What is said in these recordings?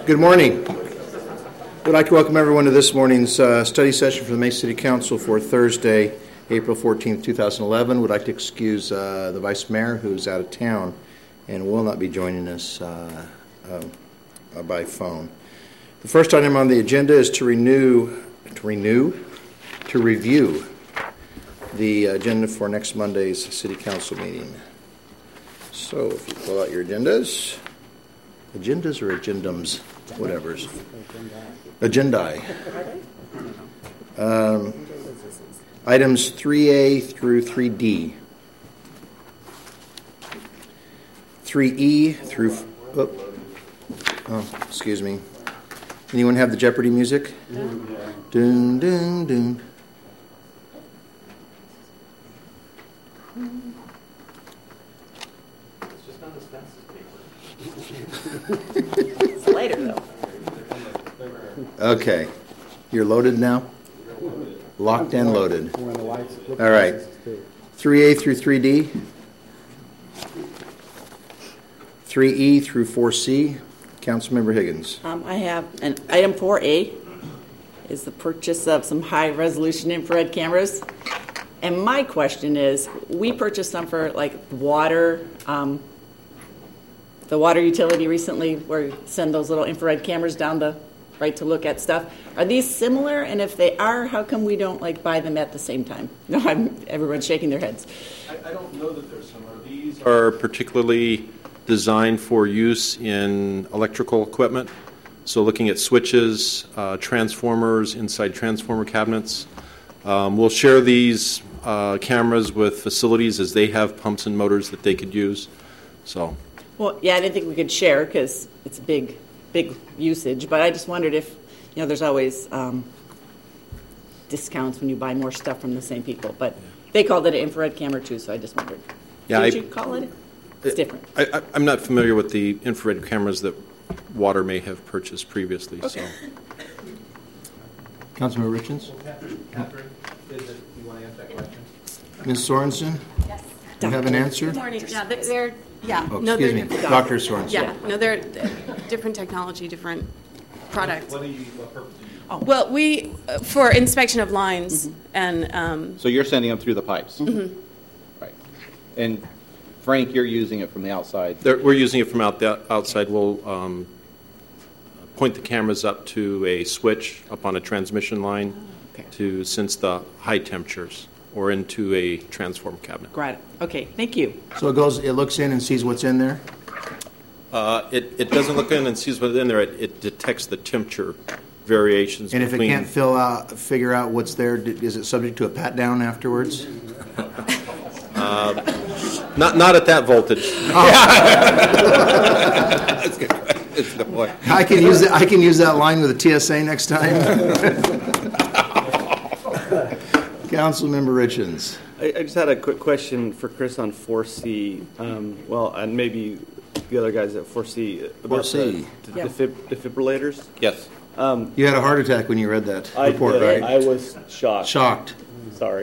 Good morning. We'd like to welcome everyone to this morning's study session for the Mesa City Council for Thursday, April 14th, 2011. We'd like to excuse the Vice Mayor, who's out of town and will not be joining us by phone. The first item on the agenda is to review the agenda for next Monday's City Council meeting. So if you pull out your agendas or agendums, whatever's. Agendae. Items 3A through 3D. 3E through... excuse me. Anyone have the Jeopardy music? Dun, dun, dun. It's just not as fast as paper. It's later, though. Okay. You're loaded now? Locked and loaded. All right. 3A through 3D. 3E through 4C. Councilmember Higgins. I have an item 4A is the purchase of some high-resolution infrared cameras. And my question is, we purchased some for like water, the water utility recently, where you send those little infrared cameras down the right to look at stuff. Are these similar? And if they are, how come we don't buy them at the same time? No, everyone's shaking their heads. I don't know that they're similar. These are particularly designed for use in electrical equipment. So looking at switches, transformers, inside transformer cabinets. We'll share these cameras with facilities as they have pumps and motors that they could use. So. Well, yeah, I didn't think we could share because it's a big usage, but I just wondered if, there's always discounts when you buy more stuff from the same people. But they called it an infrared camera too, so I just wondered. Yeah, What did you call it? It's different. I'm not familiar with the infrared cameras that Water may have purchased previously. Okay. So. Councilmember Richens? Catherine, you want to answer that question? Ms. Sorensen? Yes. Do you have an answer? Good morning. Yeah, they're Excuse me, Dr. Sorensen. Yeah, no, they're different technology, different products. What purpose do you use? Well, we for inspection of lines and So you're sending them through the pipes? Mm-hmm. Right. And Frank, you're using it from the outside? We're using it from outside. We'll point the cameras up to a switch up on a transmission line to sense the high temperatures, or into a transformer cabinet. Got it. Okay, thank you. So it looks in and sees what's in there? It doesn't look in and sees what's in there. It detects the temperature variations. And if it can't figure out what's there, is it subject to a pat down afterwards? Not at that voltage. That's good. That's the point. I can use that line with a TSA next time. Councilmember Richens. I just had a quick question for Chris on 4C. And maybe the other guys at 4C. About 4C. The defibrillators. Yes. You had a heart attack when you read that report, right? right? I was shocked. Sorry.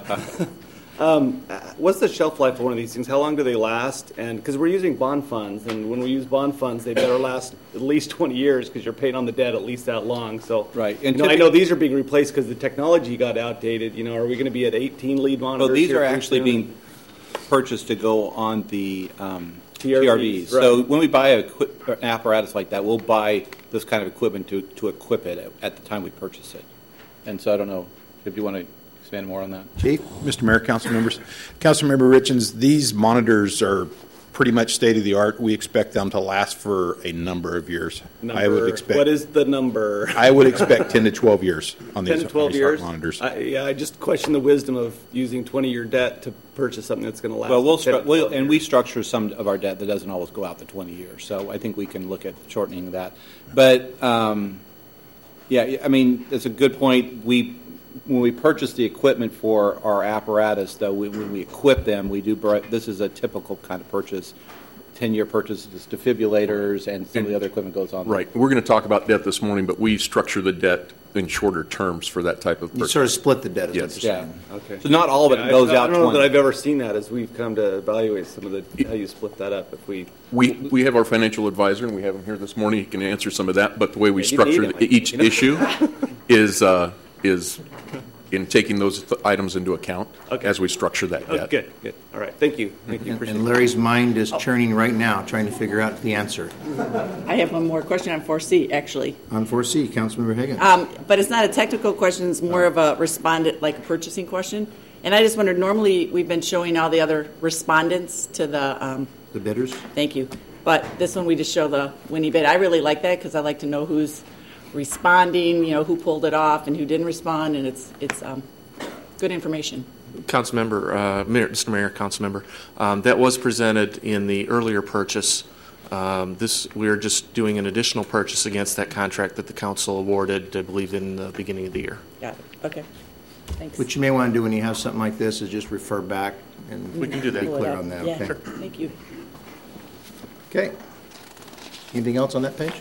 What's the shelf life of one of these things? How long do they last? And because we're using bond funds, and when we use bond funds, they better last at least 20 years because you're paying on the debt at least that long. So, right. And I know these are being replaced because the technology got outdated. Are we going to be at 18 lead monitors? Well, these are actually being purchased to go on the TRVs. Right. So when we buy an apparatus like that, we'll buy this kind of equipment to equip it at the time we purchase it. And so I don't know if you want to expand more on that. Chief? Mr. Mayor, council members. Councilmember Richens, these monitors are pretty much state-of-the-art. We expect them to last for a number of years. I would expect. What is the number? I would expect 10 to 12 years on 10 these to 12 years? monitors. I just question the wisdom of using 20-year debt to purchase something that's going to last. Well, we structure some of our debt that doesn't always go out to 20 years. So I think we can look at shortening that. But, it's a good point. When we purchase the equipment for our apparatus, though, when we equip them, we do. This is a typical kind of purchase. 10-year purchases, defibrillators, and some of the other equipment goes on. Right. We're going to talk about debt this morning, but we structure the debt in shorter terms for that type of You purchase. sort of split the debt, is what Yes. you're Yeah. saying. Okay. So not all of it Yeah, goes I out don't know 20. that I've ever seen that as we've come to evaluate some of the how you split that up. If We have our financial advisor, and we have him here this morning. He can answer some of that. But the way we Yeah, you structure need him, each you know? issue is in taking those items into account Okay. as we structure that oh, debt. good. All right, thank you. Appreciate And it. Larry's mind is churning right now, trying to figure out the answer. I have one more question on 4C, actually. On 4C, Councilmember Higgins. But it's not a technical question, it's more of a respondent, like a purchasing question. And I just wondered, normally we've been showing all the other respondents to the, The bidders? thank you. But this one, we just show the winning bid. I really like that because I like to know who's responding, who pulled it off and who didn't respond, and it's good information. Councilmember, Mr. Mayor, Councilmember, that was presented in the earlier purchase. We're just doing an additional purchase against that contract that the council awarded, I believe, in the beginning of the year. Got it. Okay. Thanks. What you may want to do when you have something like this is just refer back and We can do that. be Pull it clear up. on that. Yeah. Okay. Thank you. Okay. Anything else on that page?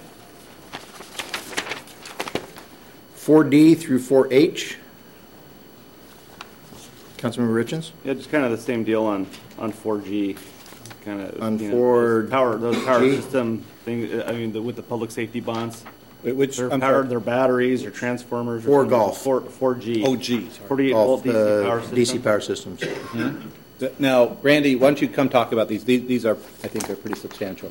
4D through 4H. Councilmember Richens? Yeah, just kind of the same deal on 4G. Kind of On those power 4G? system thing. I mean, with the public safety bonds. Which Their I'm power, sorry. their batteries or transformers. For or golf. 4G. Oh, geez. 48 Golf, volt DC power system. DC power systems. Now, Randy, why don't you come talk about these? These are, I think, they're pretty substantial.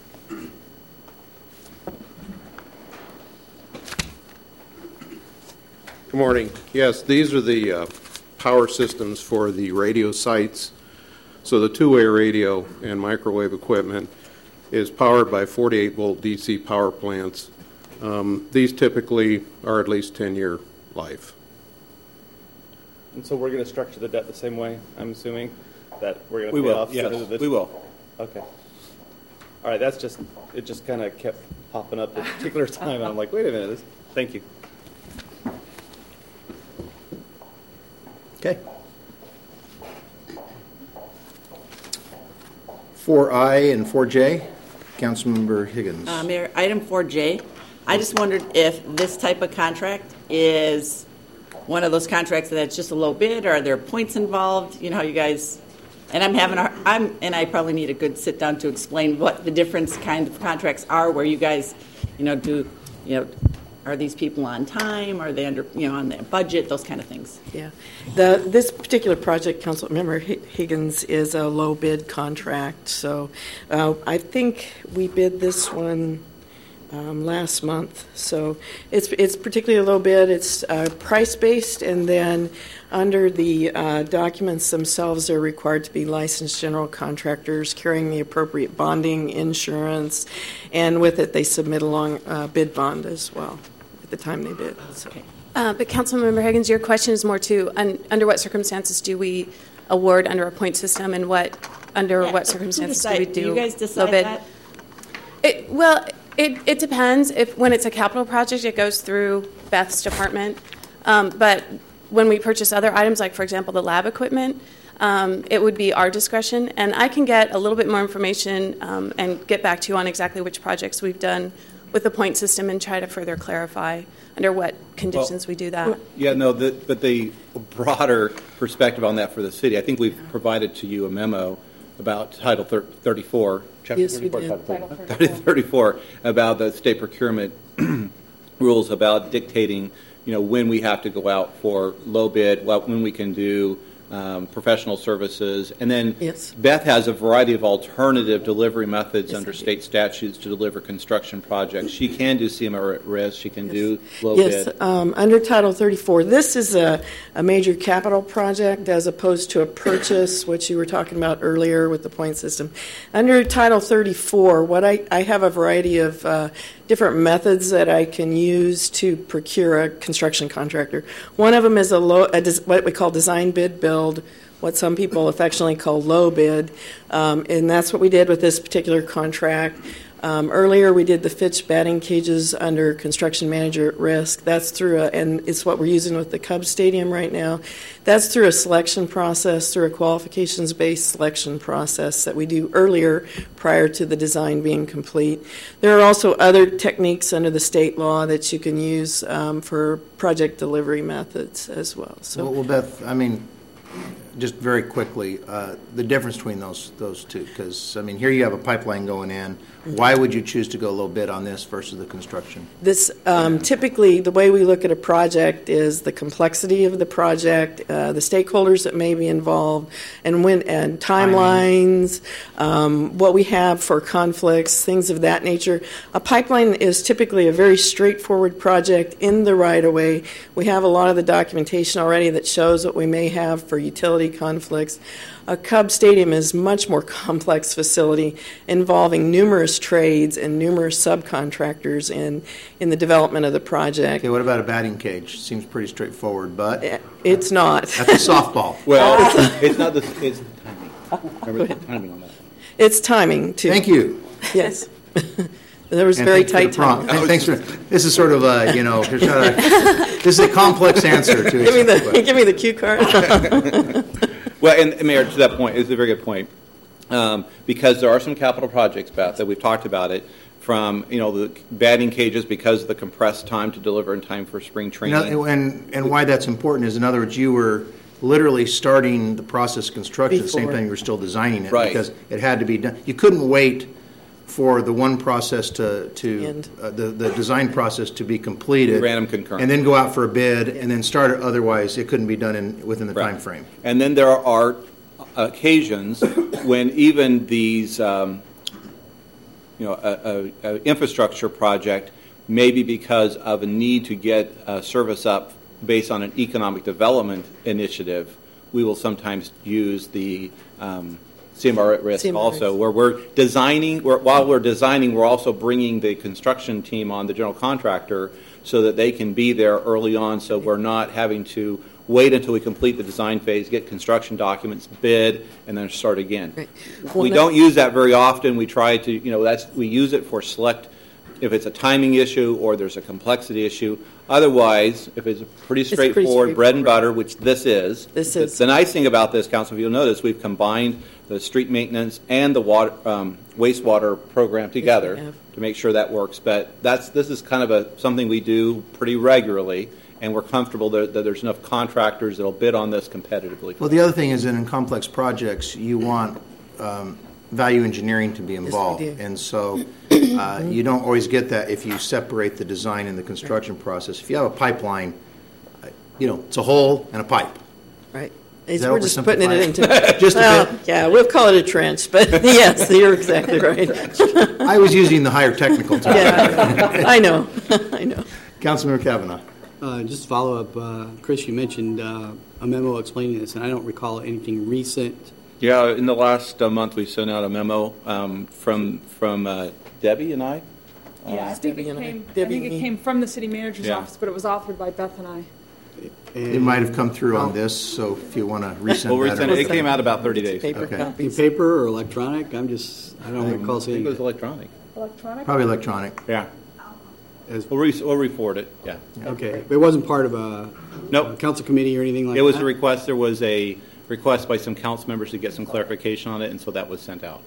Good morning. Yes, these are the power systems for the radio sites. So the two-way radio and microwave equipment is powered by 48-volt DC power plants. These typically are at least 10-year life. And so we're going to structure the debt the same way, I'm assuming? That we're going to We pay will, off? yes, we will. Okay. All right, it just kind of kept popping up at a particular time, and I'm like, wait a minute, thank you. Okay. 4I and 4J. Councilmember Higgins. Mayor, item 4J, I just wondered if this type of contract is one of those contracts that's just a low bid, or are there points involved? You know how you guys, and I probably need a good sit down to explain what the different kind of contracts are, where you guys, are these people on time? Are they under, on their budget? Those kind of things. Yeah. This particular project, Councilmember Higgins, is a low bid contract. So I think we bid this one last month. So it's particularly a low bid. It's price-based, and then under the documents themselves, they're required to be licensed general contractors carrying the appropriate bonding, insurance, and with it they submit along bid bond as well at the time they bid. So. Okay. But Councilmember Higgins, your question is more to under what circumstances do we award under a point system, and what circumstances do we do? Do you guys decide low bid? that? It depends. When it's a capital project, it goes through Beth's department. But when we purchase other items, like, for example, the lab equipment, it would be our discretion. And I can get a little bit more information and get back to you on exactly which projects we've done with the point system and try to further clarify under what conditions we do that. Yeah, no, but the broader perspective on that for the city, I think we've provided to you a memo about Title 34, Chapter Yes, we 34, did. Title 34, about the state procurement rules about dictating, when we have to go out for low bid, when we can do professional services. And then Yes. Beth has a variety of alternative delivery methods Yes, under I do. state statutes to deliver construction projects. She can do CMO at risk. She can do low Yes, bid. under Title 34, this is a major capital project as opposed to a purchase, which you were talking about earlier with the point system. Under Title 34, I have a variety of different methods that I can use to procure a construction contractor. One of them is what we call design bid build, what some people affectionately call low bid, and that's what we did with this particular contract. Earlier, we did the Fitch batting cages under construction manager at risk. That's through and it's what we're using with the Cubs Stadium right now. That's through a selection process, through a qualifications-based selection process that we do earlier prior to the design being complete. There are also other techniques under the state law that you can use for project delivery methods as well. So, well, Beth, I mean, just very quickly, the difference between those two, because, I mean, here you have a pipeline going in. Why would you choose to go low bid on this versus the construction? This typically, the way we look at a project is the complexity of the project, the stakeholders that may be involved, and timelines, what we have for conflicts, things of that nature. A pipeline is typically a very straightforward project in the right-of-way. We have a lot of the documentation already that shows what we may have for utility conflicts. A Cub Stadium is a much more complex facility involving numerous trades and numerous subcontractors in the development of the project. Okay, what about a batting cage? Seems pretty straightforward, but it's not. That's a softball. Well, it's not the. It's timing. Remember the timing on that. It's timing too. Thank you. Yes. There was very tight timing. Thanks for. This is sort of a, this is a complex answer to it. Give me the cue card. Well, and Mayor, to that point, it's a very good point, because there are some capital projects, Beth, that we've talked about it, from the batting cages because of the compressed time to deliver in time for spring training. And why that's important is, in other words, you were literally starting the process of construction at the same time you were still designing it, right, because it had to be done. You couldn't wait for the one process the design process to be completed, ran them concurrent, and then go out for a bid and then start it. Otherwise, it couldn't be done within the time frame. And then there are occasions when even these, infrastructure project, maybe because of a need to get service up based on an economic development initiative, we will sometimes use the CMR at risk also, where we're designing, while we're designing, we're also bringing the construction team on, the general contractor, so that they can be there early on, so we're not having to wait until we complete the design phase, get construction documents, bid, and then start again. Right. We don't use that very often. We try to, we use it for select, if it's a timing issue or there's a complexity issue. Otherwise, if it's a pretty straightforward bread and butter, which this is. The nice thing about this, Council, if you'll notice, we've combined the street maintenance and the water, wastewater program together to make sure that works. But this is kind of something we do pretty regularly, and we're comfortable that there's enough contractors that will bid on this competitively. Well, the other thing is that in complex projects, you want value engineering to be involved. Yes, we do. And so you don't always get that if you separate the design and the construction process. If you have a pipeline, it's a hole and a pipe. Right. We're just putting it into just a bit. Yeah, we'll call it a trench, but yes, you're exactly right. I was using the higher technical term. Yeah, I know. Councilmember Kavanaugh. Just to follow up, Chris, you mentioned a memo explaining this, and I don't recall anything recent. Yeah, in the last month we sent out a memo from Debbie and I. Yeah, I think it came from the city manager's office, but it was authored by Beth and I. It might have come through on this, so if you want to resend that. It came out about 30 days. In paper or electronic? I don't recall seeing it. I think it was electronic. Electronic? Probably electronic. Yeah. We'll report it, yeah. Okay. But it wasn't part of a council committee or anything like that? It was a request. There was a request by some council members to get some clarification on it, and so that was sent out.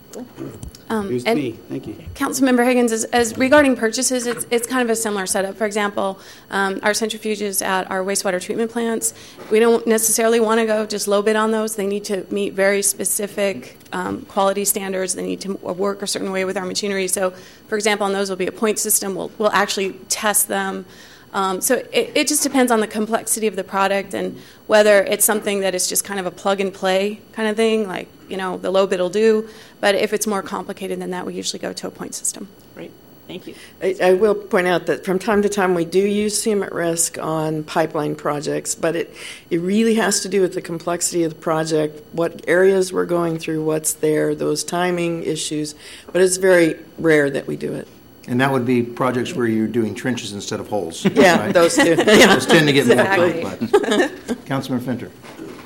News to me. Thank you. Councilmember Higgins, as regarding purchases, it's kind of a similar setup. For example, our centrifuges at our wastewater treatment plants, we don't necessarily want to go just low bid on those. They need to meet very specific quality standards. They need to work a certain way with our machinery. So, for example, on those will be a point system. We'll actually test them. So it just depends on the complexity of the product and whether it's something that is just kind of a plug-and-play kind of thing, like, the low bid will do. But if it's more complicated than that, we usually go to a point system. Great. Thank you. I will point out that from time to time we do use CM at risk on pipeline projects, but it really has to do with the complexity of the project, what areas we're going through, what's there, those timing issues. But it's very rare that we do it. And that would be projects where you're doing trenches instead of holes. Yeah, right? those two. Those tend to get exactly. more complex. Councilmember Finter.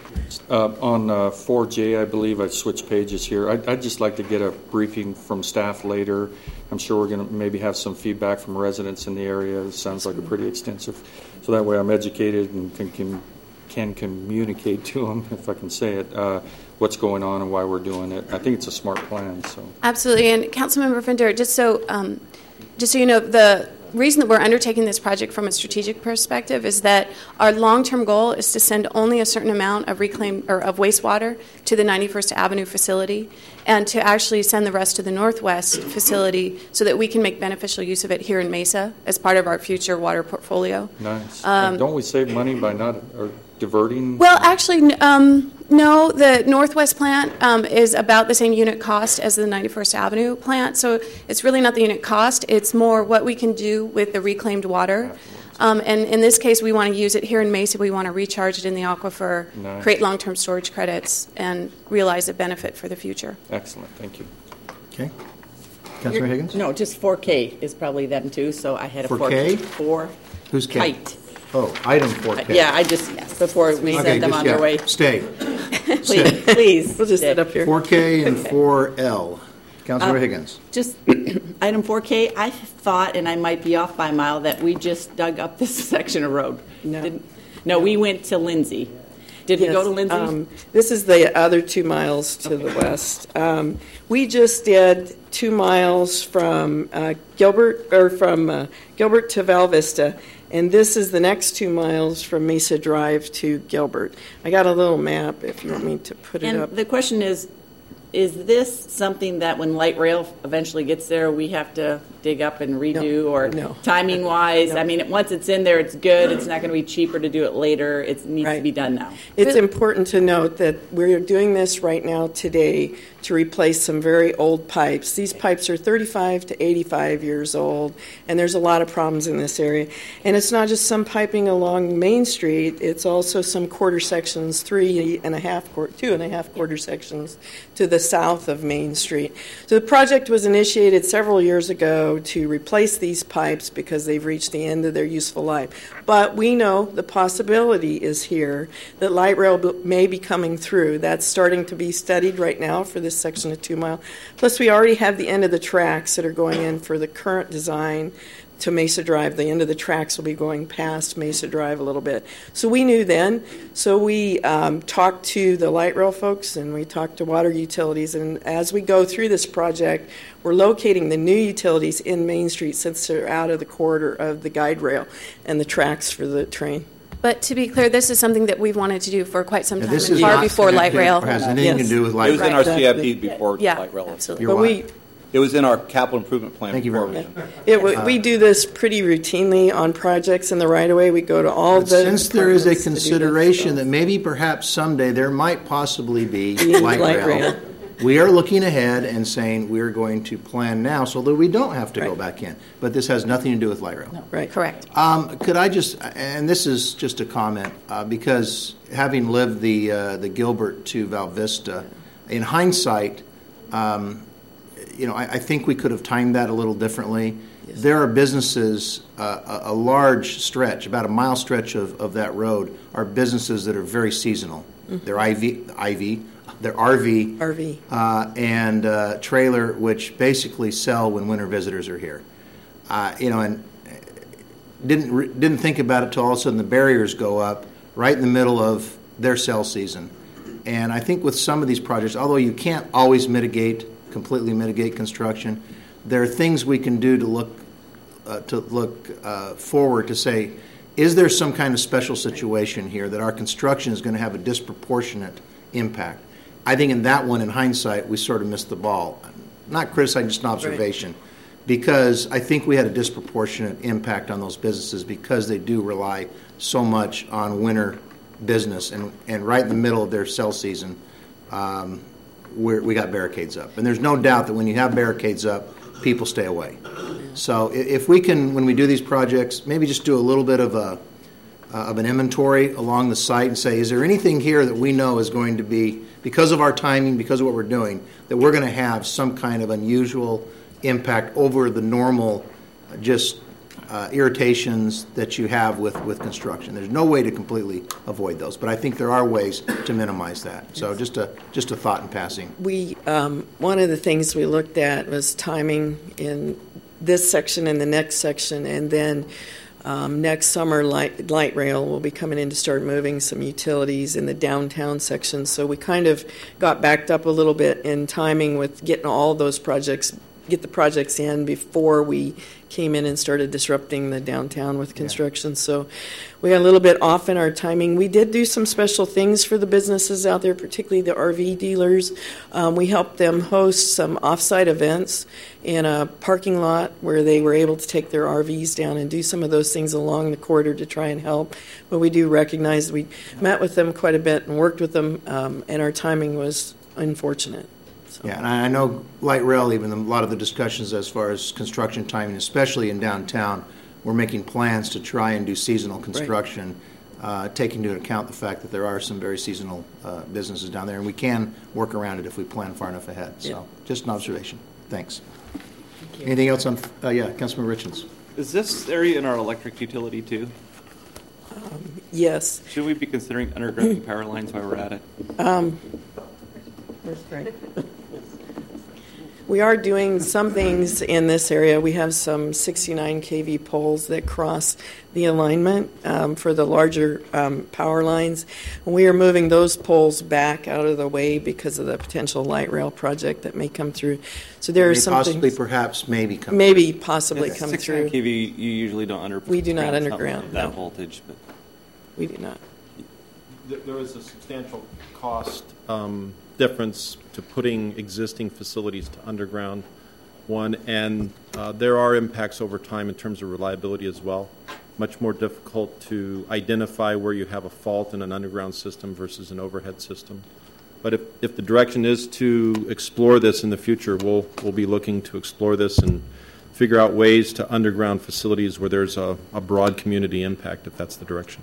On 4J, I believe I've switched pages here. I'd just like to get a briefing from staff later. I'm sure we're going to maybe have some feedback from residents in the area. It sounds like a pretty extensive. So that way I'm educated and can communicate to them, if I can say it, what's going on and why we're doing it. I think it's a smart plan. So absolutely. And Councilmember Fender, just so you know, the reason that we're undertaking this project from a strategic perspective is that our long-term goal is to send only a certain amount of of wastewater to the 91st Avenue facility, and to actually send the rest to the Northwest facility so that we can make beneficial use of it here in Mesa as part of our future water portfolio. Nice. Don't we save money by not diverting? Well, actually, no. The Northwest plant is about the same unit cost as the 91st Avenue plant, so it's really not the unit cost. It's more what we can do with the reclaimed water. And in this case, we want to use it here in Mesa. We want to recharge it in the aquifer, Nice. create long-term storage credits, and realize a benefit for the future. Excellent. Thank you. Okay. Councilor Higgins? No, just 4K is probably them too, so I had a 4K? 4. Who's K? Kite. Oh, item 4K. Yeah, I just, before we send them on their way. Stay. Please. We'll just sit up here. 4K and 4L. Councilor Higgins. Just item 4K, I thought, and I might be off by a mile, that we just dug up this section of road. No, we went to Lindsay. Did we go to Lindsay? This is the other 2 miles to the west. We just did 2 miles from Gilbert to Val Vista, and this is the next 2 miles from Mesa Drive to Gilbert. I got a little map if you want me to put it up. And the question is this something that when light rail eventually gets there, we have to dig up and redo, No. timing-wise? No. I mean, once it's in there, it's good. It's not going to be cheaper to do it later. It needs to be done now. It's important to note that we're doing this right now today to replace some very old pipes. These pipes are 35 to 85 years old, and there's a lot of problems in this area. And it's not just some piping along Main Street, it's also some quarter sections, 2.5 quarter sections to the south of Main Street. So the project was initiated several years ago to replace these pipes because they've reached the end of their useful life. But we know the possibility is here that light rail may be coming through. That's starting to be studied right now for this section of 2 mile. Plus, we already have the end of the tracks that are going in for the current design to Mesa Drive. The end of the tracks will be going past Mesa Drive a little bit. So we knew then. So we talked to the light rail folks and we talked to water utilities. And as we go through this project, we're locating the new utilities in Main Street since they're out of the corridor of the guide rail and the tracks for the train. But to be clear, this is something that we've wanted to do for quite some time, This and is far not before light rail. has anything to do with light It was rail. in our CIP before Yeah, light rail. absolutely. You're But what? It was in our capital improvement plan. Thank you very before much. We do this pretty routinely on projects in the right-of-way. We go to all But the since there is a departments to do this, consideration so. that maybe perhaps someday there might possibly be Light light rail, rail. we are looking ahead and saying we're going to plan now so that we don't have to go back in. But this has nothing to do with light rail. Right. Correct. Could I just, and this is just a comment, because having lived the Gilbert to Val Vista, in hindsight, I think we could have timed that a little differently. Yes. There are businesses, a large stretch, about a mile stretch of that road, are businesses that are very seasonal. Mm-hmm. They're RV, and trailer, which basically sell when winter visitors are here. And didn't think about it till all of a sudden the barriers go up right in the middle of their sell season. And I think with some of these projects, although you can't always completely mitigate construction, there are things we can do to look forward to say, is there some kind of special situation here that our construction is going to have a disproportionate impact? I think in that one, in hindsight, we sort of missed the ball. Not criticizing, just an observation. Right. Because I think we had a disproportionate impact on those businesses because they do rely so much on winter business. And right in the middle of their sell season, we got barricades up. And there's no doubt that when you have barricades up, people stay away. So if we can, when we do these projects, maybe just do a little bit of an inventory along the site and say, is there anything here that we know is going to be, because of our timing, because of what we're doing, that we're going to have some kind of unusual impact over the normal just irritations that you have with construction. There's no way to completely avoid those, but I think there are ways to minimize that. So just a thought in passing. We one of the things we looked at was timing in this section and the next section, and then next summer light rail will be coming in to start moving some utilities in the downtown section. So we kind of got backed up a little bit in timing with getting all those projects, get the projects in before we came in and started disrupting the downtown with construction. So we got a little bit off in our timing. We did do some special things for the businesses out there, particularly the RV dealers. We helped them host some off-site events in a parking lot where they were able to take their RVs down and do some of those things along the corridor to try and help. But we do recognize we met with them quite a bit and worked with them, and our timing was unfortunate. Yeah, and I know light rail, even a lot of the discussions as far as construction timing, especially in downtown, we're making plans to try and do seasonal construction, taking into account the fact that there are some very seasonal businesses down there, and we can work around it if we plan far enough ahead. So just an observation. Thanks. Anything else on, Councilman Richens? Is this area in our electric utility too? Yes. Should we be considering undergrounding power lines while we're at it? Where's Frank? We are doing some things in this area. We have some 69 kV poles that cross the alignment for the larger power lines. We are moving those poles back out of the way because of the potential light rail project that may come through. So there are some possibly, things, perhaps, maybe come possibly come 69 through. kV, you usually don't underground. We do not underground that no. voltage, but we do not. There is a substantial cost difference to putting existing facilities to underground one, and there are impacts over time in terms of reliability as well. Much more difficult to identify where you have a fault in an underground system versus an overhead system. But if the direction is to explore this in the future, we'll be looking to explore this and figure out ways to underground facilities where there's a broad community impact, if that's the direction.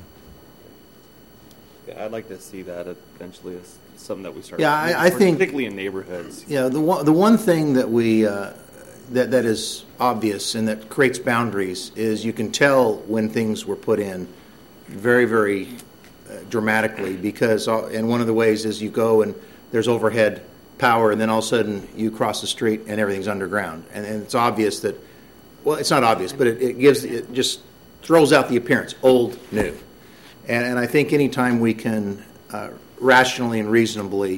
Yeah, I'd like to see that eventually as something that we start. Yeah, I think particularly in neighborhoods. Yeah, the one thing that we that is obvious and that creates boundaries is you can tell when things were put in very, very dramatically because and one of the ways is you go and there's overhead power and then all of a sudden you cross the street and everything's underground and it's obvious that it's not obvious but it just throws out the appearance old new. And I think any time we can rationally and reasonably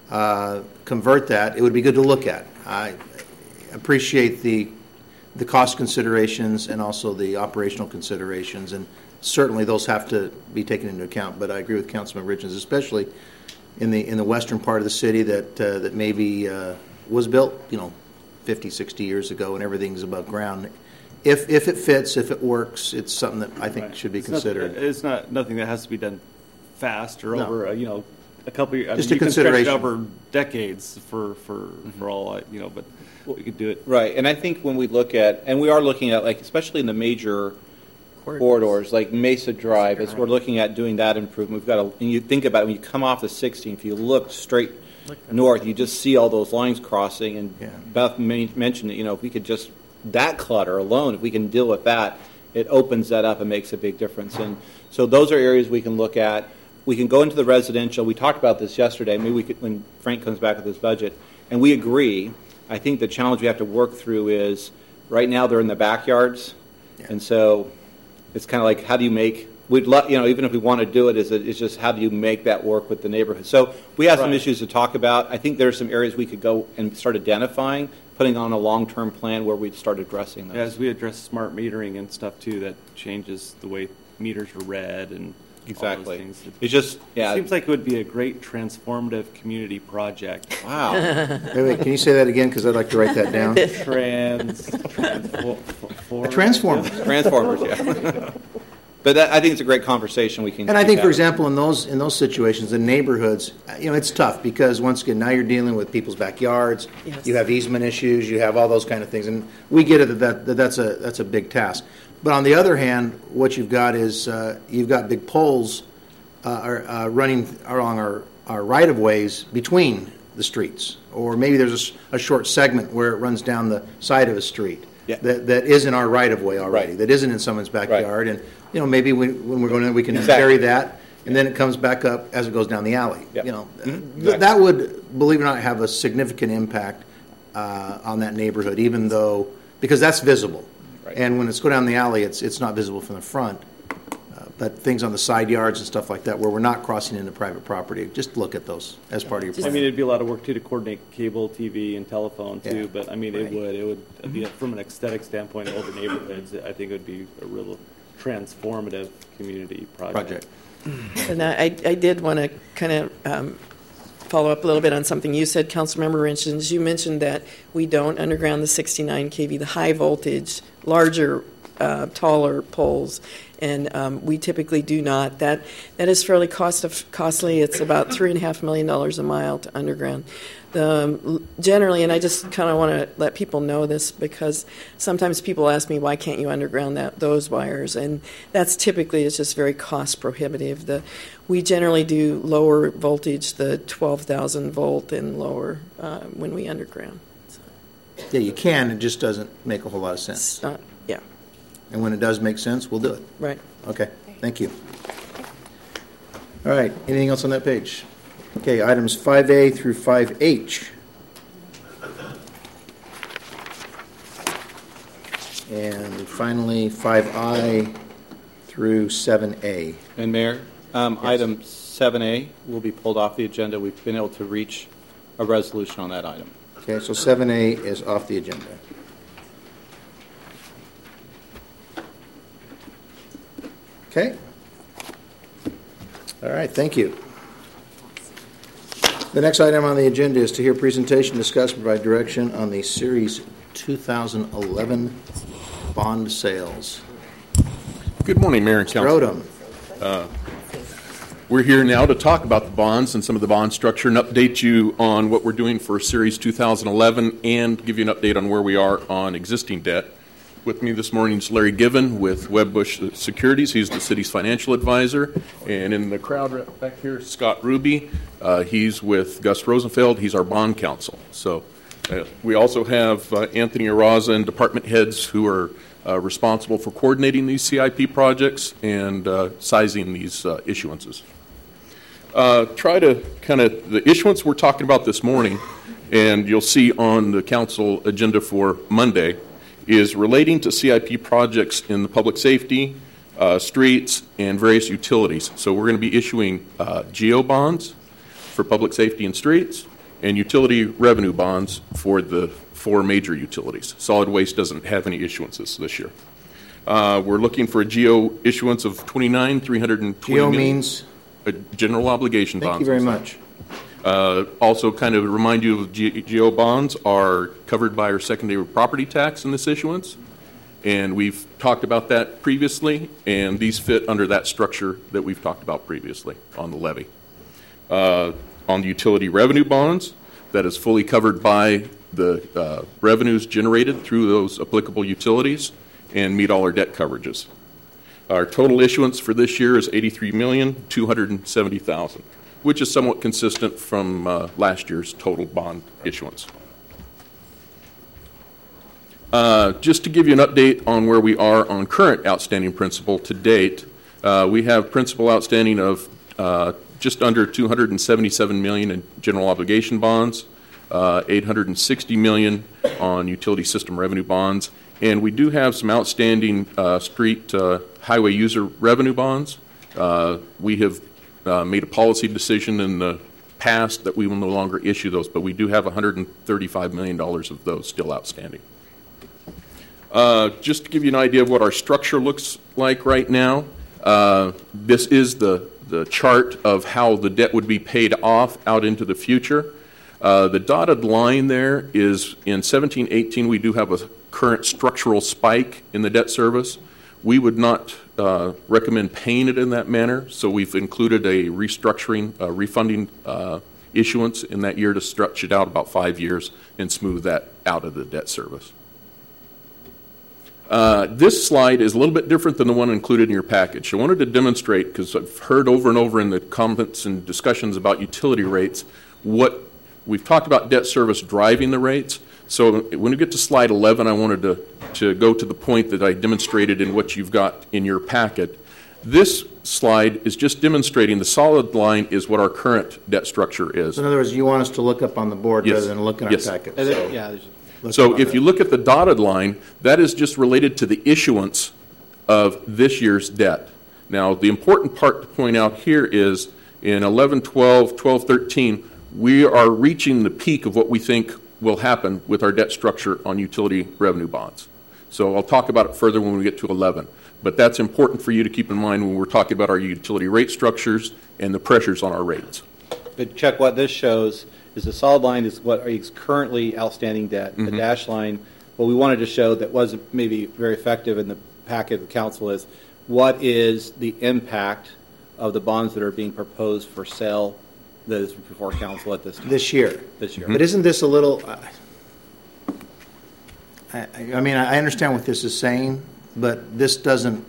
convert that, it would be good to look at. I appreciate the cost considerations and also the operational considerations, and certainly those have to be taken into account. But I agree with Councilman Richens, especially in the western part of the city that maybe was built 50, 60 years ago, and everything's above ground. If it fits, if it works, it's something that I think should be considered. It's not nothing that has to be done fast or over a couple of years. Just a consideration over decades for all but we could do it right. And I think when we look at and we are looking at especially in the major corridors like Mesa Drive, as we're looking at doing that improvement, we've got to. And you think about it when you come off the 16th, if you look straight north, you just see all those lines crossing. And Beth mentioned that if we could just that clutter alone, if we can deal with that, it opens that up and makes a big difference. And so those are areas we can look at. We can go into the residential. We talked about this yesterday. Maybe we could, when Frank comes back with his budget, and we agree. I think the challenge we have to work through is right now they're in the backyards, and so it's kind of like how do you make? We'd even if we want to do it, it's just how do you make that work with the neighborhood? So we have some issues to talk about. I think there are some areas we could go and start identifying, putting on a long-term plan where we'd start addressing those. Yeah, as we address smart metering and stuff too, that changes the way meters are read and exactly. All those things. It just it seems like it would be a great transformative community project. Wow. Wait, can you say that again? Because I'd like to write that down. Transformers, yeah. But I think it's a great conversation we can. And I think, for example, in those situations, in neighborhoods, it's tough because once again, now you're dealing with people's backyards. Yes. You have easement issues. You have all those kind of things, and we get it that's a big task. But on the other hand, what you've got is you've got big poles running along our right of ways between the streets, or maybe there's a short segment where it runs down the side of a street. that is in our right-of-way already, that isn't in someone's backyard. And, maybe when we're going in, we can carry that, and then it comes back up as it goes down the alley. That would, believe it or not, have a significant impact on that neighborhood, even though, because that's visible. And when it's go down the alley, it's not visible from the front. But things on the side yards and stuff like that, where we're not crossing into private property, just look at those as part of your plan. I mean, it'd be a lot of work too to coordinate cable, TV, and telephone too. But I mean, it would be from an aesthetic standpoint, older neighborhoods. I think it would be a real transformative community project. And I did want to kind of follow up a little bit on something you said, Councilmember Richens. You mentioned that we don't underground the 69 kV, the high voltage, larger, taller poles. And we typically do not. That is fairly costly. It's about $3.5 million a mile to underground. Generally, and I just kind of want to let people know this because sometimes people ask me, why can't you underground those wires? And that's typically, it's just very cost prohibitive. We generally do lower voltage, the 12,000 volt and lower when we underground. So. Yeah, you can. It just doesn't make a whole lot of sense. Yeah. And when it does make sense, we'll do it. Right. Okay. Thank you. All right. Anything else on that page? Okay. Items 5A through 5H. And finally, 5I through 7A. And Mayor, item 7A will be pulled off the agenda. We've been able to reach a resolution on that item. Okay. So 7A is off the agenda. Okay. All right, thank you. The next item on the agenda is to hear presentation, discuss, and provide direction on the Series 2011 bond sales. Good morning, Mayor and Council. We're here now to talk about the bonds and some of the bond structure and update you on what we're doing for Series 2011 and give you an update on where we are on existing debt. With me this morning is Larry Given with Wedbush Securities. He's the city's financial advisor. And in the crowd right back here, Scott Ruby. He's with Gus Rosenfeld. He's our bond counsel. So we also have Anthony Arraza and department heads who are responsible for coordinating these CIP projects and sizing these issuances. The issuance we're talking about this morning, and you'll see on the council agenda for Monday, is relating to CIP projects in the public safety, streets, and various utilities. So we're going to be issuing GEO bonds for public safety and streets, and utility revenue bonds for the 4 major utilities. Solid waste doesn't have any issuances this year. We're looking for a GEO issuance of $29,320 GEO means? General obligation bonds. Thank you very much. Also, kind of remind you of GEO bonds are covered by our secondary property tax in this issuance, and we've talked about that previously, and these fit under that structure that we've talked about previously on the levy. On the utility revenue bonds, that is fully covered by the revenues generated through those applicable utilities and meet all our debt coverages. Our total issuance for this year is $83,270,000. Which is somewhat consistent from last year's total bond issuance. Just to give you an update on where we are on current outstanding principal to date, we have principal outstanding of just under $277 million in general obligation bonds, $860 million on utility system revenue bonds, and we do have some outstanding street highway user revenue bonds. We have made a policy decision in the past that we will no longer issue those, but we do have $135 million of those still outstanding. Just to give you an idea of what our structure looks like right now, this is the chart of how the debt would be paid off out into the future. The dotted line there is in 17-18 we do have a current structural spike in the debt service. We would not recommend paying it in that manner, so we've included a restructuring, refunding issuance in that year to stretch it out about 5 years and smooth that out of the debt service. This slide is a little bit different than the one included in your package. I wanted to demonstrate, because I've heard over and over in the comments and discussions about utility rates, what we've talked about debt service driving the rates. So when we get to slide 11, I wanted to go to the point that I demonstrated in what you've got in your packet. This slide is just demonstrating the solid line is what our current debt structure is. So in other words, you want us to look up on the board Yes. rather than look in Yes. our packet. So if you look at the dotted line, that is just related to the issuance of this year's debt. Now, the important part to point out here is in 11, 12, 12, 13, we are reaching the peak of what we think will happen with our debt structure on utility revenue bonds. So I'll talk about it further when we get to 11. But that's important for you to keep in mind when we're talking about our utility rate structures and the pressures on our rates. But Chuck, what this shows is the solid line is what is currently outstanding debt. The dash line, what we wanted to show that wasn't maybe very effective in the packet of the council is what is the impact of the bonds that are being proposed for sale that is before council at this time? This year. This year. But isn't this a little... I mean, I understand what this is saying, but this doesn't...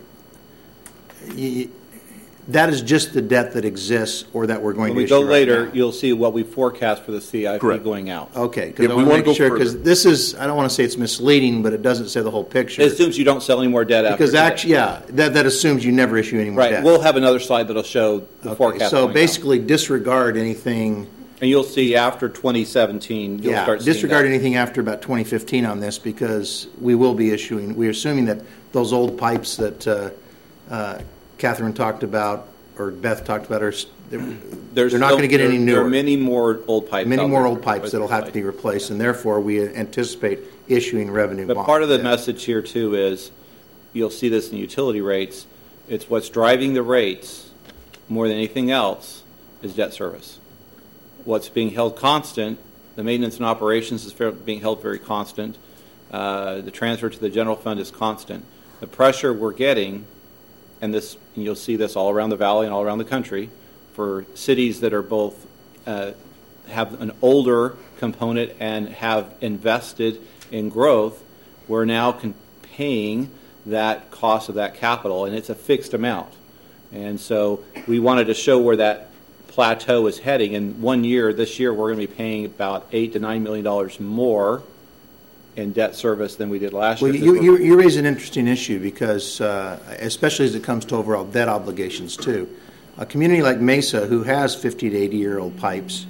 that is just the debt that exists or that we're going When to we issue go right later, now. you'll see what we forecast for the CIP Correct. going out. Okay, because Yeah, I we want wanna to make go sure, because further. this is, I don't want to say it's misleading, but it doesn't say the whole picture. It assumes you don't sell any more debt after Because today. actually, yeah, that assumes you never issue any more Right. debt. We'll have another slide that'll show the Okay, forecast. so going out. basically disregard anything, And you'll see after 2017, you'll yeah, start seeing disregard that. anything after about 2015 on this, because we will be issuing, we're assuming that those old pipes that Catherine talked about, or Beth talked about, they're not going to get any newer. There are many more old pipes. Many out more there old pipes that'll have to be replaced. replaced, and therefore we anticipate issuing revenue But bonds. part of the Yeah. message here too is, you'll see this in utility rates, it's what's driving the rates more than anything else is debt service. What's being held constant, the maintenance and operations is being held very constant. The transfer to the general fund is constant. The pressure we're getting, and you'll see this all around the valley and all around the country, for cities that are both have an older component and have invested in growth, we're now paying that cost of that capital, and it's a fixed amount. And so we wanted to show where that plateau is heading. In 1 year, this year, we're going to be paying about $8 to $9 million more in debt service than we did last Well, year. you raise an interesting issue because, especially as it comes to overall debt obligations too, a community like Mesa, who has 50 to 80-year-old pipes,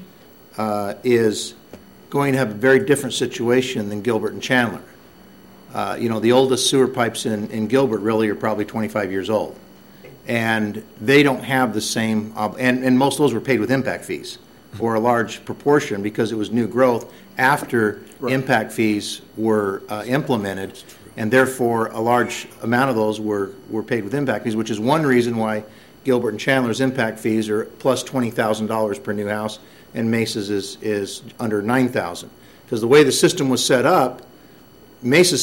is going to have a very different situation than Gilbert and Chandler. The oldest sewer pipes in Gilbert really are probably 25 years old, and they don't have the same. And most of those were paid with impact fees, or a large proportion because it was new growth after impact fees were implemented, and therefore a large amount of those were paid with impact fees, which is one reason why Gilbert and Chandler's impact fees are plus $20,000 per new house, and Mesa's is under $9,000. Because the way the system was set up, Mesa's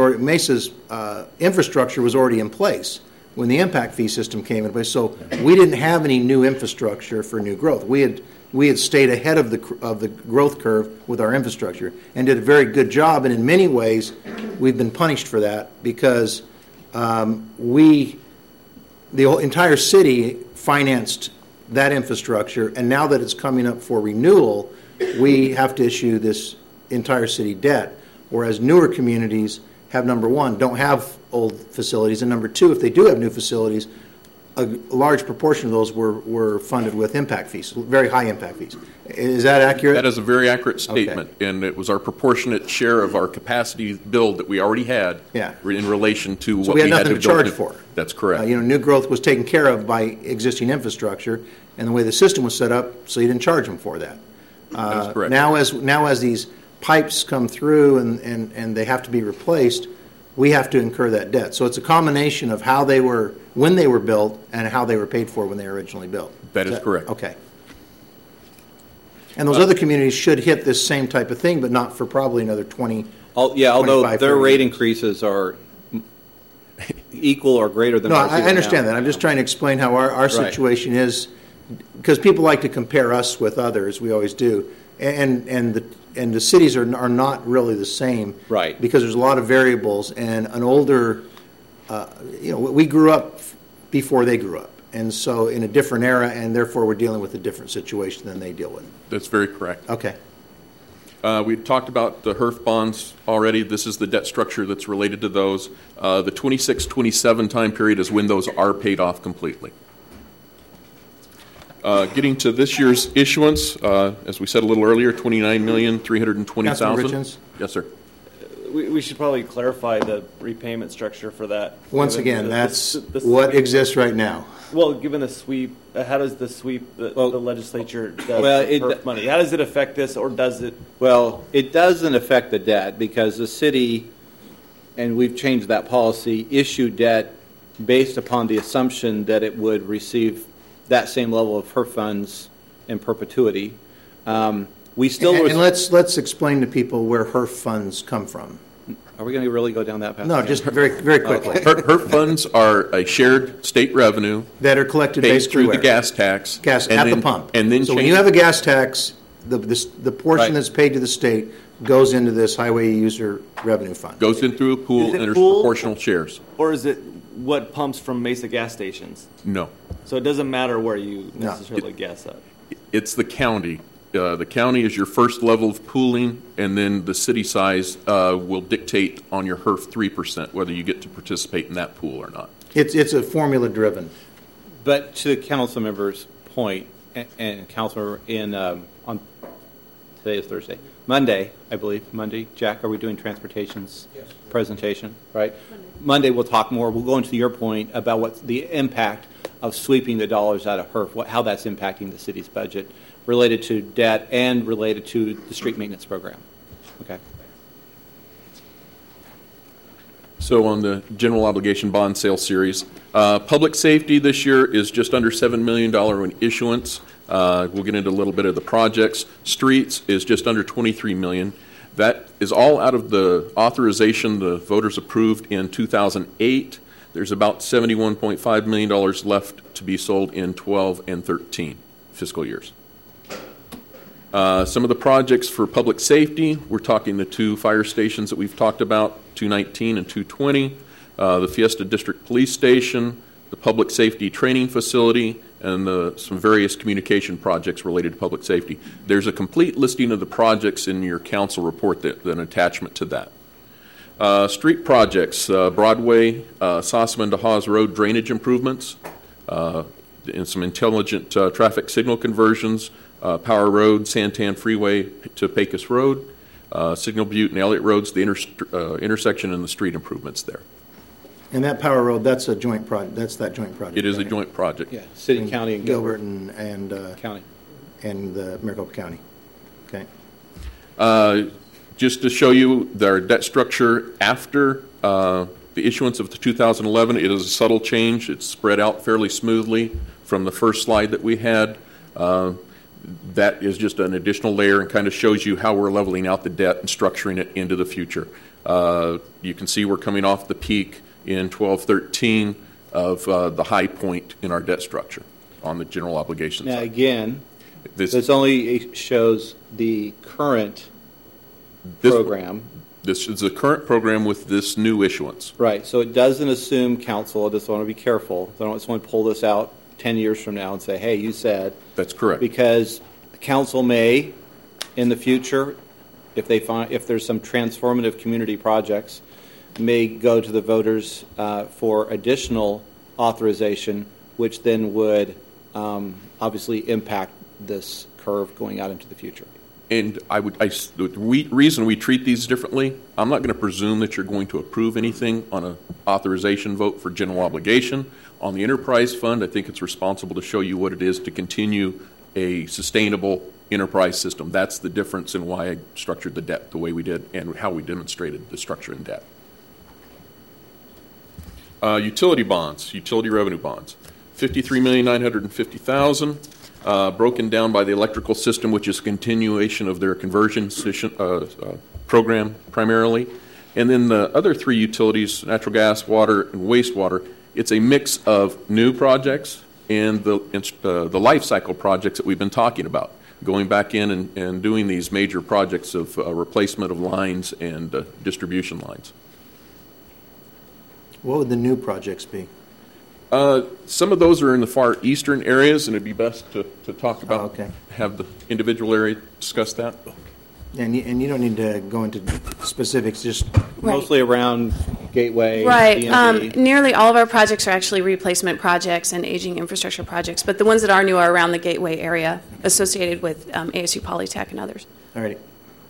infrastructure was already in place when the impact fee system came into place. So we didn't have any new infrastructure for new growth. We had stayed ahead of the growth curve with our infrastructure and did a very good job. And in many ways, we've been punished for that because the whole entire city financed that infrastructure, and now that it's coming up for renewal, we have to issue this entire city debt. Whereas newer communities have, number one, don't have old facilities, and number two, if they do have new facilities, a large proportion of those were funded with impact fees, very high impact fees. Is that accurate? That is a very accurate statement, and it was our proportionate share of our capacity build that we already had in relation to So what we had had nothing to to build. charge for. That's correct. New growth was taken care of by existing infrastructure, and the way the system was set up, so you didn't charge them for that. That is correct. Now as these pipes come through and they have to be replaced, we have to incur that debt. So it's a combination of how they were, when they were built, and how they were paid for when they were originally built. That is correct. Okay. And those other communities should hit this same type of thing, but not for probably another 20, Although 25, their 30 rate years. increases are equal or greater than No, ours I even understand now. that. I'm just trying to explain how our situation is, because people like to compare us with others. We always do, and the cities are not really the same, right? Because there's a lot of variables, and an older, we grew up before they grew up, and so in a different era, and therefore we're dealing with a different situation than they deal with. That's very correct. Okay. We talked about the HERF bonds already. This is the debt structure that's related to those. The 26-27 time period is when those are paid off completely. Getting to this year's issuance, as we said a little earlier, $29,320,000. Councilman Richens? Yes, sir. We should probably clarify the repayment structure for that. Once again, that's what exists right now. Well, given the sweep, how does the sweep, the legislature does HERF money? How does it affect this, or does it? Well, it doesn't affect the debt because the city, and we've changed that policy, issue debt based upon the assumption that it would receive that same level of HERF funds in perpetuity. We still and let's explain to people where HERF funds come from. Are we going to really go down that path? No, just very quickly. Okay. HERF funds are a shared state revenue that are collected paid basically through the gas tax, at the pump. And then so when you have a gas tax, the portion that's paid to the state goes into this highway user revenue fund. Goes in through a pool, and there's proportional shares. Or is it what pumps from Mesa gas stations? No. So it doesn't matter where you necessarily gas at. It's the county. The county is your first level of pooling, and then the city size will dictate on your HERF 3% whether you get to participate in that pool or not. It's a formula driven. But to the council member's point, and councilor on today is Thursday, Monday, I believe. Monday, Jack, are we doing transportation's presentation? Right. Monday we'll talk more. We'll go into your point about what the impact of sweeping the dollars out of HERF, how that's impacting the city's budget, related to debt and related to the street maintenance program. Okay. So on the general obligation bond sale series, public safety this year is just under $7 million in issuance. We'll get into a little bit of the projects. Streets is just under $23 million. That is all out of the authorization the voters approved in 2008. There's about $71.5 million left to be sold in 12 and 13 fiscal years. Some of the projects for public safety, we're talking the 2 fire stations that we've talked about, 219 and 220, the Fiesta District Police Station, the public safety training facility, and some various communication projects related to public safety. There's a complete listing of the projects in your council report, an attachment to that. Street projects, Broadway, Sossaman to Hawes Road drainage improvements, and some intelligent traffic signal conversions, Power Road, Santan Freeway to Pecos Road, Signal Butte and Elliott Roads, the intersection and the street improvements there. And that Power Road, that's a joint project. That's that joint project. It is a joint project. Yeah, city, county, and Gilbert and county and Maricopa County. Okay. Just to show you their debt structure after the issuance of the 2011, it is a subtle change. It's spread out fairly smoothly from the first slide that we had. That is just an additional layer and kind of shows you how we're leveling out the debt and structuring it into the future. You can see we're coming off the peak in 12-13 of the high point in our debt structure on the general obligations. Now, again, this only shows the current program. This is the current program with this new issuance. Right. So it doesn't assume council. I just want to be careful. I don't just want to pull this out 10 years from now and say, hey, you said. That's correct. Because the council may, in the future, if there's some transformative community projects, may go to the voters for additional authorization, which then would obviously impact this curve going out into the future. And the reason we treat these differently, I'm not going to presume that you're going to approve anything on an authorization vote for general obligation. On the enterprise fund, I think it's responsible to show you what it is to continue a sustainable enterprise system. That's the difference in why I structured the debt the way we did and how we demonstrated the structure in debt. Utility bonds, utility revenue bonds, $53,950,000, broken down by the electrical system, which is a continuation of their conversion program primarily. And then the other 3 utilities, natural gas, water, and wastewater, it's a mix of new projects and the life cycle projects that we've been talking about, going back in and doing these major projects of replacement of lines and distribution lines. What would the new projects be? Some of those are in the far eastern areas, and it'd be best to talk about, have the individual area discuss that. And you don't need to go into specifics, just mostly around Gateway. Right. DMV. Nearly all of our projects are actually replacement projects and aging infrastructure projects, but the ones that are new are around the Gateway area associated with ASU Polytech and others. All righty.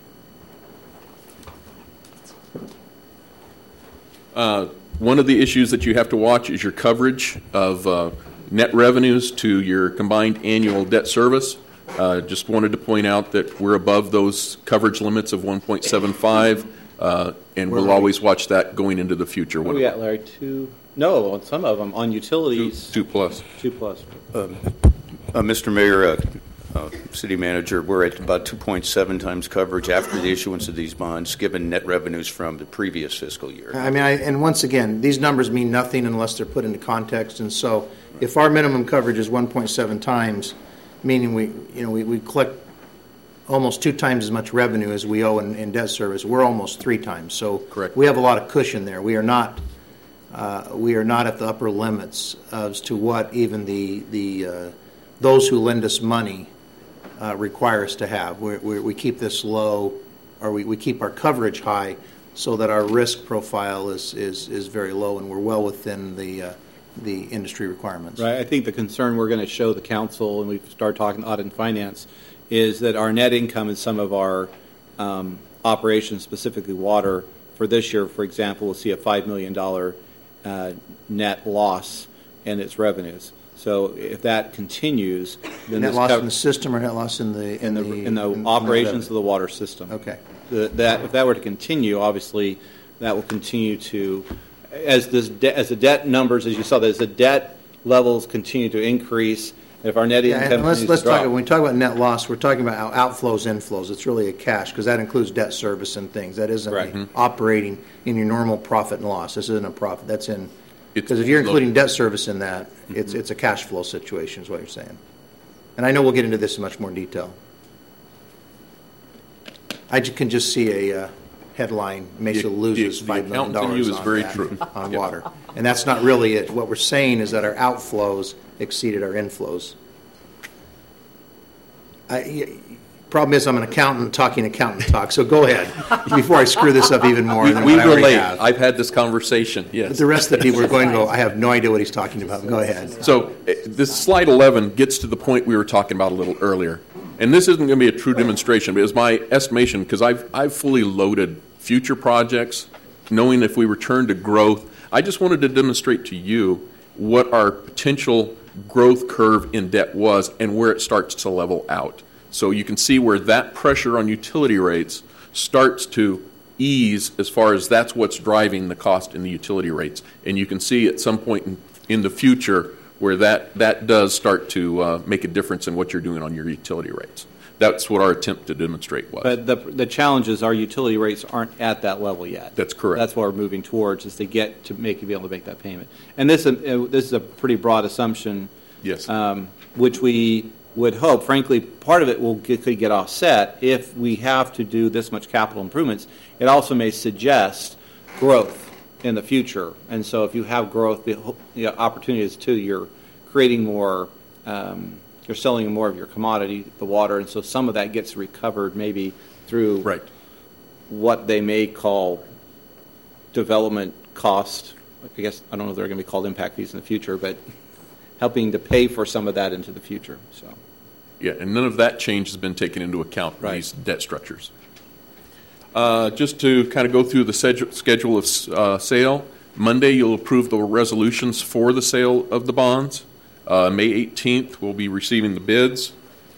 One of the issues that you have to watch is your coverage of net revenues to your combined annual debt service. Just wanted to point out that we're above those coverage limits of 1.75, and we'll always watch that going into the future. What are we at, Larry? 2? No, on some of them. On utilities. 2 plus. 2 plus. Mr. Mayor, City Manager, we're at about 2.7 times coverage after the issuance of these bonds, given net revenues from the previous fiscal year. I mean, and once again, these numbers mean nothing unless they're put into context. And so, if our minimum coverage is 1.7 times, meaning we collect almost 2 times as much revenue as we owe in debt service, we're almost 3 times. So, correct. We have a lot of cushion there. We are not at the upper limits as to what even the those who lend us money require us to have. We keep this low, or we keep our coverage high, so that our risk profile is very low, and we're well within the industry requirements. Right. I think the concern we're going to show the council, and we've started talking audit and finance, is that our net income in some of our operations, specifically water, for this year, for example, we'll see a $5 million net loss in its revenues. So if that continues, then net loss in the system, or net loss in the operations of the water system. Okay. That if that were to continue, obviously, that will continue to, as the debt numbers, as you saw, as the debt levels continue to increase. If our net income continues to drop. When we talk about net loss, we're talking about outflows, inflows. It's really a cash, because that includes debt service and things. That isn't operating in your normal profit and loss. This isn't a profit. That's in. Because if you're including debt service in that, it's a cash flow situation, is what you're saying. And I know we'll get into this in much more detail. I can just see a headline: Mesa loses $5 million on water, and that's not really it. What we're saying is that our outflows exceeded our inflows. Problem is, I'm an accountant talking accountant talk, so go ahead before I screw this up even more. We relate. I've had this conversation, yes. But the rest of the people are going to go, I have no idea what he's talking about. Go ahead. So this slide 11 gets to the point we were talking about a little earlier. And this isn't going to be a true demonstration, but it's my estimation, because I've fully loaded future projects, knowing if we return to growth. I just wanted to demonstrate to you what our potential growth curve in debt was and where it starts to level out. So you can see where that pressure on utility rates starts to ease, as far as that's what's driving the cost in the utility rates. And you can see at some point in the future where that does start to make a difference in what you're doing on your utility rates. That's what our attempt to demonstrate was. But the challenge is our utility rates aren't at that level yet. That's correct. That's what we're moving towards, is to get to be able to make that payment. And this is a pretty broad assumption. Yes. Which we would hope, frankly, part of it could get offset if we have to do this much capital improvements. It also may suggest growth in the future, and so if you have growth, the opportunity is you're creating more, you're selling more of your commodity, the water, and so some of that gets recovered maybe through what they may call development cost. I guess I don't know if they're going to be called impact fees in the future, but helping to pay for some of that into the future. So, yeah, and none of that change has been taken into account in these debt structures. Just to kind of go through the schedule of sale, Monday you'll approve the resolutions for the sale of the bonds. May 18th we'll be receiving the bids.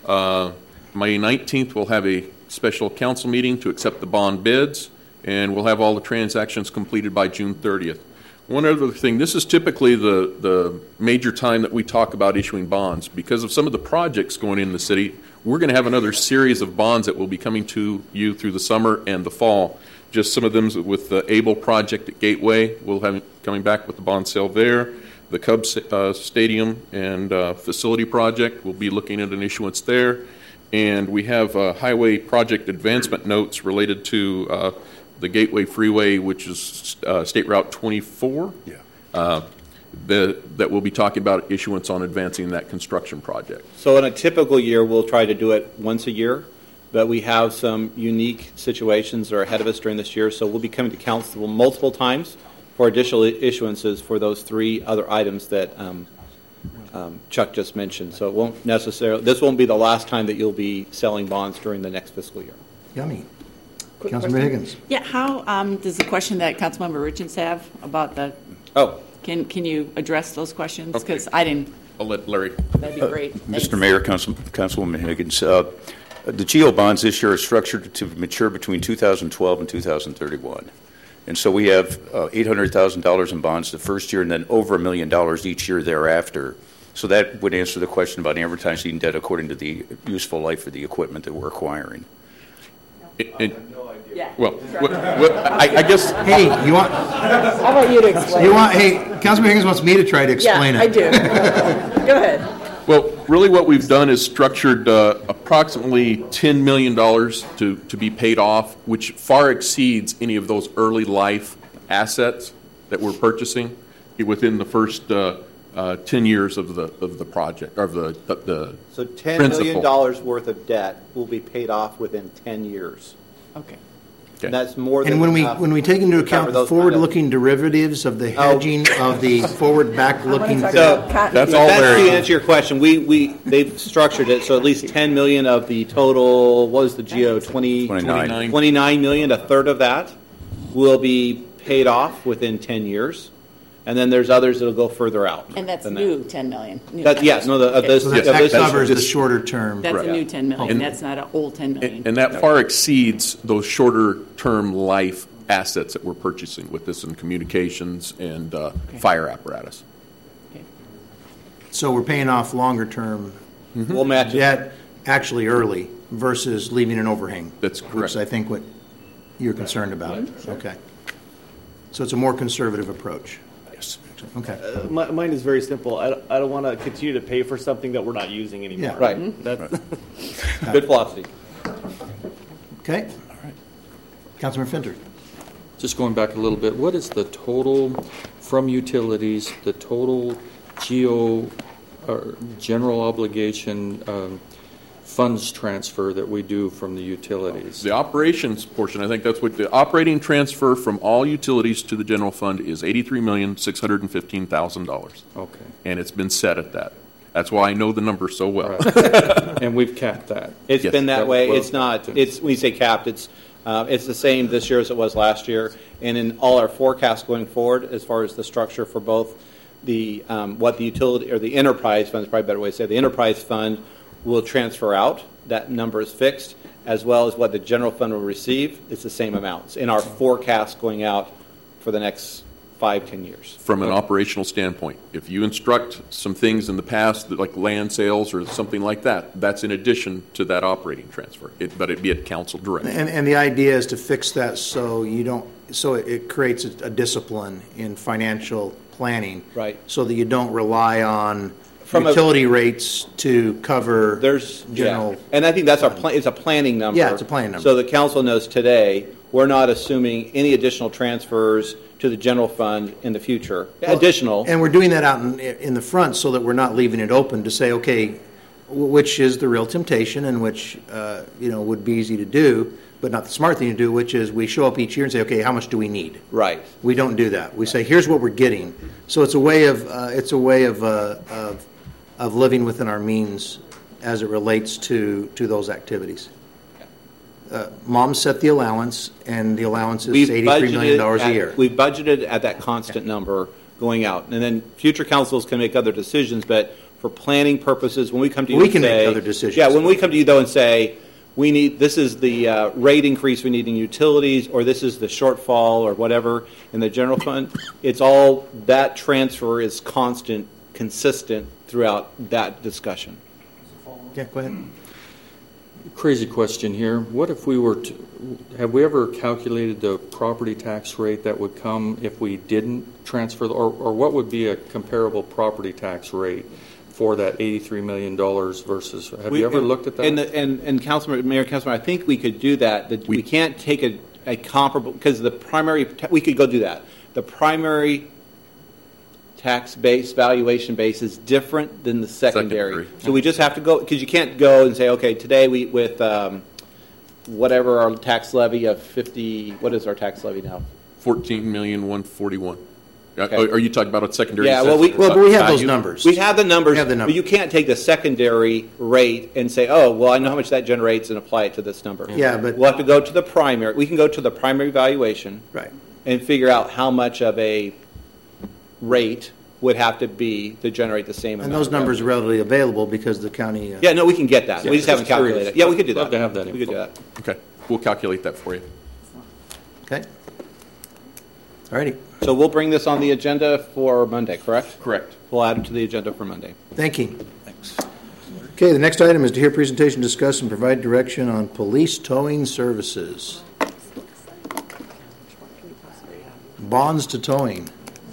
May 19th we'll have a special council meeting to accept the bond bids, and we'll have all the transactions completed by June 30th. One other thing, this is typically the major time that we talk about issuing bonds. Because of some of the projects going in the city, we're going to have another series of bonds that will be coming to you through the summer and the fall. Just some of them with the Able project at Gateway. We'll have coming back with the bond sale there. The Cubs Stadium and facility project, we'll be looking at an issuance there. And we have highway project advancement notes related to the Gateway Freeway, which is State Route 24. Yeah. That we'll be talking about issuance on advancing that construction project. So in a typical year, we'll try to do it once a year. but we have some unique situations that are ahead of us during this year, so we'll be coming to council multiple times for additional issuances for those 3 other items that Chuck just mentioned. So it won't necessarily, this won't be the last time that you'll be selling bonds during the next fiscal year. Yummy. Councilmember Higgins. Yeah, how does the question that Councilmember Richards have about the? Oh, can you address those questions? Because I didn't. I'll let Larry. That'd be great. Mr. Mayor, Councilwoman Higgins, the GO bonds this year are structured to mature between 2012 and 2031. And so we have $800,000 in bonds the first year and then over $1 million each year thereafter. So that would answer the question about amortizing debt according to the useful life of the equipment that we're acquiring. Well, I guess. Hey, you want? How about you to explain? Hey, Councilman Higgins wants me to try to explain it. Yeah, I do. Go ahead. Well, really what we've done is structured approximately $10 million to be paid off, which far exceeds any of those early life assets that we're purchasing within the first 10 years of the project, or the so $10 principal. million worth of debt will be paid off within 10 years. Okay. And that's more than And enough when we take into to cover account the those forward-looking derivatives of the hedging of the forward-back-looking, So that's all to very. answer your question. They've structured it so at least 10 million of the total. What was the GO 29. 29 million. A third of that will be paid off within 10 years, and then there's others that'll go further out. And that's than new 10 million. New That, yes, no. so that covers the shorter term. That's Right. a new 10 million. And- That's not an old 10 million. And that far exceeds those shorter term life assets that we're purchasing with this in communications and fire apparatus. So we're paying off longer-term We'll match it. debt actually early versus leaving an overhang. That's Which correct. is, I think, what you're concerned about. Okay. So it's a more conservative approach. Yes. Okay. Mine is very simple. I don't want to continue to pay for something that we're not using anymore. Yeah. Right. That's Good philosophy. Okay. All right. Councilman Finter. Just going back a little bit, what is the total from utilities, the total general obligation funds transfer that we do from the utilities? The operations portion, I think that's what the operating transfer from all utilities to the general fund is $83,615,000. Okay. And it's been set at that. That's why I know the number so well. Right. And we've capped that. It's Yes. been that way. Well, It's not. It's when you say capped, it's the same this year as it was last year, and in all our forecasts going forward, as far as the structure for both the what the utility or the enterprise fund is probably a better way to say it. The enterprise fund will transfer out. That number is fixed, as well as what the general fund will receive. It's the same amounts in our forecast going out for the next 5-10 years. From an operational standpoint, if you instruct some things in the past, like land sales or something like that, that's in addition to that operating transfer. But it be at council direct. And the idea is to fix that so you don't, so it creates a discipline in financial planning. Right. So that you don't rely on From utility rates to cover general. And I think that's our plan. It's a planning number. Yeah, it's a planning number. So the council knows today we're not assuming any additional transfers to the general fund in the future. Additional. And we're doing that out in the front so that we're not leaving it open to say, okay, which is the real temptation and which would be easy to do, but not the smart thing to do, which is we show up each year and say, okay, how much do we need? Right. We don't do that. We say, here's what we're getting. So it's a way of living within our means as it relates to those activities. Mom set the allowance, and the allowance is $83 million a year. We've budgeted at that constant number going out. And then future councils can make other decisions, but for planning purposes, when we come to you We and can say... make other decisions. Yeah, when we come to you, though, and say, this is the rate increase we need in utilities, or this is the shortfall, or whatever, in the general fund, it's all, that transfer is constant, consistent throughout that discussion. Yeah, go ahead. Crazy question here. What if we were to, have we ever calculated the property tax rate that would come if we didn't transfer, or what would be a comparable property tax rate for that $83 million versus, have you ever looked at that? And Mayor, Councilman, I think we could do that. We can't take a comparable, because the primary, we could go do that. The primary tax base, valuation base is different than the secondary. So we just have to go, because you can't go and say, okay, today with whatever our tax levy of 50, what is our tax levy now? 14,141,000. Okay. Are you talking about a secondary? Yeah, well, but we have those numbers. We have the numbers, We have the numbers. but you can't take the secondary rate and say, oh, well, I know how much that generates and apply it to this number. Yeah, but we'll have to go to the primary. We can go to the primary valuation, right, and figure out how much of a rate would have to be to generate the same amount. And those numbers are readily available because the county. Yeah, no, we can get that. Yeah, we just haven't calculated it. Yeah, we could do that. Love to have that We could do that. Okay, we'll calculate that for you. Okay. All righty. So we'll bring this on the agenda for Monday, correct? Correct. We'll add it to the agenda for Monday. Thank you. Thanks. Okay, the next item is to hear presentation, discuss, and provide direction on police towing services. Bonds to towing.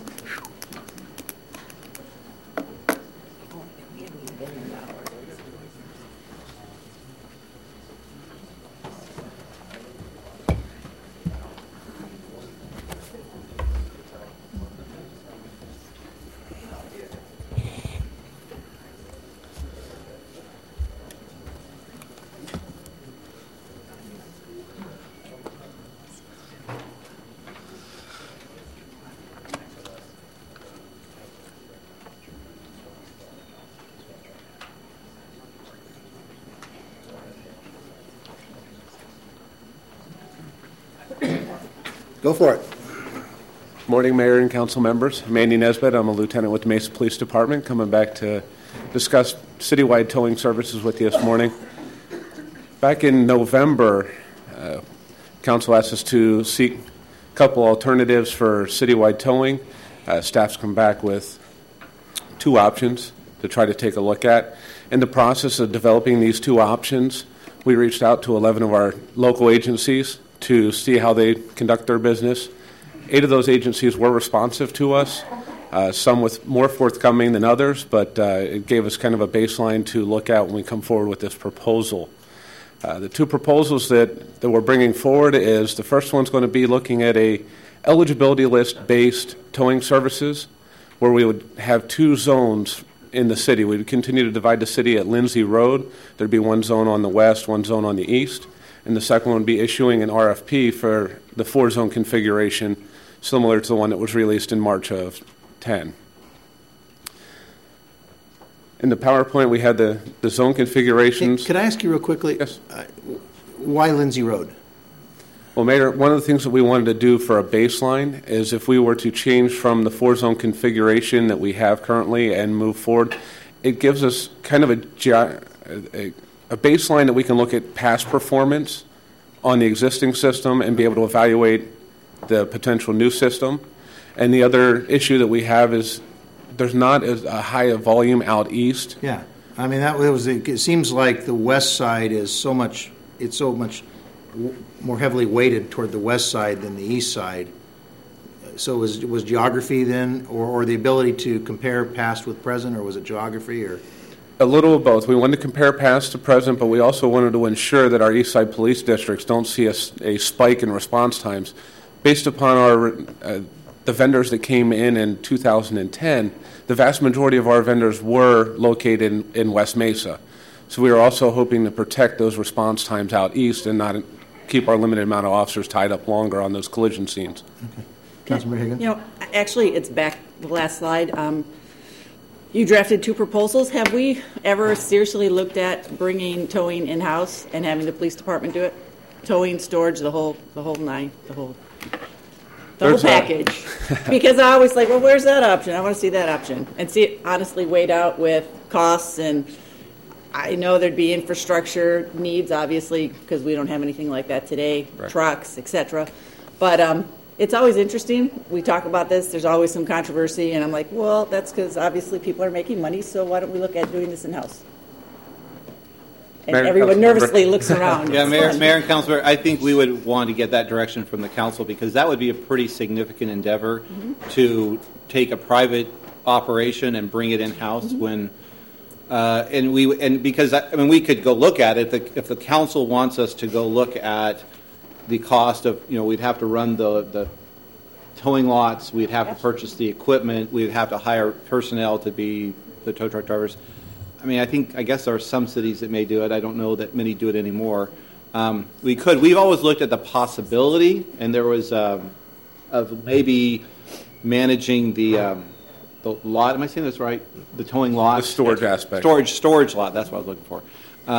Go for it. Morning, Mayor and council members. I'm Andy Nesbitt. I'm a lieutenant with the Mesa Police Department, coming back to discuss citywide towing services with you this morning. Back in November, council asked us to seek a couple alternatives for citywide towing. Staff's come back with two options to try to take a look at. In the process of developing these two options, we reached out to 11 of our local agencies to see how they conduct their business. 8 of those agencies were responsive to us, some with more forthcoming than others, but it gave us kind of a baseline to look at when we come forward with this proposal. The two proposals that we're bringing forward is the first one's going to be looking at a eligibility list-based towing services where we would have 2 zones in the city. We would continue to divide the city at Lindsay Road. There'd be one zone on the west, one zone on the east. And the second one would be issuing an RFP for the 4-zone configuration, similar to the one that was released in March of 10. In the PowerPoint, we had the zone configurations. Could I ask you real quickly? Yes. Why Lindsay Road? Well, Mayor, one of the things that we wanted to do for a baseline is if we were to change from the 4-zone configuration that we have currently and move forward, it gives us kind of a baseline that we can look at past performance on the existing system and be able to evaluate the potential new system. And the other issue that we have is there's not as a high a volume out east. Yeah, I mean it seems like the west side is so much more heavily weighted toward the west side than the east side. So was geography then, or the ability to compare past with present, or was it geography, or? A little of both. We wanted to compare past to present, but we also wanted to ensure that our east side police districts don't see a spike in response times. Based upon the vendors that came in 2010, the vast majority of our vendors were located in West Mesa. So we were also hoping to protect those response times out east and not keep our limited amount of officers tied up longer on those collision scenes. Okay. Councilmember Higgins? You know, actually, it's back the last slide. You drafted 2 proposals. Have we ever seriously looked at bringing towing in-house and having the police department do it? Towing, storage, the whole nine, the whole package. Because I always like, well, where's that option? I want to see that option and see it honestly weighed out with costs. And I know there'd be infrastructure needs, obviously, because we don't have anything like that today, right. Trucks, etc. But it's always interesting. We talk about this. There's always some controversy, and I'm like, well, that's because obviously people are making money, so why don't we look at doing this in-house? And Mayor, everyone nervously looks around. Yeah, Mayor and Councilor, I think we would want to get that direction from the council because that would be a pretty significant endeavor to take a private operation and bring it in-house when, because we could go look at it. If the council wants us to go look at the cost of, we'd have to run the towing lots, we'd have to purchase the equipment, we'd have to hire personnel to be the tow truck drivers. I guess there are some cities that may do it. I don't know that many do it anymore. we could. We've always looked at the possibility, and there was of maybe managing the lot. Am I saying this right? The towing lot, the storage aspect, storage lot. That's what I was looking for.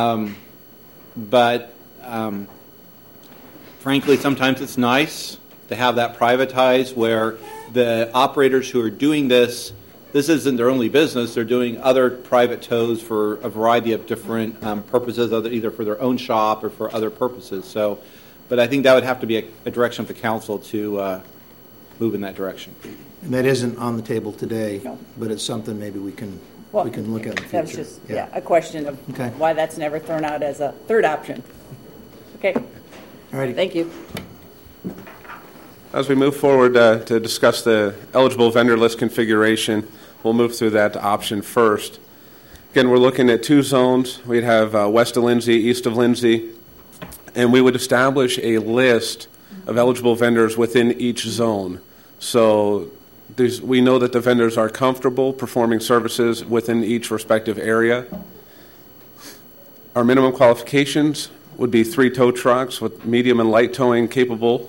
But frankly, sometimes it's nice to have that privatized, where the operators who are doing this isn't their only business. They're doing other private tows for a variety of different purposes, either for their own shop or for other purposes. So, but I think that would have to be a direction of the council to move in that direction. And that isn't on the table today, but it's something maybe we can look at in the future. That was just a question of why that's never thrown out as a third option. Okay. All righty. Thank you. As we move forward to discuss the eligible vendor list configuration, we'll move through that option first. Again, we're looking at two zones. We'd have west of Lindsay, east of Lindsay, and we would establish a list of eligible vendors within each zone. So we know that the vendors are comfortable performing services within each respective area. Our minimum qualifications would be 3 tow trucks with medium and light towing capable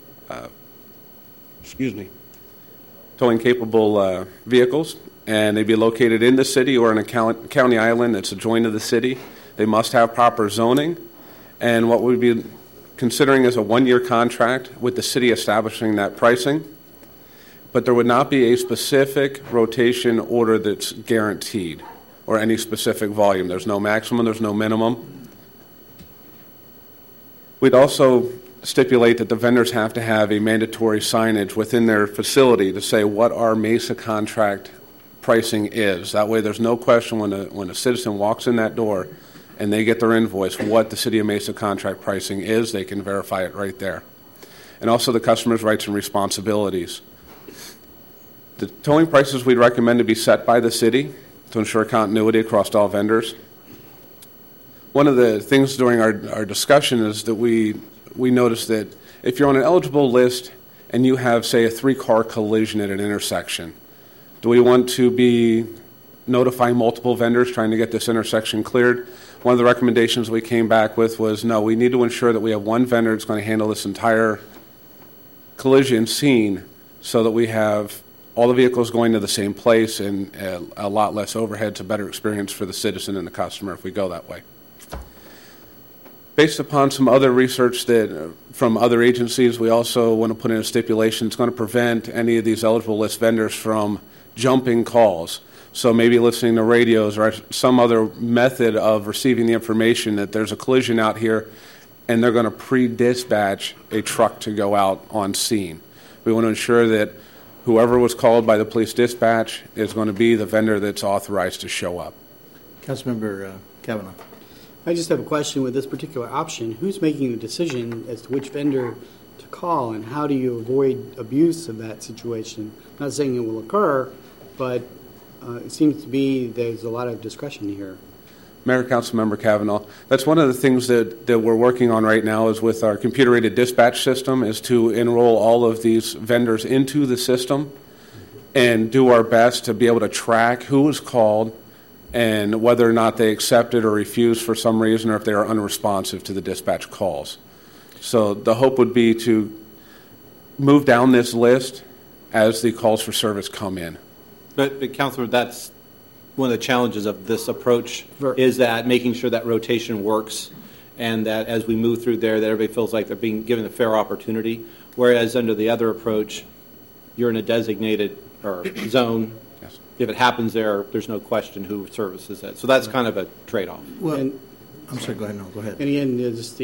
vehicles, and they'd be located in the city or in a county island that's adjoined to the city. They must have proper zoning, and what we'd be considering is a 1-year contract with the city establishing that pricing, but there would not be a specific rotation order that's guaranteed or any specific volume. There's no maximum, there's no minimum. We'd also stipulate that the vendors have to have a mandatory signage within their facility to say what our MESA contract pricing is. That way there's no question when a citizen walks in that door and they get their invoice what the City of Mesa contract pricing is. They can verify it right there. And also the customer's rights and responsibilities. The towing prices we'd recommend to be set by the city to ensure continuity across all vendors. One of the things during our discussion is that we noticed that if you're on an eligible list and you have, say, a 3-car collision at an intersection, do we want to be notifying multiple vendors trying to get this intersection cleared? One of the recommendations we came back with was, no, we need to ensure that we have one vendor that's going to handle this entire collision scene so that we have all the vehicles going to the same place and a lot less overhead. It's a better experience for the citizen and the customer if we go that way. Based upon some other research that from other agencies, we also want to put in a stipulation that's going to prevent any of these eligible list vendors from jumping calls. So maybe listening to radios or some other method of receiving the information that there's a collision out here and they're going to pre-dispatch a truck to go out on scene. We want to ensure that whoever was called by the police dispatch is going to be the vendor that's authorized to show up. Councilmember Kavanaugh. I just have a question with this particular option. Who's making the decision as to which vendor to call, and how do you avoid abuse of that situation? I'm not saying it will occur, but it seems to be there's a lot of discretion here. Mayor, Councilmember Kavanaugh, that's one of the things that we're working on right now is with our computer-aided dispatch system is to enroll all of these vendors into the system and do our best to be able to track who was called and whether or not they accepted or refused for some reason or if they are unresponsive to the dispatch calls. So the hope would be to move down this list as the calls for service come in. But Councilor, that's one of the challenges of this approach is that making sure that rotation works and that as we move through there that everybody feels like they're being given a fair opportunity, whereas under the other approach, you're in a designated zone. Yes. If it happens there, there's no question who services that. So that's kind of a trade-off. Well, I'm sorry, go ahead. No, go ahead. And again, just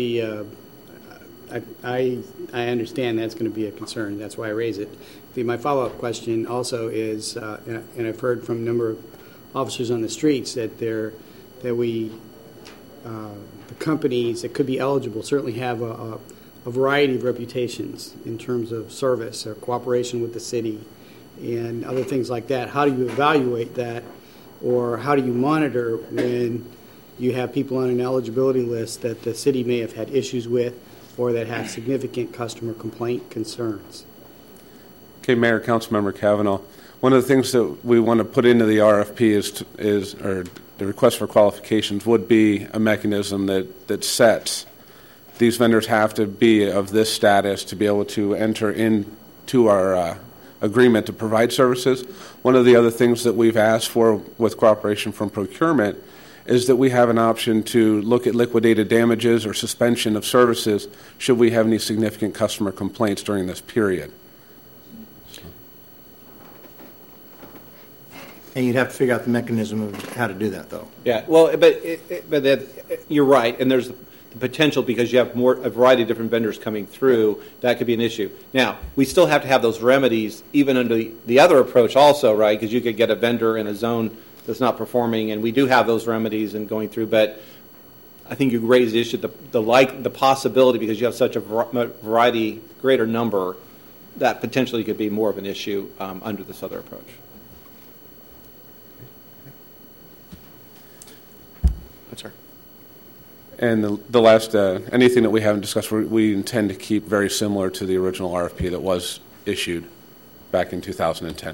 I understand that's going to be a concern. That's why I raise it. My follow-up question also is, and I've heard from a number of officers on the streets that the companies that could be eligible certainly have a variety of reputations in terms of service or cooperation with the city and other things like that. How do you evaluate that, or how do you monitor when you have people on an eligibility list that the city may have had issues with or that have significant customer complaint concerns? Okay, Mayor, Councilmember Kavanaugh, one of the things that we want to put into the RFP or the request for qualifications would be a mechanism that sets these vendors have to be of this status to be able to enter into our agreement to provide services. One of the other things that we've asked for with cooperation from procurement is that we have an option to look at liquidated damages or suspension of services should we have any significant customer complaints during this period. And you'd have to figure out the mechanism of how to do that, though. Yeah, well, but you're right, and there's the potential because you have a variety of different vendors coming through. That could be an issue. Now, we still have to have those remedies even under the other approach also, right? Because you could get a vendor in a zone that's not performing, and we do have those remedies and going through. But I think you raised the issue, the possibility, because you have such a variety, greater number, that potentially could be more of an issue under this other approach. Sorry. And the last, anything that we haven't discussed, we intend to keep very similar to the original RFP that was issued back in 2010.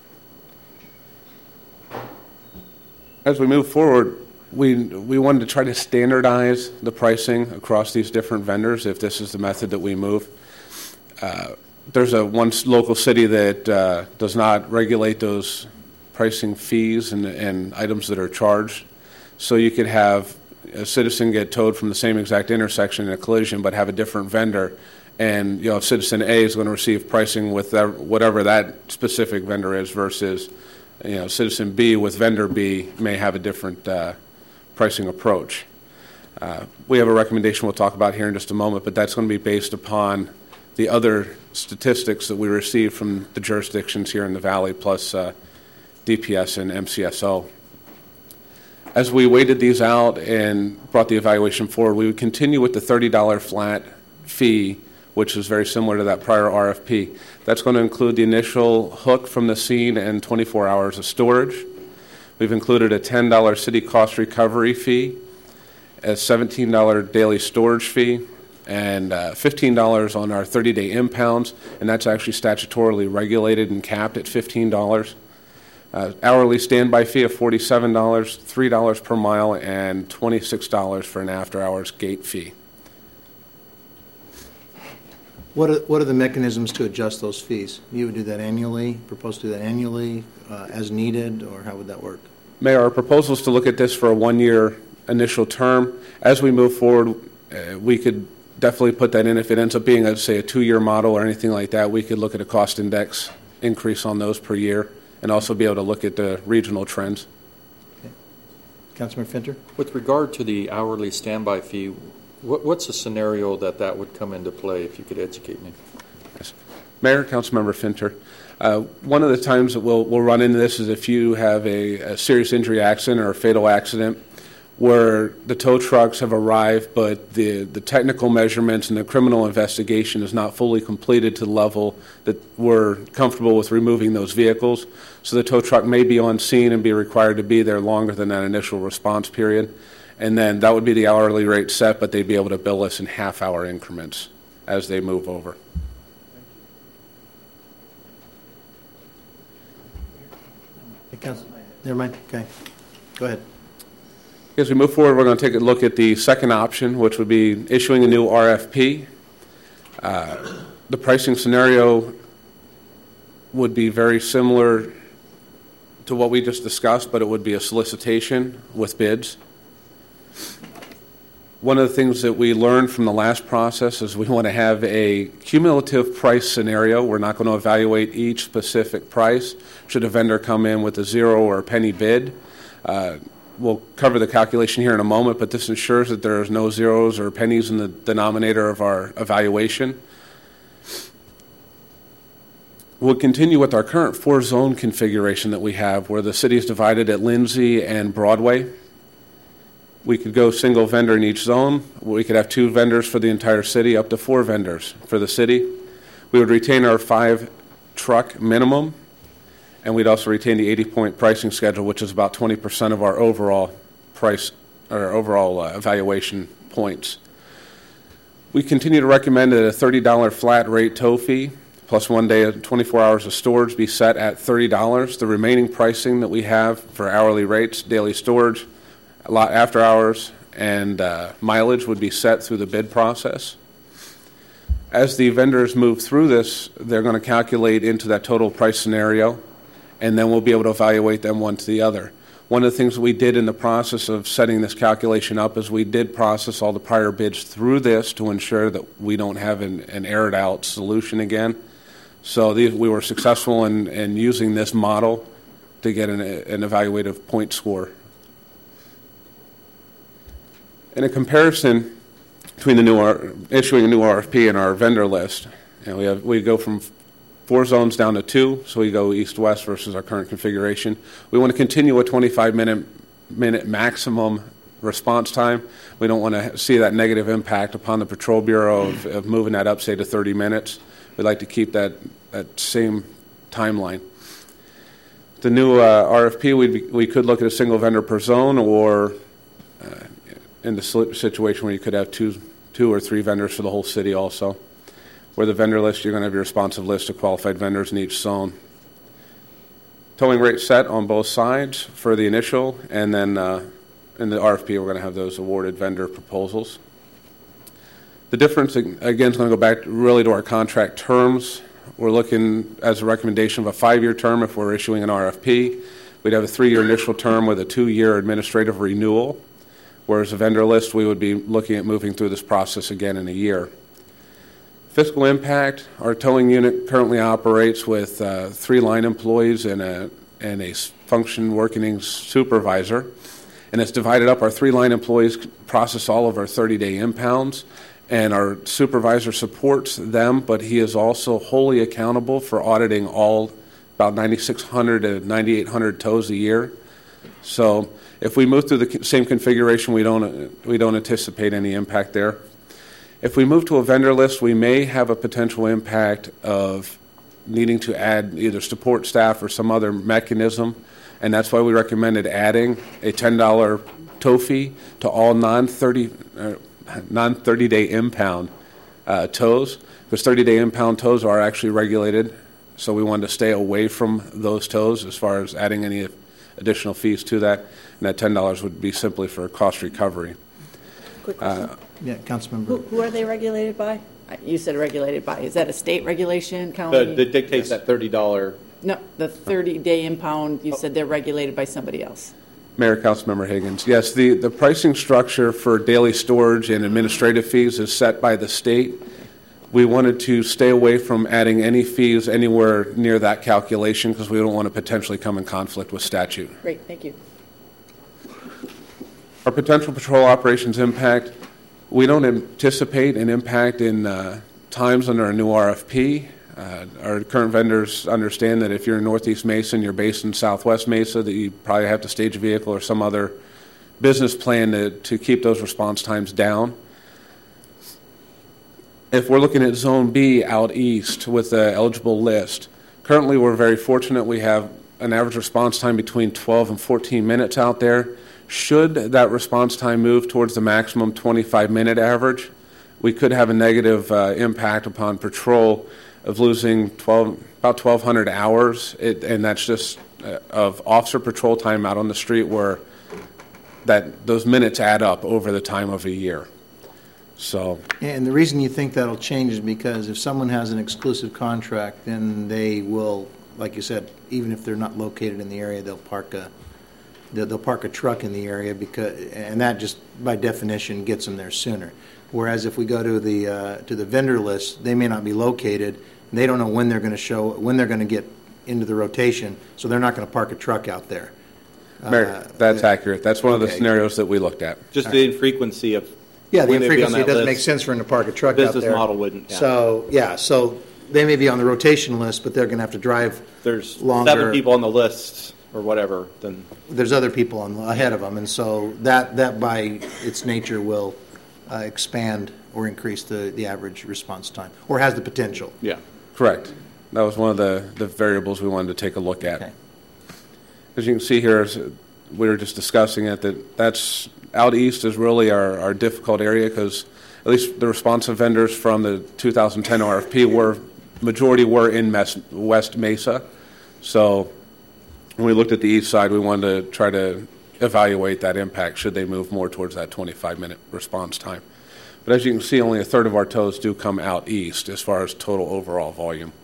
As we move forward, we wanted to try to standardize the pricing across these different vendors if this is the method that we move. There's one local city that does not regulate those pricing fees and items that are charged. So you could have a citizen get towed from the same exact intersection in a collision, but have a different vendor, and citizen A is going to receive pricing with whatever that specific vendor is, versus citizen B with vendor B may have a different pricing approach. We have a recommendation we'll talk about here in just a moment, but that's going to be based upon the other statistics that we receive from the jurisdictions here in the Valley, plus DPS and MCSO. As we weighted these out and brought the evaluation forward, we would continue with the $30 flat fee, which is very similar to that prior RFP. That's going to include the initial hook from the scene and 24 hours of storage. We've included a $10 city cost recovery fee, a $17 daily storage fee, and $15 on our 30-day impounds, and that's actually statutorily regulated and capped at $15. Hourly standby fee of $47, $3 per mile, and $26 for an after-hours gate fee. What are the mechanisms to adjust those fees? You would do that annually, propose to do that annually, as needed, or how would that work? Mayor, our proposal is to look at this for a one-year initial term. As we move forward, we could definitely put that in. If it ends up being, say, a 2-year model or anything like that, we could look at a cost index increase on those per year, and also be able to look at the regional trends. Okay. Councilmember Finter? With regard to the hourly standby fee, what's a scenario that would come into play, if you could educate me? Yes. Mayor, Councilmember Finter, one of the times that we'll run into this is if you have a serious injury accident or a fatal accident where the tow trucks have arrived, but the technical measurements and the criminal investigation is not fully completed to the level that we're comfortable with removing those vehicles. So the tow truck may be on scene and be required to be there longer than that initial response period. And then that would be the hourly rate set, but they'd be able to bill us in half-hour increments as they move over. Never mind. Okay. Go ahead. As we move forward, we're going to take a look at the second option, which would be issuing a new RFP. The pricing scenario would be very similar to what we just discussed, but it would be a solicitation with bids. One of the things that we learned from the last process is we want to have a cumulative price scenario. We're not going to evaluate each specific price. Should a vendor come in with a zero or a penny bid, we'll cover the calculation here in a moment, but this ensures that there is no zeros or pennies in the denominator of our evaluation. We'll continue with our current 4-zone configuration that we have, where the city is divided at Lindsay and Broadway. We could go single vendor in each zone. We could have 2 vendors for the entire city, up to 4 vendors for the city. We would retain our 5-truck minimum, and we'd also retain the 80-point pricing schedule, which is about 20% of our overall price or overall evaluation points. We continue to recommend that a $30 flat rate tow fee plus 1 day of 24 hours of storage be set at $30. The remaining pricing that we have for hourly rates, daily storage, a lot after hours, and mileage would be set through the bid process. As the vendors move through this, they're going to calculate into that total price scenario, and then we'll be able to evaluate them one to the other. One of the things we did in the process of setting this calculation up is we did process all the prior bids through this to ensure that we don't have an aired out solution again. So we were successful in using this model to get an evaluative point score. In a comparison between issuing a new RFP and our vendor list, we go from 4 zones down to 2, so we go east-west versus our current configuration. We want to continue a 25-minute maximum response time. We don't want to see that negative impact upon the Patrol Bureau of moving that up, say, to 30 minutes. We'd like to keep that same timeline. The new RFP, we could look at a single vendor per zone, or in the situation where you could have two or 3 vendors for the whole city also. Where the vendor list, you're going to have your responsive list of qualified vendors in each zone. Towing rate set on both sides for the initial, and then in the RFP, we're going to have those awarded vendor proposals. The difference, again, is going to go back really to our contract terms. We're looking as a recommendation of a 5-year term if we're issuing an RFP. We'd have a 3-year initial term with a 2-year administrative renewal, whereas a vendor list, we would be looking at moving through this process again in a year. Fiscal impact, our towing unit currently operates with 3 line employees and a function working supervisor. And it's divided up. Our 3 line employees process all of our 30-day impounds, and our supervisor supports them, but he is also wholly accountable for auditing all about 9,600 to 9,800 tows a year. So if we move through the same configuration, we don't anticipate any impact there. If we move to a vendor list, we may have a potential impact of needing to add either support staff or some other mechanism, and that's why we recommended adding a $10 tow fee to all non-30-day impound tows, because 30-day impound tows are actually regulated, so we wanted to stay away from those tows as far as adding any additional fees to that, and that $10 would be simply for cost recovery. Quick question. Yeah, Councilmember. Who are they regulated by? You said regulated by. Is that a state regulation, county? That dictates that $30. No, the 30-day impound, you said they're regulated by somebody else. Mayor, Councilmember Higgins. Yes, the pricing structure for daily storage and administrative fees is set by the state. We wanted to stay away from adding any fees anywhere near that calculation because we don't want to potentially come in conflict with statute. Great, thank you. Our potential patrol operations impact, we don't anticipate an impact in times under a new RFP. Our current vendors understand that if you're in Northeast Mesa and you're based in Southwest Mesa, that you probably have to stage a vehicle or some other business plan to keep those response times down. If we're looking at Zone B out east with the eligible list, currently we're very fortunate. We have an average response time between 12 and 14 minutes out there. Should that response time move towards the maximum 25-minute average, we could have a negative impact upon patrol of losing about 1,200 hours, and that's just of officer patrol time out on the street where those minutes add up over the time of a year. So, and the reason you think that'll change is because if someone has an exclusive contract, then they will, like you said, even if they're not located in the area, they'll park a truck in the area and that just by definition gets them there sooner. Whereas if we go to the vendor list, they may not be located, and they don't know when they're going to get into the rotation, so they're not going to park a truck out there. Mayor, that's accurate. That's one of the scenarios that we looked at. Just the infrequency of the infrequency, it doesn't make sense for them to park a truck out there. Business model wouldn't. Yeah. So they may be on the rotation list, but they're going to have to drive. There's longer. 7 people on the list or whatever. Then there's other people ahead of them, and so that by its nature will expand or increase the average response time, or has the potential. Yeah, correct. That was one of the variables we wanted to take a look at. Okay. As you can see here, we were just discussing it, that's out east is really our difficult area because at least the responsive vendors from the 2010 RFP majority were in West Mesa. So when we looked at the east side, we wanted to try to evaluate that impact should they move more towards that 25-minute response time. But as you can see, only a third of our tows do come out east as far as total overall volume.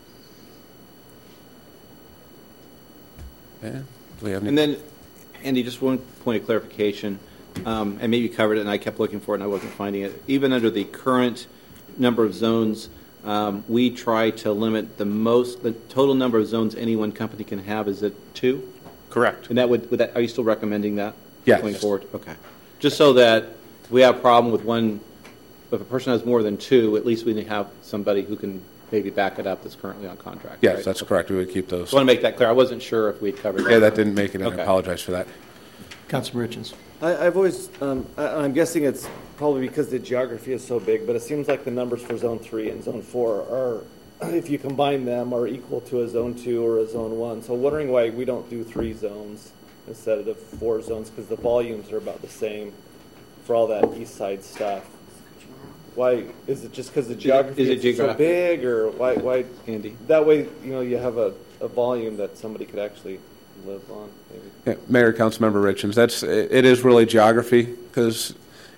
Yeah. Do we have any? And then, Andy, just one point of clarification, and maybe you covered it, and I kept looking for it, and I wasn't finding it. Even under the current number of zones, we try to limit the total number of zones any one company can have. Is it 2? Correct. And that would that, are you still recommending that? Yes. Going forward? Okay. Just so that if we have a problem with one, if a person has more than 2, at least we have somebody who can maybe back it up that's currently on contract. Yes, right? that's correct. We would keep those. I want to make that clear. I wasn't sure if we'd covered that. Yeah, that didn't make it, and Okay. I apologize for that. Councilman Richens. I've always, I'm guessing it's probably because the geography is so big, but it seems like the numbers for Zone 3 and Zone 4 are, if you combine them, are equal to a Zone 2 or a Zone 1. So wondering why we don't do 3 zones instead of the 4 zones, because the volumes are about the same for all that east side stuff. Why is it just because the geography is so big, or why Andy? That way, you have a volume that somebody could actually live on. Maybe. Yeah, Mayor, Councilmember Richens, it is really geography, because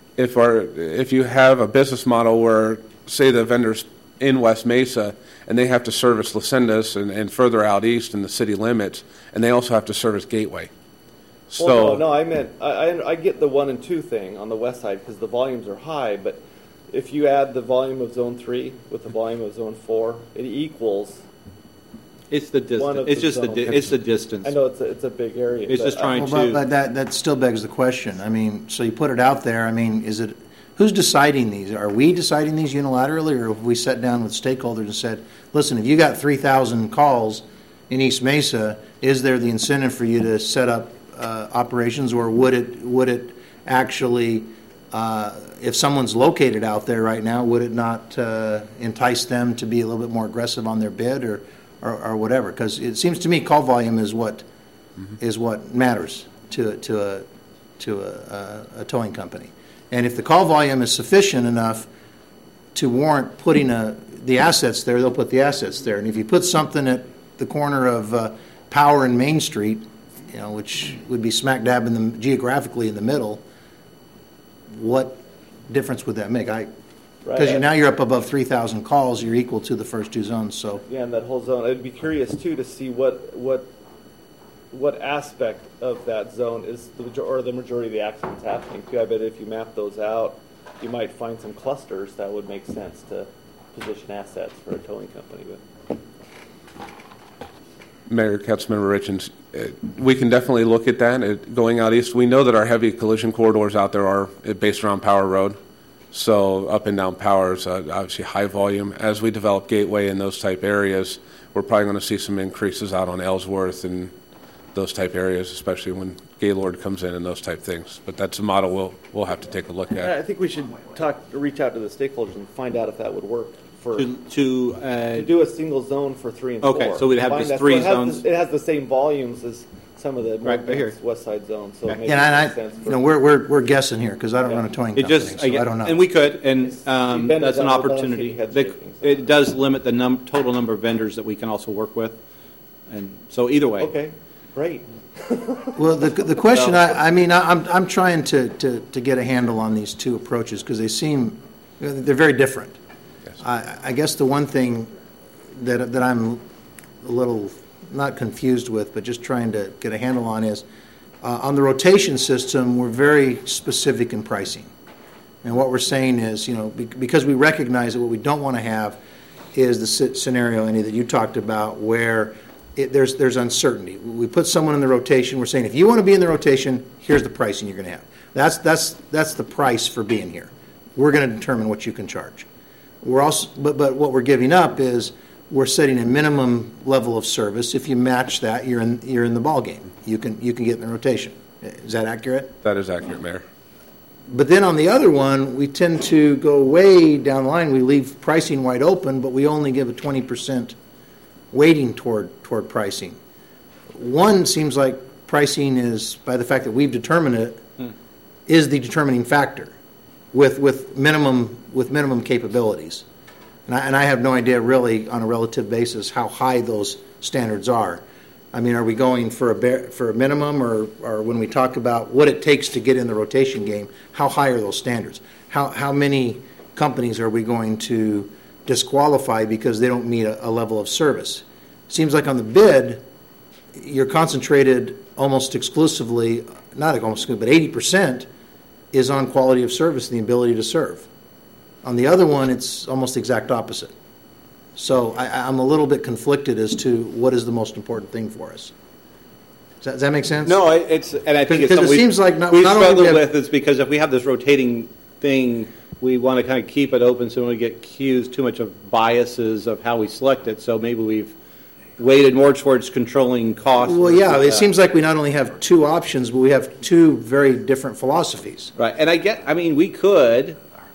if you have a business model where, say, the vendor's in West Mesa and they have to service Lucinda's and further out east in the city limits, and they also have to service Gateway. So well, no, I meant I get the 1 and 2 thing on the west side because the volumes are high, but if you add the volume of Zone 3 with the volume of Zone 4, it equals. It's the distance. It's just it's the distance. I know it's a big area. It's just trying to. But that still begs the question. I mean, so you put it out there. I mean, who's deciding these? Are we deciding these unilaterally, or have we sat down with stakeholders and said, listen, if you got 3,000 calls in East Mesa, is there the incentive for you to set up operations, or would it actually, if someone's located out there right now, would it not entice them to be a little bit more aggressive on their bid, or whatever? Because it seems to me call volume is what matters to a towing company. And if the call volume is sufficient enough to warrant putting the assets there, they'll put the assets there. And if you put something at the corner of Power and Main Street, which would be smack dab geographically in the middle, what difference would that make? Because now you're up above 3,000 calls, you're equal to the first 2 zones. So yeah, and that whole zone. I'd be curious too to see what aspect of that zone is the majority of the accidents happening too. I bet if you map those out, you might find some clusters that would make sense to position assets for a towing company with. Mayor, Councilmember Richens, we can definitely look at that. Going out east, we know that our heavy collision corridors out there are based around Power Road. So up and down Power is obviously high volume. As we develop Gateway in those type areas, we're probably going to see some increases out on Ellsworth and those type areas, especially when Gaylord comes in and those type things. But that's a model we'll have to take a look at. I think we should reach out to the stakeholders and find out if that would work for to do a single zone for 3 and 4. Okay, so we'd have just 3 zones. It has the same volumes as some of the west side zones. So it makes sense. We're guessing here because I don't run a towing company, so I don't know. And we could, and that's an opportunity. It does limit the total number of vendors that we can also work with, and so either way. Okay, great. Well, the question, I'm trying to get a handle on these 2 approaches because they're very different. Yes. I guess the one thing that I'm a little not confused with, but just trying to get a handle on is on the rotation system, we're very specific in pricing. And what we're saying is, because we recognize that what we don't want to have is the scenario, Andy, that you talked about where there's uncertainty. We put someone in the rotation, we're saying, if you want to be in the rotation, here's the pricing you're going to have. That's the price for being here. We're going to determine what you can charge. We're also, but what we're giving up is we're setting a minimum level of service. If you match that, you're in the ball game. You can get in the rotation. Is that accurate? That is accurate, Mayor. But then on the other one, we tend to go way down the line. We leave pricing wide open, but we only give a 20% weighting toward pricing. One seems like pricing is, by the fact that we've determined it, is the determining factor with minimum capabilities. And I have no idea really on a relative basis how high those standards are. I mean, are we going for a minimum, or when we talk about what it takes to get in the rotation game, how high are those standards? How many companies are we going to disqualify because they don't meet a level of service? Seems like on the bid, you're concentrated almost exclusively, not almost exclusively, but 80% is on quality of service and the ability to serve. On the other one, it's almost the exact opposite. So I'm a little bit conflicted as to what is the most important thing for us. Does that make sense? No, it's, and I think it's something it seems like we not struggle only with is because if we have this rotating thing, we want to kind of keep it open so we don't get accused too much of biases of how we select it. So maybe we've weighted more towards controlling costs. Well, yeah, it seems like we not only have two options, but we have two very different philosophies. Right, and we could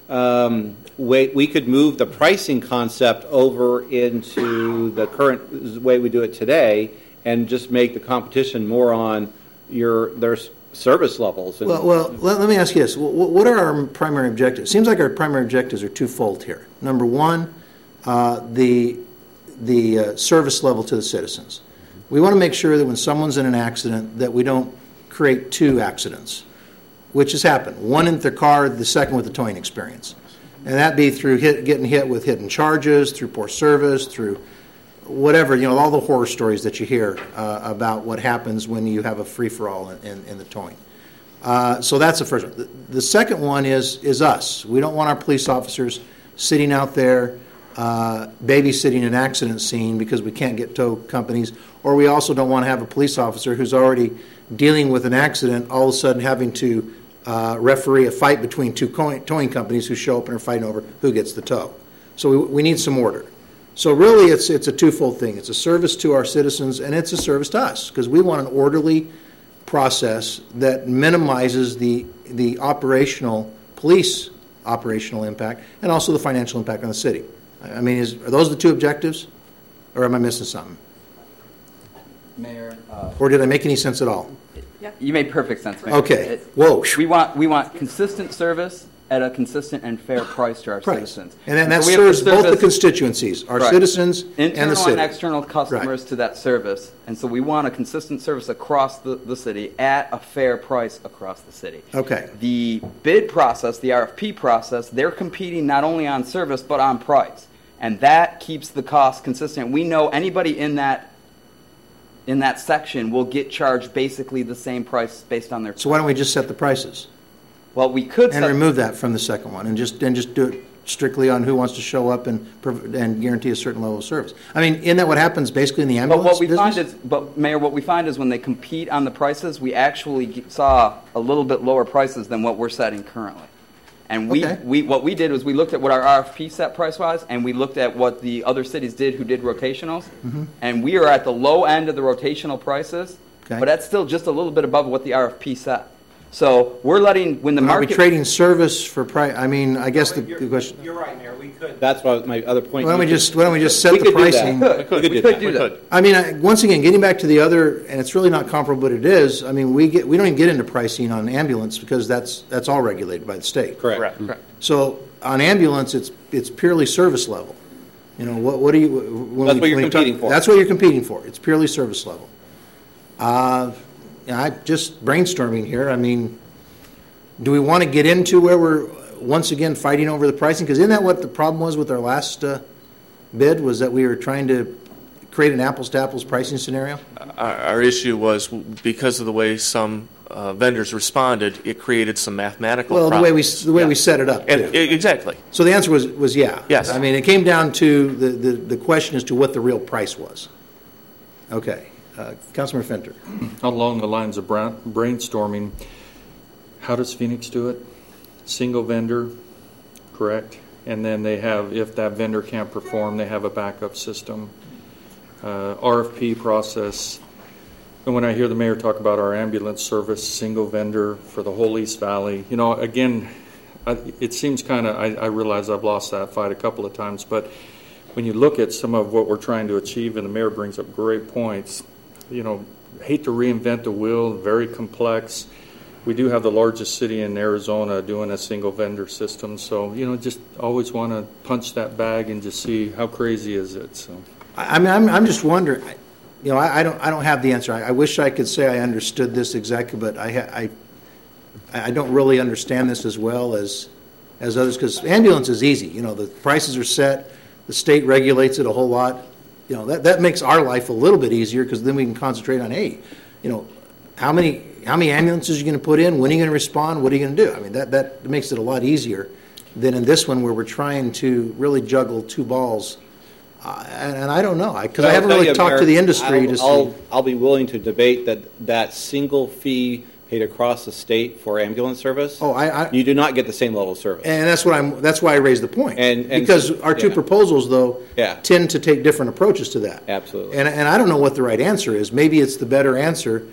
we could move the pricing concept over into the current way we do it today, and just make the competition more on their service levels. And, well, let me ask you this: what are our primary objectives? It seems like our primary objectives are twofold here. Number one, the service level to the citizens. We want to make sure that when someone's in an accident, that we don't create two accidents, which has happened. One in their car, the second with the towing experience. And that be through getting hit with hidden charges, through poor service, through whatever, all the horror stories that you hear about what happens when you have a free-for-all in the towing. So that's the first one. The second one is us. We don't want our police officers sitting out there babysitting an accident scene because we can't get tow companies, or we also don't want to have a police officer who's already dealing with an accident all of a sudden having to referee a fight between two towing companies who show up and are fighting over who gets the tow. So we need some order. So really it's a twofold thing. It's a service to our citizens and it's a service to us because we want an orderly process that minimizes the police operational impact and also the financial impact on the city. I mean, are those the two objectives, or am I missing something? Mayor, or did I make any sense at all? You made perfect sense, Mayor. Okay. Whoa. We want consistent service at a consistent and fair price to our citizens. And then that serves both the constituencies, our citizens and the city. Internal and external customers to that service. And so we want a consistent service across the city at a fair price across the city. Okay. The bid process, the RFP process, they're competing not only on service but on price. And that keeps the cost consistent. We know anybody in that section will get charged basically the same price based on their. So why don't we just set the prices? Well, we could remove that from the second one, and just do it strictly on who wants to show up and guarantee a certain level of service. I mean, isn't that what happens basically in the ambulance business? Mayor, what we find is when they compete on the prices, we actually saw a little bit lower prices than what we're setting currently. And what we did was we looked at what our RFP set price was, and we looked at what the other cities did who did rotationals, and we are at the low end of the rotational prices, but that's still just a little bit above what the RFP set. So we're letting when the market. Are we trading service for price? I mean, I guess the question. You're right, Mayor. We could. That's what my other point. Why don't we just set the pricing? We could do that. I mean, once again, getting back to the other, and it's really not comparable, but it is. I mean, we don't even get into pricing on ambulance because that's all regulated by the state. Correct. So on ambulance, it's purely service level. What do you? That's what you're competing for. That's what you're competing for. It's purely service level. I'm just brainstorming here. I mean, do we want to get into where we're once again fighting over the pricing? Because isn't that what the problem was with our last bid, was that we were trying to create an apples-to-apples pricing scenario? Our issue was because of the way some vendors responded, it created some mathematical problems. the way we set it up. Exactly. So the answer was yeah. Yes. I mean, it came down to the question as to what the real price was. Okay. Councilmember Fenter. Along the lines of brainstorming, how does Phoenix do it? Single vendor, correct? And then they have, if that vendor can't perform, they have a backup system. RFP process. And when I hear the mayor talk about our ambulance service, single vendor for the whole East Valley, again, it seems kind of, I realize I've lost that fight a couple of times, but when you look at some of what we're trying to achieve, and the mayor brings up great points, hate to reinvent the wheel, very complex. We do have the largest city in Arizona doing a single vendor system, so just always want to punch that bag and just see how crazy is it. So, I mean, I'm just wondering. I don't have the answer. I wish I could say I understood this exactly, but I don't really understand this as well as others, because ambulance is easy. The prices are set. The state regulates it a whole lot. That makes our life a little bit easier, because then we can concentrate on, hey, how many ambulances are you going to put in? When are you going to respond? What are you going to do? I mean, that makes it a lot easier than in this one, where we're trying to really juggle two balls. And I don't know, because I haven't really talked to the industry to see. I'll be willing to debate that single fee paid across the state for ambulance service. You do not get the same level of service. And that's why I raised the point. And because our two proposals, though, tend to take different approaches to that. Absolutely. And I don't know what the right answer is. Maybe it's the better answer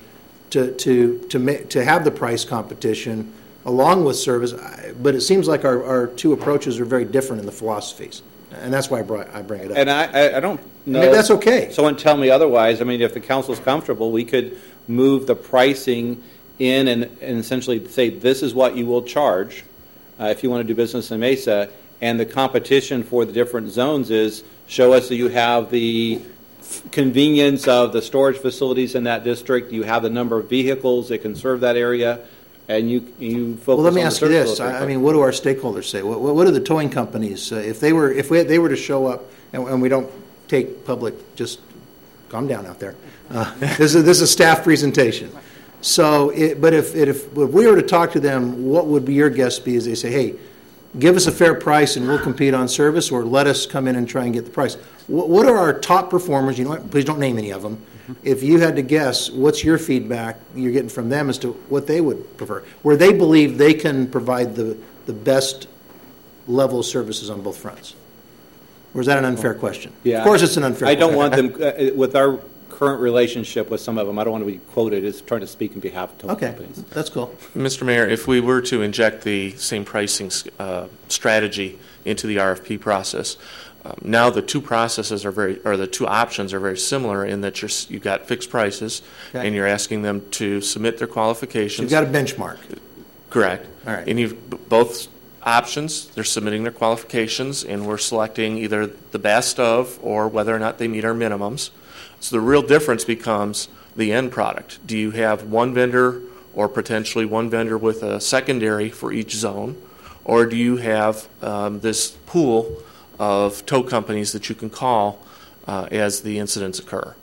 to have the price competition along with service. But it seems like our two approaches are very different in the philosophies. And that's why I bring it up. And I don't know. Maybe that's okay. Someone tell me otherwise. I mean, if the council's comfortable, we could move the pricing in and essentially say this is what you will charge if you want to do business in Mesa. And the competition for the different zones is show us that you have the convenience of the storage facilities in that district. You have the number of vehicles that can serve that area. And you focus on the. Well, let me ask you this. I mean, what do our stakeholders say? What do the towing companies if they were to show up and we don't take public? Just calm down out there. This is a staff presentation. So, but if we were to talk to them, what would be your guess be? As they say, hey, give us a fair price and we'll compete on service, or let us come in and try and get the price. What are our top performers? Please don't name any of them. If you had to guess, what's your feedback you're getting from them as to what they would prefer, where they believe they can provide the best level of services on both fronts? Or is that an unfair question? Yeah. Of course it's an unfair question. I don't want them, with our current relationship with some of them, I don't want to be quoted as trying to speak on behalf of towing companies. That's cool. Mr. Mayor, if we were to inject the same pricing strategy into the RFP process, now the two processes the two options are very similar in that you've got fixed prices, and you're asking them to submit their qualifications. So you've got a benchmark. Correct. All right. And you've both options, they're submitting their qualifications, and we're selecting either the best of or whether or not they meet our minimums. So the real difference becomes the end product. Do you have one vendor or potentially one vendor with a secondary for each zone, or do you have this pool of tow companies that you can call as the incidents occur?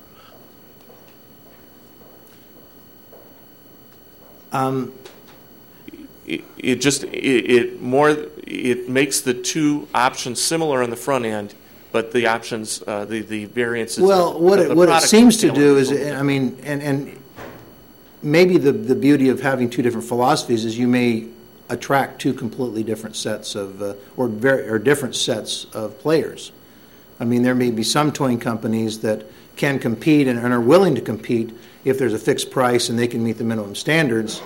It makes the two options similar on the front end, but the options, the variances. Well, what it seems to do is, I mean, and maybe the beauty of having two different philosophies is you may attract two completely different sets of, or different sets of players. I mean, there may be some towing companies that can compete and are willing to compete if there's a fixed price and they can meet the minimum standards,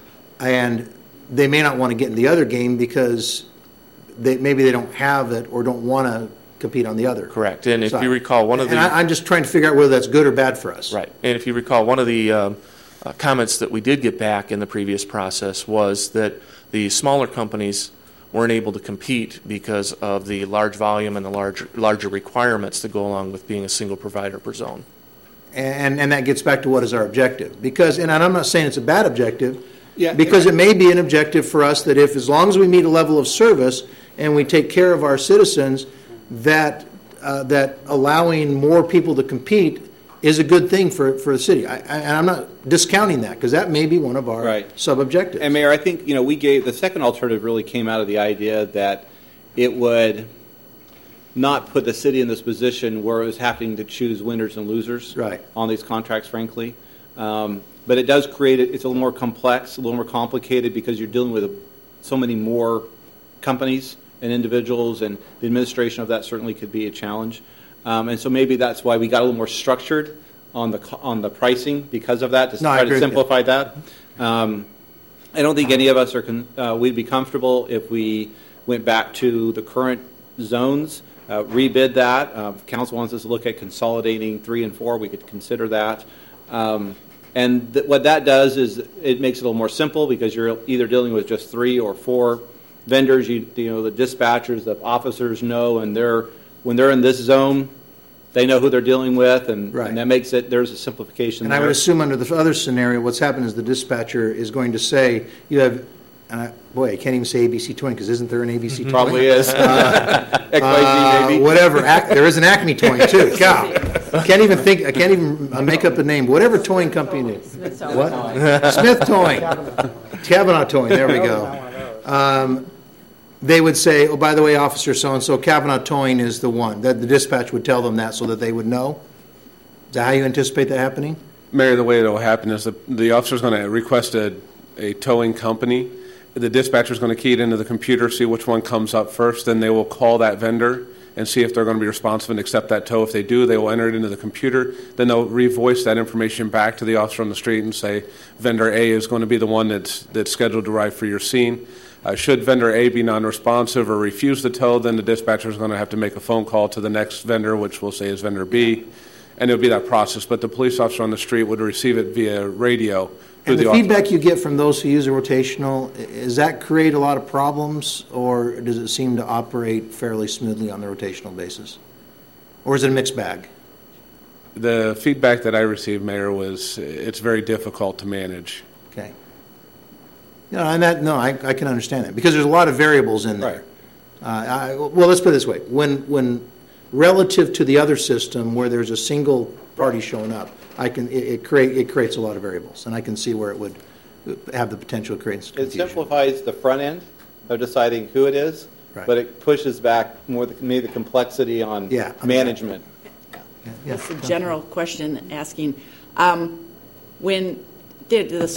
and they may not want to get in the other game because maybe they don't have it or don't want to compete on the other. Correct. And if you recall, I'm just trying to figure out whether that's good or bad for us. Right. And if you recall, one of the comments that we did get back in the previous process was that the smaller companies weren't able to compete because of the large volume and the larger requirements that go along with being a single provider per zone. And that gets back to what is our objective. Because, and I'm not saying it's a bad objective, Yeah. because it may be an objective for us that if, as long as we meet a level of service and we take care of our citizens, that allowing more people to compete is a good thing for the city. And I'm not discounting that, because that may be one of our sub-objectives. And Mayor, I think, we gave, the second alternative really came out of the idea that it would not put the city in this position where it was having to choose winners and losers on these contracts, frankly. But it does create it's a little more complex, a little more complicated, because you're dealing with so many more companies and individuals, and the administration of that certainly could be a challenge. And so maybe that's why we got a little more structured on the pricing because of that, to try to simplify that. I don't think any of us we'd be comfortable if we went back to the current zones, rebid that. If council wants us to look at consolidating 3 and 4, we could consider that. And what that does is it makes it a little more simple, because you're either dealing with just 3 or 4 vendors. The dispatchers, the officers know, and when they're in this zone, They know who they're dealing with, and that makes it, there's a simplification And there. I would assume under the other scenario, what's happened is the dispatcher is going to say, you have, boy, I can't even say ABC Towing, because isn't there an ABC Towing? Probably is. XYZ maybe. Whatever. There is an Acme Towing, too. God. I can't even make up a name. Whatever towing company it is. Smith Towing. What? Smith Towing. Kavanaugh Towing. There we go. They would say, oh, by the way, Officer so-and-so, Kavanaugh Towing is the one. That the dispatch would tell them that so that they would know? Is that how you anticipate that happening? Mayor, the way it will happen is the officer is going to request a towing company. The dispatcher is going to key it into the computer, see which one comes up first. Then they will call that vendor and see if they're going to be responsive and accept that tow. If they do, they will enter it into the computer. Then they'll revoice that information back to the officer on the street and say, vendor A is going to be the one that's scheduled to arrive for your scene. Should vendor A be non-responsive or refuse the tow, then the dispatcher is going to have to make a phone call to the next vendor, which we'll say is vendor B, and it'll be that process. But the police officer on the street would receive it via radio. And the feedback you get from those who use a rotational, does that create a lot of problems, or does it seem to operate fairly smoothly on the rotational basis? Or is it a mixed bag? The feedback that I received, Mayor, was it's very difficult to manage. Okay. I can understand that because there's a lot of variables in there. Right. Well, let's put it this way: when relative to the other system, where there's a single party showing up, it creates a lot of variables, and I can see where it would have the potential to create confusion. It simplifies the front end of deciding who it is, but it pushes back more maybe the complexity on management. It's a general question asking when the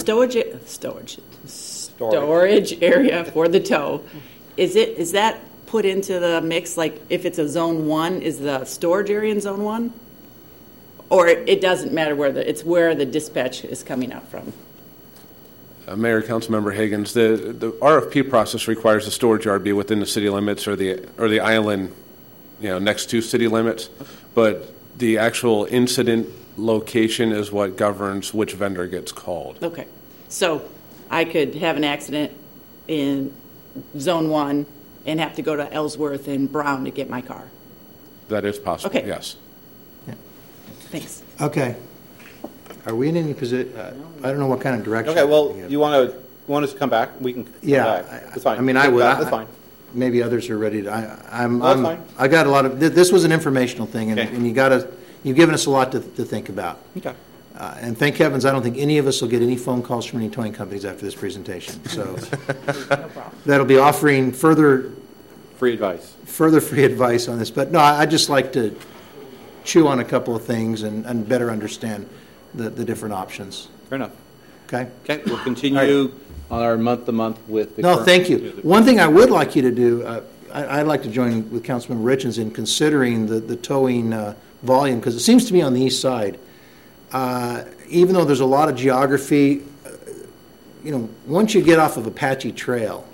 storage area for the tow, is that put into the mix? Like if it's a zone 1, is the storage area in zone 1? Or it doesn't matter it's where the dispatch is coming out from? Mayor, Councilmember Higgins, the RFP process requires the storage yard be within the city limits or the island, next to city limits, but the actual incident location is what governs which vendor gets called. Okay. So I could have an accident in Zone 1 and have to go to Ellsworth and Brown to get my car. That is possible, okay. Yes. Yeah. Thanks. Okay. Are we in any position? I don't know what kind of direction. Okay, well, you want us to come back? We can come back. That's fine. I mean, I would. That's fine. Maybe others are ready to. That's fine. I got a lot of. This was an informational thing, and you've given us a lot to think about. Okay. And thank heavens, I don't think any of us will get any phone calls from any towing companies after this presentation. So that'll be offering further free advice on this. But no, I'd just like to chew on a couple of things and better understand the different options. Fair enough. Okay. Okay. We'll continue on our month-to-month with the current thank you. One thing I would like you to do, I'd like to join with Councilmember Richens in considering the towing volume, because it seems to me on the east side, even though there's a lot of geography, once you get off of Apache Trail,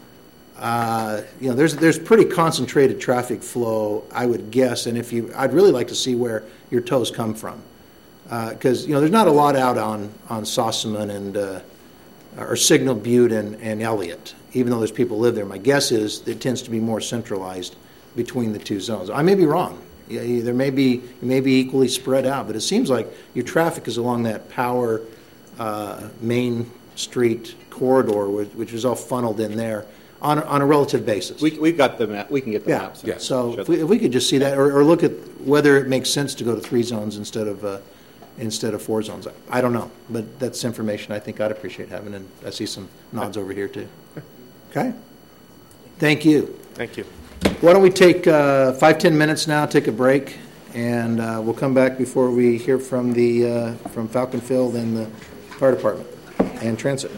there's pretty concentrated traffic flow, I would guess, and I'd really like to see where your tows come from, because there's not a lot out on Sossaman and or Signal Butte and Elliott, even though there's people who live there. My guess is it tends to be more centralized between the two zones. I may be wrong. There may be equally spread out, but it seems like your traffic is along that Power Main Street corridor, which is all funneled in there on a relative basis. We've got the map. We can get the maps. Yeah. So if we could just see that, or look at whether it makes sense to go to 3 zones instead of 4 zones. I don't know, but that's information I think I'd appreciate having, and I see some nods over here too. Okay. Thank you. Thank you. Why don't we take 5-10 minutes now, take a break, and we'll come back before we hear from from Falcon Field and the fire department and transit.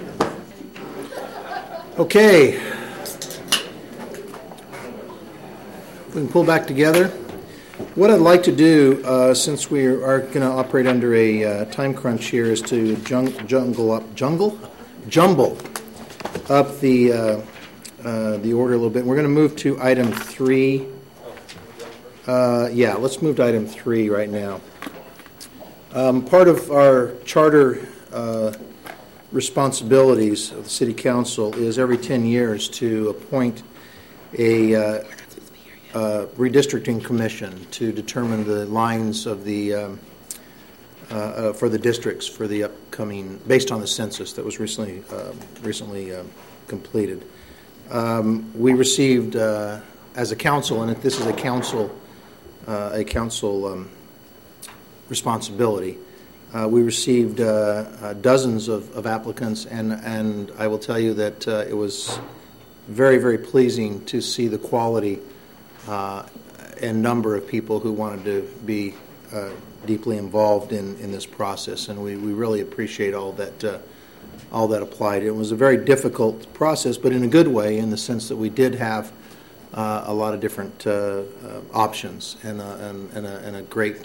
Okay. We can pull back together. What I'd like to do, since we are going to operate under a time crunch here, is to jumble up the order a little bit. We're going to move to item 3. Let's move to item 3 right now. Part of our charter responsibilities of the City Council is every 10 years to appoint a redistricting commission to determine the lines of the for the districts for the upcoming, based on the census that was recently completed. We received, as a council, and this is a council responsibility. We received dozens of applicants, and I will tell you that it was very, very pleasing to see the quality and number of people who wanted to be deeply involved in this process, and we really appreciate all that applied. It was a very difficult process, but in a good way, in the sense that we did have a lot of different options and a great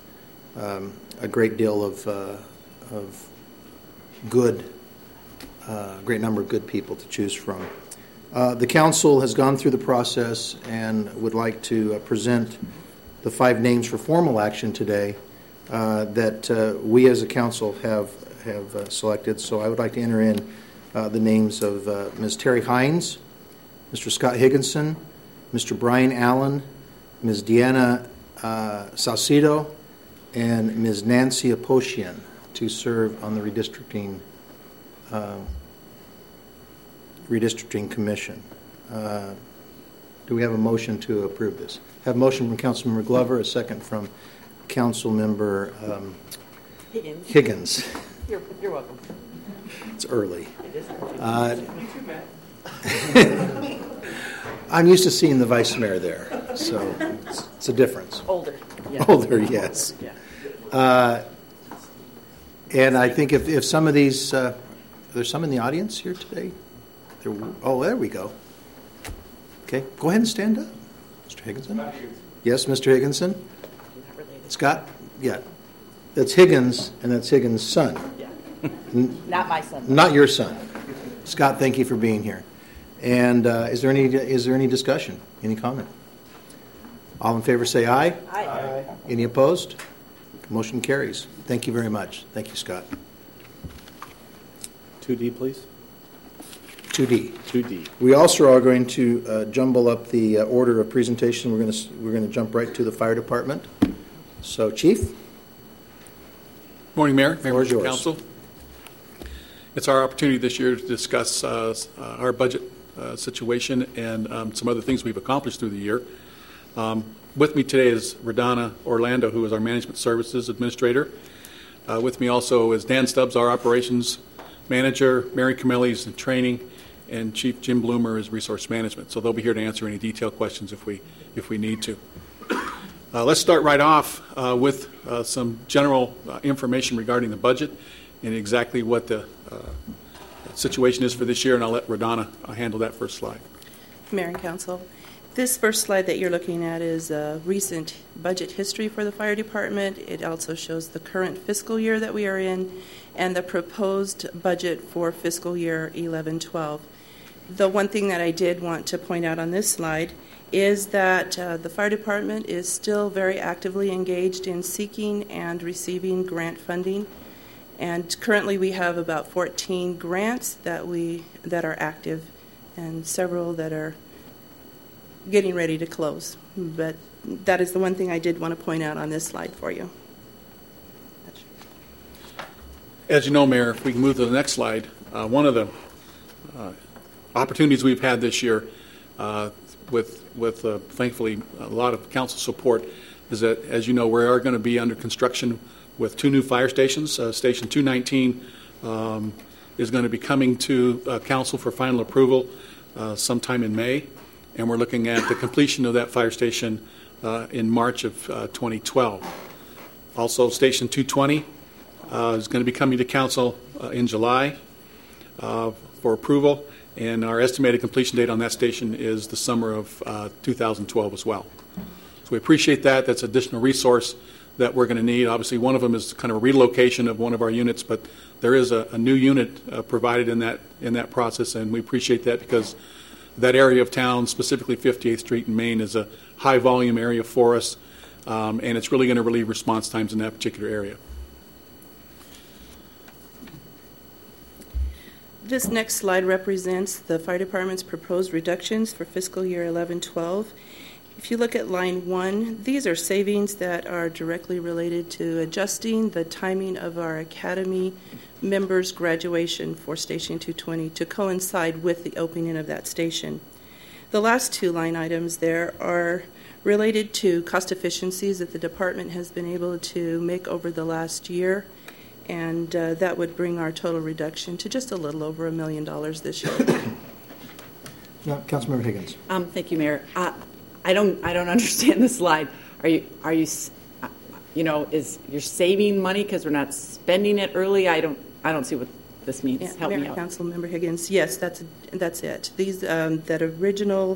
deal of good, great number of good people to choose from. The council has gone through the process and would like to present the 5 names for formal action today that we as a council have selected. So I would like to enter in the names of Ms. Terry Hines, Mr. Scott Higginson, Mr. Brian Allen, Ms. Deanna Saucedo, and Ms. Nancy Aposhian to serve on the redistricting commission. Do we have a motion to approve this? Have a motion from Councilmember Glover, a second from Councilmember Higgins. You're welcome. It's early. It is. You too, Matt. I'm used to seeing the vice mayor there, so it's a difference. Older. Yeah. Older, yes. Yeah. And I think if some of these, there's some in the audience here today. There we go. Okay, go ahead and stand up. Mr. Higginson? Yes, Mr. Higginson? Scott? Yeah. That's Higgins, and that's Higgins' son. Yeah. Not my son. Not your son. Scott, thank you for being here. And is there any discussion? Any comment? All in favor say aye. Aye. Any opposed? Motion carries. Thank you very much. Thank you, Scott. 2D, please. 2D. 2D. We also are going to jumble up the order of presentation. We're going to jump right to the fire department. So, Chief. Morning, Mayor, members of Council. It's our opportunity this year to discuss our budget situation and some other things we've accomplished through the year. With me today is Radana Orlando, who is our Management Services Administrator. With me also is Dan Stubbs, our Operations Manager, Mary Camelli's in Training, and Chief Jim Bloomer is Resource Management. So they'll be here to answer any detailed questions if we need to. Let's start right off with some general information regarding the budget and exactly what the situation is for this year, and I'll let Radana handle that first slide. Mayor and Council, this first slide that you're looking at is a recent budget history for the fire department. It also shows the current fiscal year that we are in and the proposed budget for fiscal year 11-12. The one thing that I did want to point out on this slide is that the fire department is still very actively engaged in seeking and receiving grant funding. And currently we have about 14 grants that are active and several that are getting ready to close. But that is the one thing I did want to point out on this slide for you. As you know, Mayor, if we can move to the next slide, one of the opportunities we've had this year with thankfully a lot of council support is that, as you know, we are going to be under construction with 2 new fire stations. Station 219 is going to be coming to council for final approval sometime in May, and we're looking at the completion of that fire station in March of 2012. Also, Station 220 is going to be coming to council in July for approval, and our estimated completion date on that station is the summer of 2012 as well. So we appreciate that. That's additional resource that we're going to need. Obviously, one of them is kind of a relocation of one of our units, but there is a new unit provided in that process, and we appreciate that because that area of town, specifically 58th Street in Maine, is a high-volume area for us, and it's really going to relieve response times in that particular area. This next slide represents the fire department's proposed reductions for fiscal year 11-12. If you look at line 1, these are savings that are directly related to adjusting the timing of our academy members' graduation for Station 220 to coincide with the opening of that station. The last 2 line items there are related to cost efficiencies that the department has been able to make over the last year, and that would bring our total reduction to just a little over $1 million this year. No, Councilmember Higgins. Thank you, Mayor. I don't understand the slide. Are you is you're saving money because we're not spending it early? I don't see what this means. Yeah, Help me Mayor, out. Councilmember Higgins. Yes, that's it. These that original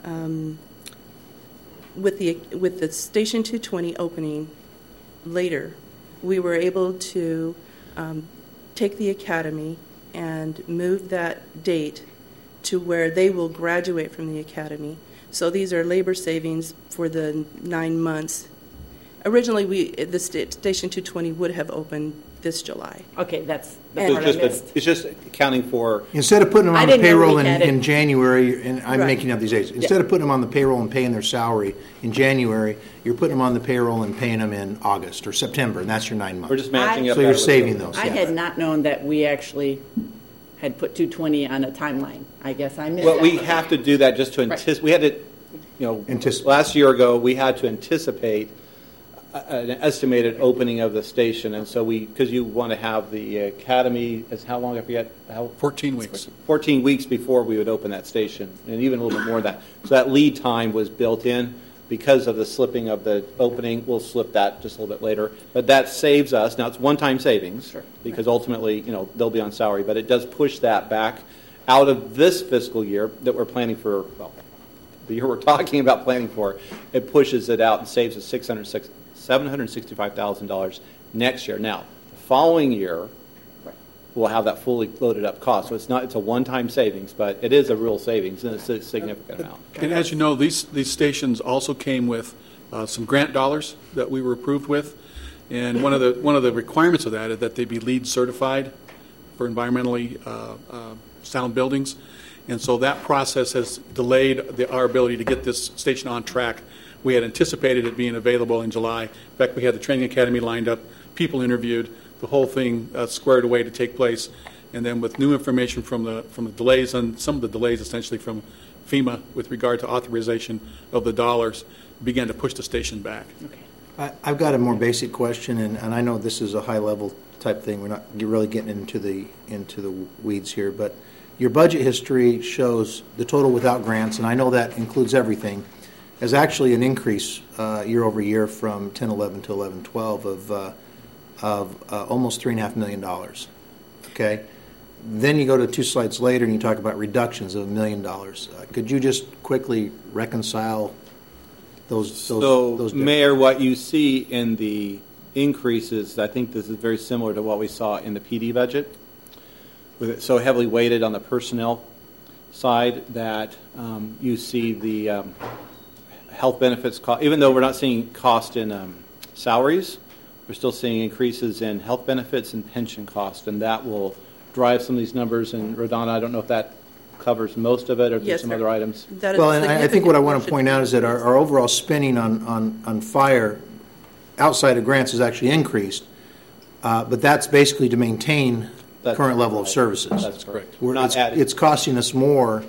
with the Station 220 opening later, we were able to take the academy and move that date to where they will graduate from the academy. So these are labor savings for the 9 months. Originally, the Station 220 would have opened this July. Okay, that's what I missed. It's just accounting for... Instead of putting them on the payroll in January, and I'm Right. making up these dates, instead of putting them on the payroll and paying their salary in January, you're putting them on the payroll and paying them in August or September, and that's your 9 months. We're just matching up. So you're saving those. I had not known that we actually had put 220 on a timeline. I guess I missed Well, that. we have to do that just to anticipate. We had to, last year ago, we had to anticipate an estimated opening of the station, and so because you want to have the academy, as how long, I forget, 14 weeks. 14 weeks before we would open that station, and even a little bit more than that. So that lead time was built in. Because of the slipping of the opening, we'll slip that just a little bit later. But that saves us. Now, it's one-time savings, because ultimately, they'll be on salary, but it does push that back out of this fiscal year that we're planning for, well, the year we're talking about planning for. It pushes it out and saves us $765,000 next year. Now, the following year, we'll have that fully loaded up cost. So it's a one-time savings, but it is a real savings, and it's a significant amount. And as you know, these stations also came with some grant dollars that we were approved with, and one of the requirements of that is that they be LEED certified for environmentally sound buildings, and so that process has delayed our ability to get this station on track. We had anticipated it being available in July. In fact, we had the training academy lined up, people interviewed, the whole thing squared away to take place, and then with new information from the delays, and some of the delays essentially from FEMA with regard to authorization of the dollars, began to push the station back. Okay. I've got a more basic question, and I know this is a high-level type thing. We're not really getting into the weeds here, but your budget history shows the total without grants, and I know that includes everything, as actually an increase year over year from 10-11 to 11-12 of almost $3.5 million. Okay? Then you go to 2 slides later and you talk about reductions of $1 million. Could you just quickly reconcile those Mayor, what you see in the increases, I think this is very similar to what we saw in the PD budget, with it so heavily weighted on the personnel side that you see the health benefits cost, even though we're not seeing cost in salaries, we're still seeing increases in health benefits and pension cost, and that will drive some of these numbers. And Rodana, I don't know if that covers most of it, or if there's some other items. Well, and I think what I want to point out is that our overall spending on fire outside of grants has actually increased, but that's basically to maintain the current level of services. That's correct. It's costing us more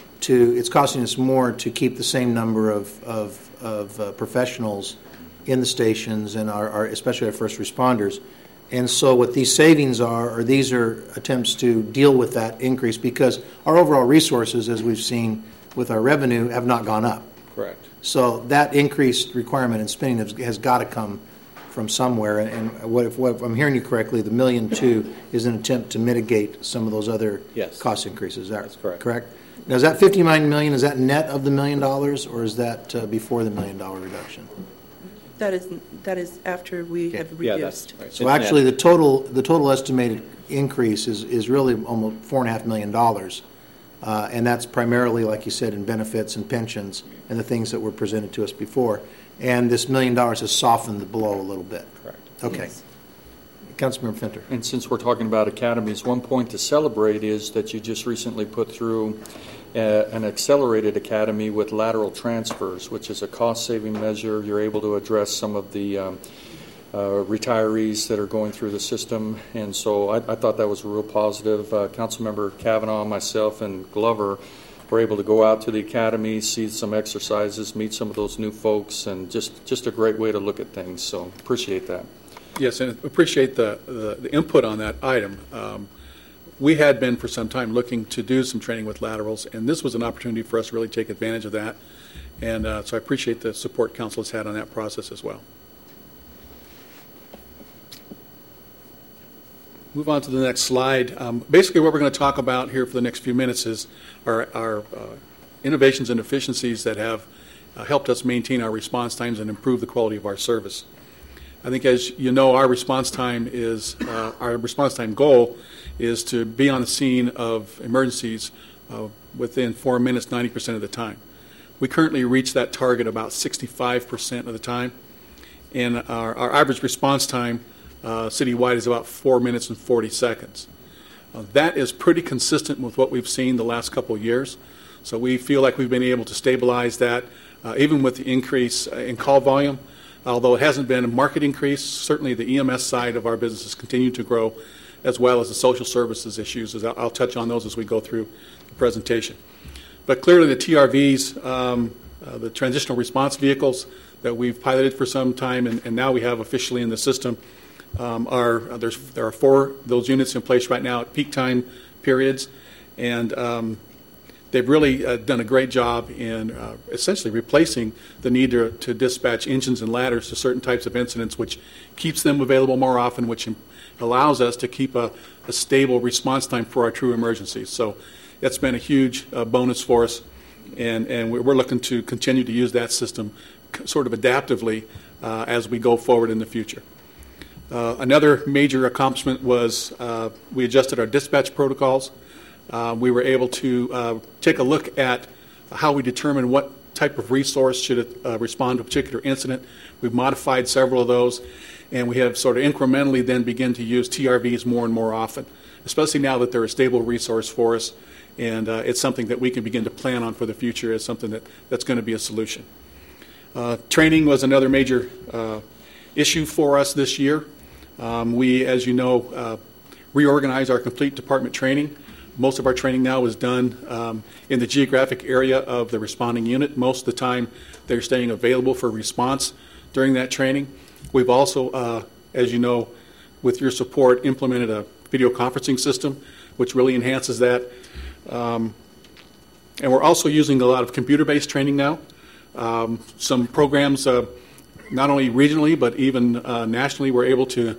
to keep the same number of professionals in the stations and our especially our first responders. And so what these savings are these are attempts to deal with that increase, because our overall resources, as we've seen with our revenue, have not gone up. Correct. So that increased requirement in spending has got to come from somewhere. And if I'm hearing you correctly, the $1.2 million is an attempt to mitigate some of those other cost increases. That's correct. Now, is that $59 million? Is that net of the $1 million, or is that before the $1 million reduction? That is after we have reduced. Right. So actually, the total estimated increase is really almost $4.5 million, and that's primarily, like you said, in benefits and pensions and the things that were presented to us before. And this $1 million has softened the blow a little bit. Correct. Okay. Yes. Councilmember Fenter. And since we're talking about academies, one point to celebrate is that you just recently put through an accelerated academy with lateral transfers, which is a cost-saving measure. You're able to address some of the retirees that are going through the system, and so I thought that was a real positive. Councilmember Kavanaugh, myself, and Glover were able to go out to the academy, see some exercises, meet some of those new folks, and just a great way to look at things. So appreciate that. Yes, and appreciate the input on that item. We had been for some time looking to do some training with laterals, and this was an opportunity for us to really take advantage of that. And so I appreciate the support council has had on that process as well. Move on to the next slide. Basically, what we're going to talk about here for the next few minutes is our innovations and efficiencies that have helped us maintain our response times and improve the quality of our service. I think, as you know, our response time goal is to be on the scene of emergencies within 4 minutes 90% of the time. We currently reach that target about 65% of the time, and our average response time citywide is about 4 minutes and 40 seconds. That is pretty consistent with what we've seen the last couple of years. So we feel like we've been able to stabilize that, even with the increase in call volume. Although it hasn't been a market increase, certainly the EMS side of our business has continued to grow, as well as the social services issues. I'll touch on those as we go through the presentation. But clearly the TRVs, the transitional response vehicles that we've piloted for some time and now we have officially in the system, there are 4 of those units in place right now at peak time periods, and they've really done a great job in essentially replacing the need to dispatch engines and ladders to certain types of incidents, which keeps them available more often, which allows us to keep a stable response time for our true emergencies. So that's been a huge bonus for us, and we're looking to continue to use that system sort of adaptively as we go forward in the future. Another major accomplishment was we adjusted our dispatch protocols. We were able to take a look at how we determine what type of resource should respond to a particular incident. We've modified several of those, and we have sort of incrementally then begin to use TRVs more and more often, especially now that they're a stable resource for us, and it's something that we can begin to plan on for the future as something that's going to be a solution. Training was another major issue for us this year. We, as you know, reorganized our complete department training. Most of our training now is done in the geographic area of the responding unit. Most of the time, they're staying available for response during that training. We've also, as you know, with your support, implemented a video conferencing system, which really enhances that. And we're also using a lot of computer-based training now. Some programs, not only regionally, but even nationally, we're able to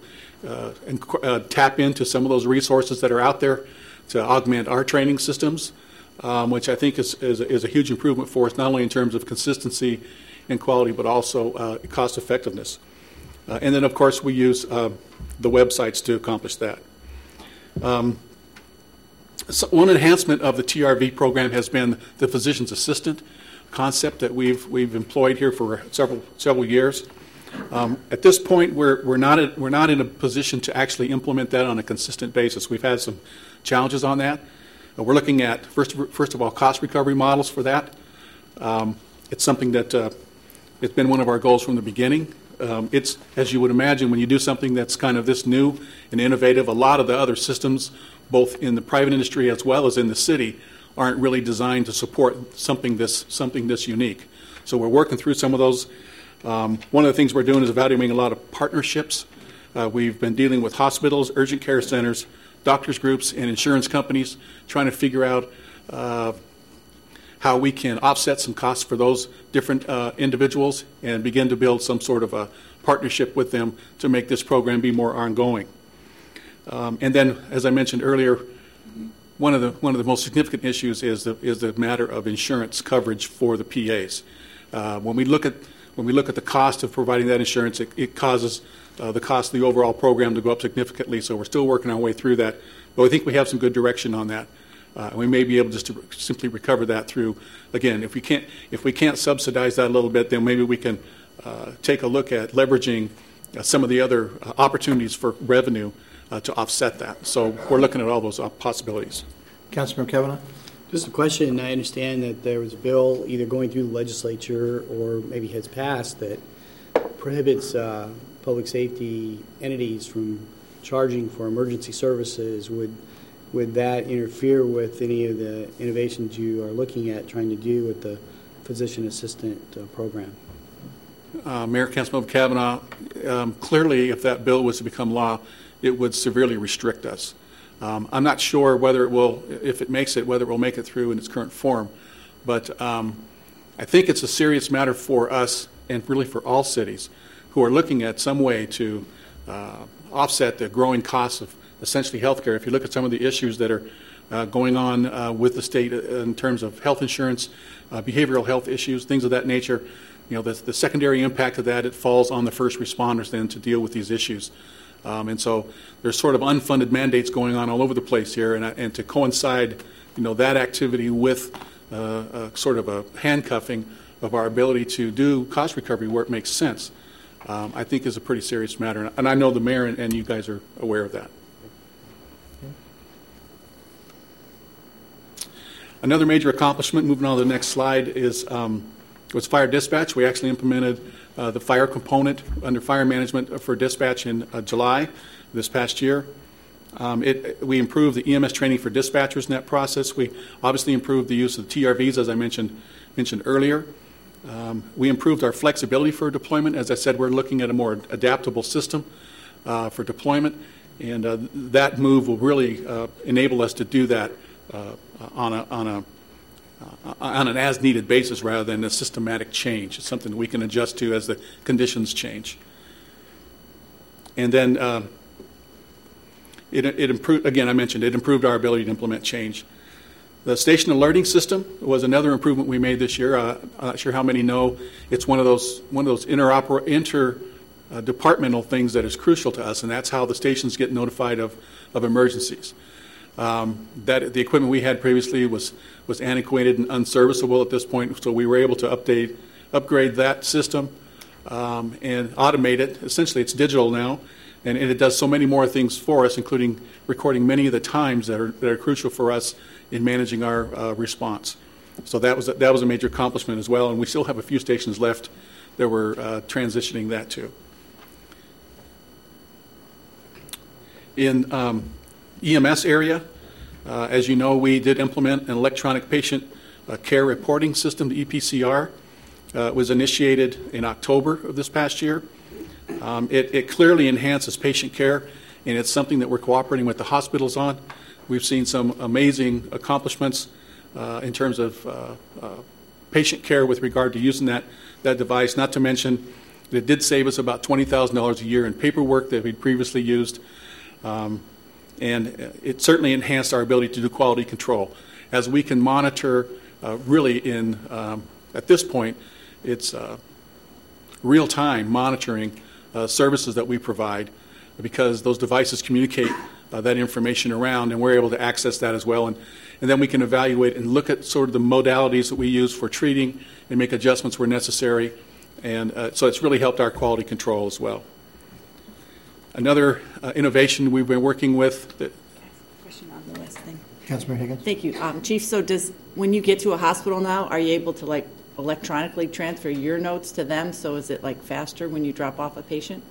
tap into some of those resources that are out there to augment our training systems, which I think is a huge improvement for us, not only in terms of consistency and quality, but also cost effectiveness. And then, of course, we use the websites to accomplish that. So one enhancement of the TRV program has been the physician's assistant concept that we've employed here for several years. At this point, we're not in a position to actually implement that on a consistent basis. We've had some challenges on that. We're looking at first of all cost recovery models for that. It's something that it's been one of our goals from the beginning. It's, as you would imagine, when you do something that's kind of this new and innovative, a lot of the other systems, both in the private industry as well as in the city, aren't really designed to support something this unique. So we're working through some of those. One of the things we're doing is evaluating a lot of partnerships. We've been dealing with hospitals, urgent care centers, doctors groups, and insurance companies, trying to figure out how we can offset some costs for those different individuals and begin to build some sort of a partnership with them to make this program be more ongoing. And then, as I mentioned earlier, one of the most significant issues is the matter of insurance coverage for the PAs. When we look at the cost of providing that insurance, it causes the cost of the overall program to go up significantly. So we're still working our way through that, but I think we have some good direction on that. We may be able just to simply recover that through, again, if we can't subsidize that a little bit, then maybe we can take a look at leveraging some of the other opportunities for revenue to offset that. So we're looking at all those possibilities. Councilmember Kavanaugh? Just a question. I understand that there was a bill either going through the legislature or maybe has passed that prohibits public safety entities from charging for emergency services. Would that interfere with any of the innovations you are looking at trying to do with the physician assistant program? Mayor, Councilmember Kavanaugh, clearly if that bill was to become law, it would severely restrict us. I'm not sure whether it will, if it makes it, whether it will make it through in its current form. But I think it's a serious matter for us and really for all cities who are looking at some way to offset the growing costs of essentially health care. If you look at some of the issues that are going on with the state in terms of health insurance, behavioral health issues, things of that nature, the secondary impact of that, it falls on the first responders then to deal with these issues. And so there's sort of unfunded mandates going on all over the place here, and to coincide, that activity with sort of a handcuffing of our ability to do cost recovery where it makes sense, I think is a pretty serious matter. And I know the mayor and you guys are aware of that. Another major accomplishment, moving on to the next slide, was fire dispatch. We actually implemented the fire component under fire management for dispatch in July this past year. We improved the EMS training for dispatchers in that process. We obviously improved the use of the TRVs, as I mentioned earlier. We improved our flexibility for deployment. As I said, we're looking at a more adaptable system for deployment, and that move will really enable us to do that on an as-needed basis rather than a systematic change. It's something we can adjust to as the conditions change. And then it improved, again, I mentioned it improved our ability to implement change. The station alerting system was another improvement we made this year. I'm not sure how many know it's one of those interdepartmental things that is crucial to us, and that's how the stations get notified of emergencies. That the equipment we had previously was antiquated and unserviceable at this point, so we were able to upgrade that system and automate it. Essentially, it's digital now, and it does so many more things for us, including recording many of the times that are crucial for us in managing our response. So that was a major accomplishment as well, and we still have a few stations left that we're transitioning that to. In EMS area, as you know, we did implement an electronic patient care reporting system, the EPCR. It was initiated in October of this past year. It clearly enhances patient care, and it's something that we're cooperating with the hospitals on. We've seen some amazing accomplishments in terms of patient care with regard to using that device, not to mention it did save us about $20,000 a year in paperwork that we'd previously used. And it certainly enhanced our ability to do quality control. As we can monitor really at this point, it's real-time monitoring services that we provide because those devices communicate that information around, and we're able to access that as well. And then we can evaluate and look at sort of the modalities that we use for treating and make adjustments where necessary. And so it's really helped our quality control as well. Another innovation we've been working with. Question on the list thing. Councilmember Higgins. Thank you, Chief. So when you get to a hospital now, are you able to electronically transfer your notes to them? So is it faster when you drop off a patient?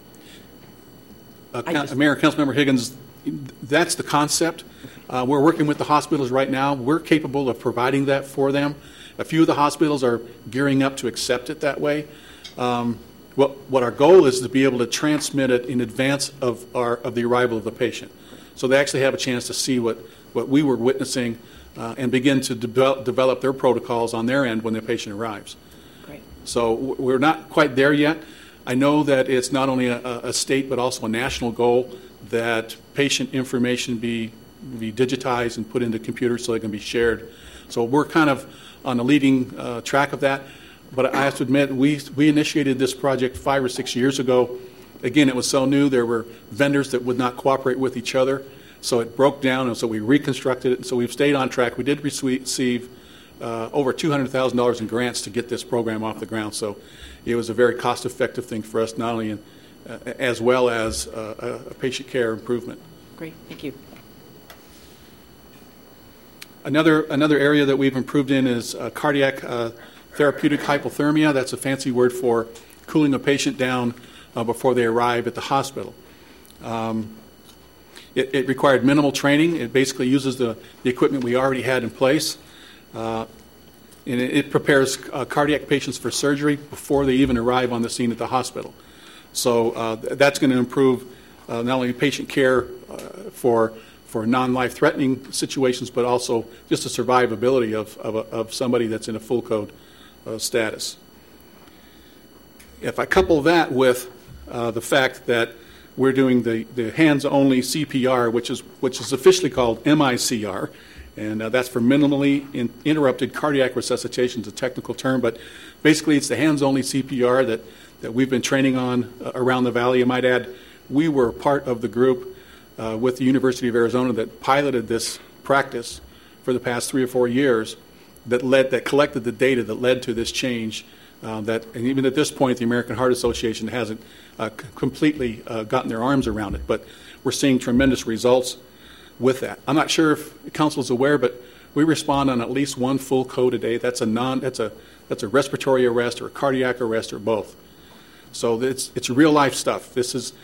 Mayor, Councilmember Higgins, that's the concept. We're working with the hospitals right now. We're capable of providing that for them. A few of the hospitals are gearing up to accept it that way. What our goal is to be able to transmit it in advance of the arrival of the patient. So they actually have a chance to see what we were witnessing and begin to develop their protocols on their end when the patient arrives. Great. So we're not quite there yet. I know that it's not only a state but also a national goal that patient information be digitized and put into computers so they can be shared. So we're kind of on the leading track of that. But I have to admit, we initiated this project 5 or 6 years ago. Again, it was so new. There were vendors that would not cooperate with each other. So it broke down, and so we reconstructed it. And so we've stayed on track. We did receive over $200,000 in grants to get this program off the ground. So it was a very cost-effective thing for us, not only as well as a patient care improvement. Great, thank you. Another area that we've improved in is cardiac therapeutic hypothermia. That's a fancy word for cooling a patient down before they arrive at the hospital. It required minimal training. It basically uses the equipment we already had in place. And it prepares cardiac patients for surgery before they even arrive on the scene at the hospital. So that's going to improve not only patient care for non-life-threatening situations, but also just the survivability of somebody that's in a full code status. If I couple that with the fact that we're doing the hands-only CPR, which is officially called MICR, and that's for minimally interrupted cardiac resuscitation. It's a technical term, but basically it's the hands-only CPR that we've been training on around the valley. I might add, we were part of the group with the University of Arizona that piloted this practice for the past 3 or 4 years that collected the data that led to this change. And even at this point, the American Heart Association hasn't completely gotten their arms around it, but we're seeing tremendous results with that. I'm not sure if the council is aware, but we respond on at least one full code a day. That's a respiratory arrest or a cardiac arrest or both. So it's real life stuff. This is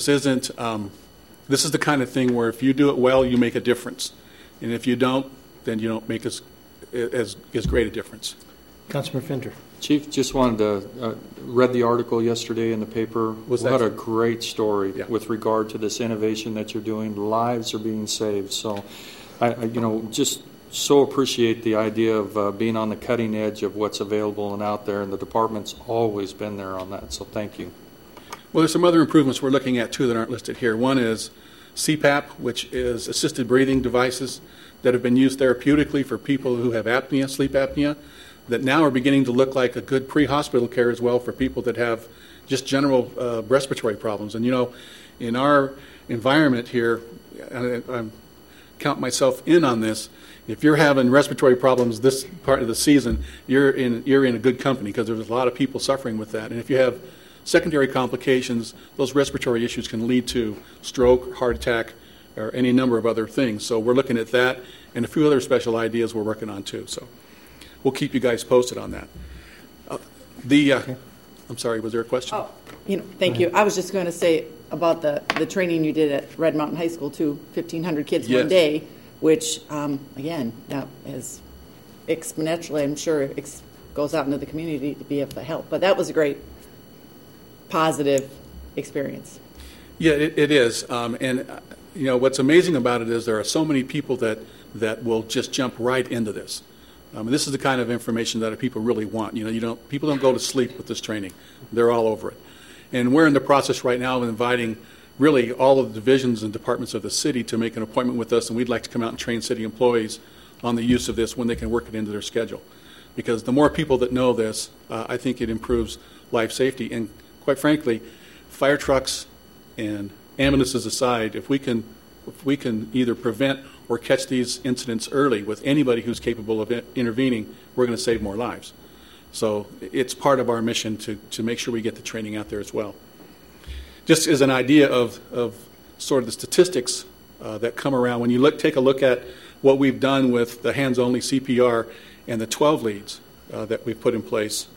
the kind of thing where if you do it well, you make a difference, and if you don't, then you don't make as great a difference. Councilman Fender. Chief, just wanted to read the article yesterday in the paper. What a great story with regard to this innovation that you're doing. Lives are being saved. So, I just so appreciate the idea of being on the cutting edge of what's available and out there, and the department's always been there on that. So, thank you. Well, there's some other improvements we're looking at too that aren't listed here. One is CPAP, which is assisted breathing devices that have been used therapeutically for people who have apnea, sleep apnea, that now are beginning to look like a good pre-hospital care as well for people that have just general respiratory problems. And, in our environment here, I count myself in on this, if you're having respiratory problems this part of the season, you're in a good company because there's a lot of people suffering with that. And if you have secondary complications, those respiratory issues can lead to stroke, heart attack, or any number of other things. So we're looking at that and a few other special ideas we're working on too. So we'll keep you guys posted on that. I'm sorry, was there a question? Oh, thank you. I was just going to say about the training you did at Red Mountain High School too, 1,500 kids one day, which, again, now is exponentially, I'm sure, goes out into the community to be of help. But that was a great, positive experience. Yeah, it is. And what's amazing about it is there are so many people that will just jump right into this. This is the kind of information that people really want. People don't go to sleep with this training. They're all over it. And we're in the process right now of inviting really all of the divisions and departments of the city to make an appointment with us, and we'd like to come out and train city employees on the use of this when they can work it into their schedule. Because the more people that know this, I think it improves life safety. And quite frankly, fire trucks and ambulances aside, if we can either prevent or catch these incidents early with anybody who's capable of intervening, we're going to save more lives. So it's part of our mission to make sure we get the training out there as well. Just as an idea of sort of the statistics that come around, when you take a look at what we've done with the hands-only CPR and the 12 leads that we've put in place.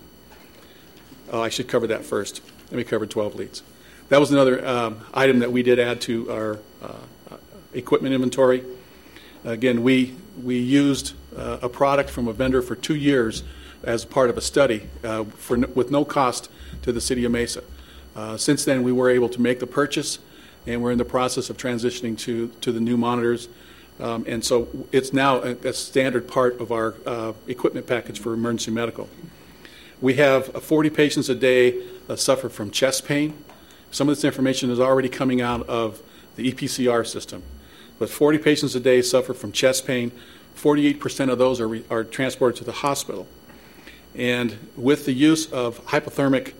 I should cover that first. Let me cover 12 leads. That was another item that we did add to our equipment inventory. Again, we used a product from a vendor for 2 years as part of a study with no cost to the city of Mesa. Since then, we were able to make the purchase, and we're in the process of transitioning to the new monitors. And so it's now a standard part of our equipment package for emergency medical. We have 40 patients a day that suffer from chest pain. Some of this information is already coming out of the EPCR system. But 40 patients a day suffer from chest pain. 48% of those are transported to the hospital. And with the use of hypothermic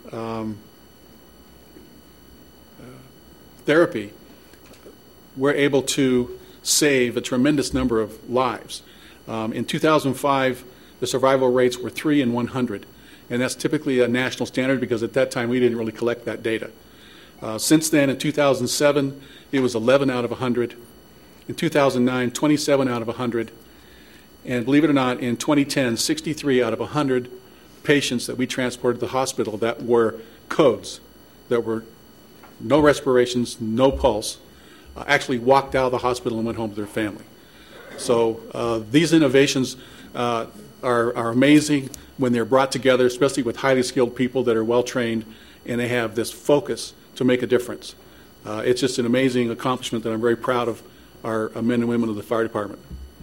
therapy, we're able to save a tremendous number of lives. In 2005, the survival rates were 3 in 100. And that's typically a national standard because at that time we didn't really collect that data. Since then, in 2007, it was 11 out of 100. In 2009, 27 out of 100. And believe it or not, in 2010, 63 out of 100 patients that we transported to the hospital that were codes, that were no respirations, no pulse, actually walked out of the hospital and went home to their family. So these innovations are amazing when they're brought together, especially with highly skilled people that are well trained and they have this focus to make a difference. It's just an amazing accomplishment that I'm very proud of our men and women of the fire department.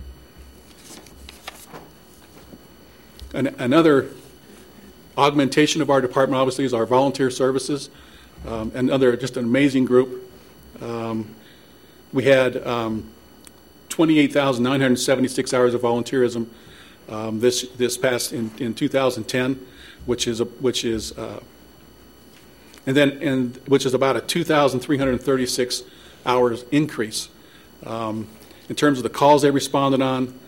Another augmentation of our department, obviously, is our volunteer services. Another just an amazing group. We had 28,976 hours of volunteerism this past in 2010, which is about a 2,336 hours increase. In terms of the calls they responded on,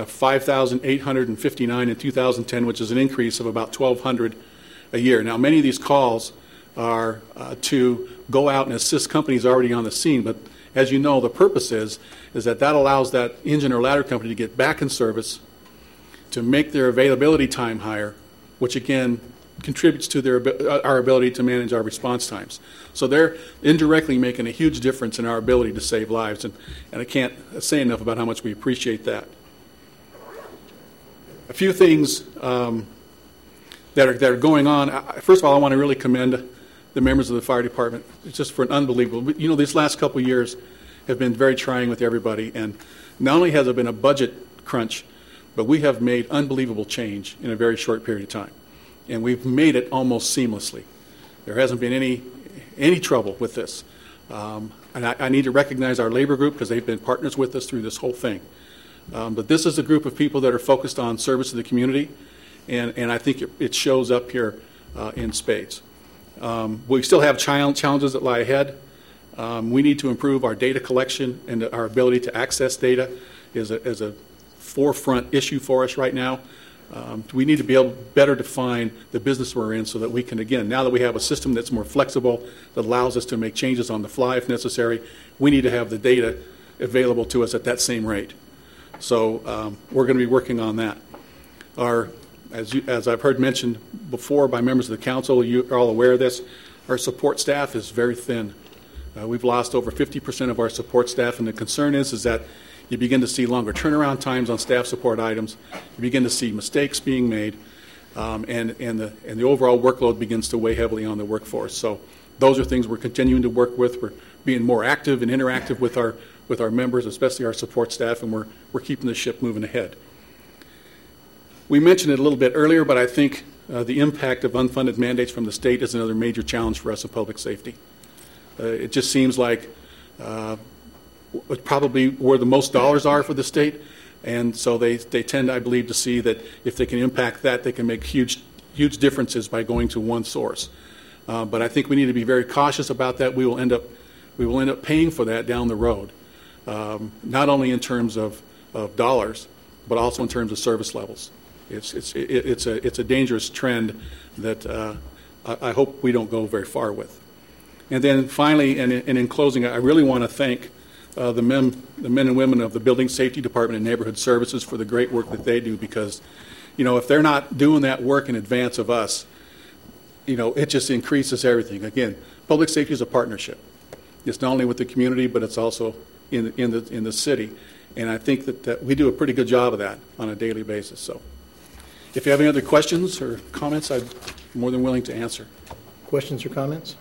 5,859 in 2010, which is an increase of about 1,200 a year. Now, many of these calls are to go out and assist companies already on the scene, but as you know, the purpose is that allows that engine or ladder company to get back in service, to make their availability time higher, which again contributes to our ability to manage our response times. So they're indirectly making a huge difference in our ability to save lives, and I can't say enough about how much we appreciate that. A few things that are going on. First of all, I want to really commend the members of the fire department. It's just for an unbelievable. You know, these last couple of years have been very trying with everybody, and not only has there been a budget crunch, but we have made unbelievable change in a very short period of time, and we've made it almost seamlessly. There hasn't been any trouble with this, and I need to recognize our labor group because they've been partners with us through this whole thing. But this is a group of people that are focused on service to the community, and I think it shows up here in spades. We still have challenges that lie ahead. We need to improve our data collection, and our ability to access data is a forefront issue for us right now. We need to be able to better define the business we're in so that we can, again, now that we have a system that's more flexible, that allows us to make changes on the fly if necessary, we need to have the data available to us at that same rate. So we're going to be working on that. As I've heard mentioned before by members of the council, you are all aware of this, our support staff is very thin. We've lost over 50% of our support staff, and the concern is that you begin to see longer turnaround times on staff support items. You begin to see mistakes being made, and the overall workload begins to weigh heavily on the workforce. So those are things we're continuing to work with. We're being more active and interactive with our members, especially our support staff, and we're keeping the ship moving ahead. We mentioned it a little bit earlier, but I think the impact of unfunded mandates from the state is another major challenge for us in public safety. It just seems like probably where the most dollars are for the state, and so they tend, I believe, to see that if they can impact that, they can make huge differences by going to one source. But I think we need to be very cautious about that. We will end up paying for that down the road, not only in terms of dollars, but also in terms of service levels. It's a dangerous trend that I hope we don't go very far with. And then finally, and in closing, I really want to thank the men and women of the Building Safety Department and Neighborhood Services for the great work that they do, because, if they're not doing that work in advance of us, it just increases everything. Again, public safety is a partnership. It's not only with the community, but it's also in the city. And I think that we do a pretty good job of that on a daily basis. So if you have any other questions or comments, I'm more than willing to answer. Questions or comments?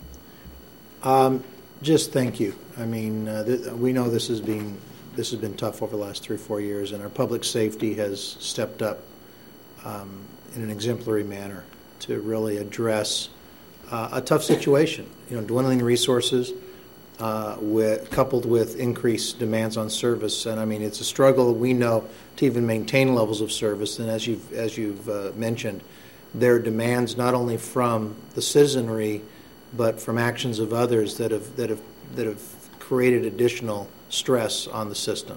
Just thank you. I mean, we know this has been tough over the last 3 or 4 years, and our public safety has stepped up in an exemplary manner to really address a tough situation. Dwindling resources coupled with increased demands on service, and I mean it's a struggle we know to even maintain levels of service. And as you've mentioned, there are demands not only from the citizenry, but from actions of others that have created additional stress on the system.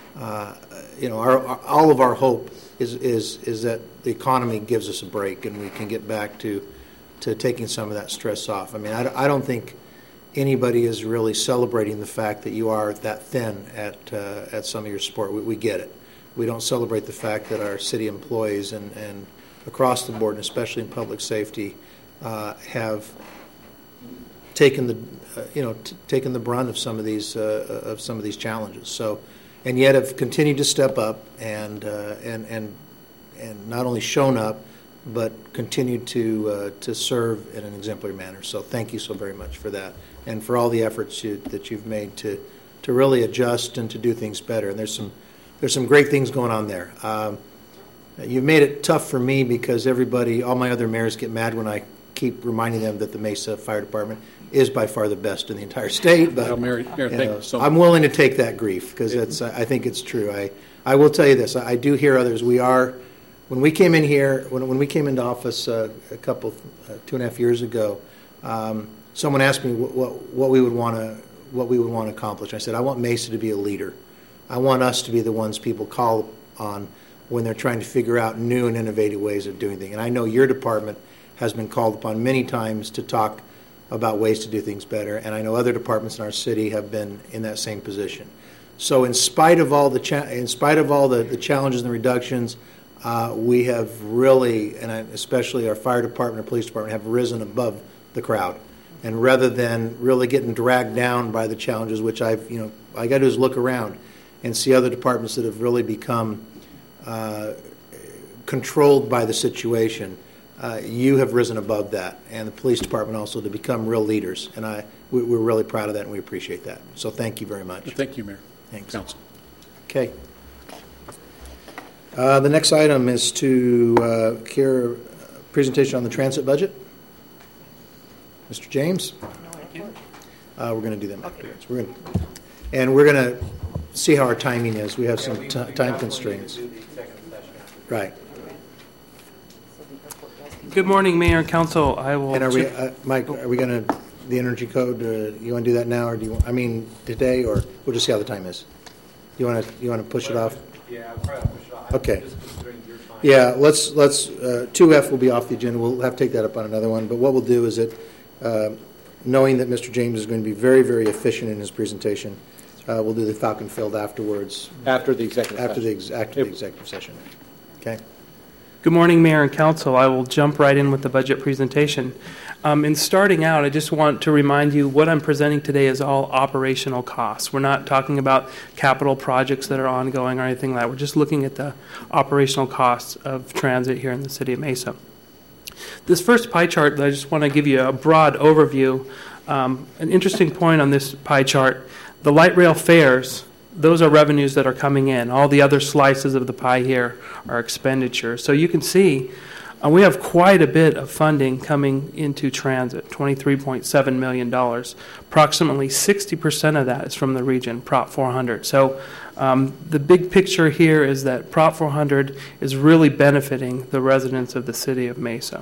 All of our hope is that the economy gives us a break and we can get back to taking some of that stress off. I mean, I don't think anybody is really celebrating the fact that you are that thin at some of your support. We get it. We don't celebrate the fact that our city employees and across the board, and especially in public safety, have taken the taken the brunt of some of these challenges. So, and yet have continued to step up and not only shown up, but continued to serve in an exemplary manner. So, thank you so very much for that, and for all the efforts that you've made to really adjust and to do things better. And there's some great things going on there. You've made it tough for me because all my other mayors get mad when I keep reminding them that the Mesa Fire Department is by far the best in the entire state. But Mayor, thank you so much. I'm willing to take that grief because I think it's true. I will tell you this. I do hear others. When we came in here, when we came into office a couple, 2.5 years ago, someone asked me what we would want to accomplish. I said, I want Mesa to be a leader. I want us to be the ones people call on when they're trying to figure out new and innovative ways of doing things. And I know your department has been called upon many times to talk about ways to do things better, and I know other departments in our city have been in that same position. So, in spite of all the challenges and the reductions, we have really, and especially our fire department, our police department, have risen above the crowd. And rather than really getting dragged down by the challenges, which I got to do is look around and see other departments that have really become controlled by the situation. You have risen above that, and the police department also, to become real leaders. And we're really proud of that, and we appreciate that. So thank you very much. Thank you, Mayor. Thanks. Council. Okay. The next item is to hear a presentation on the transit budget. Mr. James? We're going to do them afterwards. We're going to see how our timing is. We have some time constraints. Right. Good morning, Mayor and Council. I will. And are we, Mike? Are we going to the energy code? You want to do that now, or do you? Today, or we'll just see how the time is. You want to push it off? Yeah, I'll probably push it off. Okay. Yeah, let's 2F will be off the agenda. We'll have to take that up on another one. But what we'll do is that, knowing that Mr. James is going to be very, very efficient in his presentation, we'll do the Falcon Field afterwards. After the executive session. After the executive session. Okay. Good morning, Mayor and Council. I will jump right in with the budget presentation. In starting out, I just want to remind you what I'm presenting today is all operational costs. We're not talking about capital projects that are ongoing or anything like that. We're just looking at the operational costs of transit here in the city of Mesa. This first pie chart, I just want to give you a broad overview. An interesting point on this pie chart, the light rail fares, those are revenues that are coming in. All the other slices of the pie here are expenditures. So you can see we have quite a bit of funding coming into transit, $23.7 million. Approximately 60% of that is from the region, Prop 400. So the big picture here is that Prop 400 is really benefiting the residents of the city of Mesa.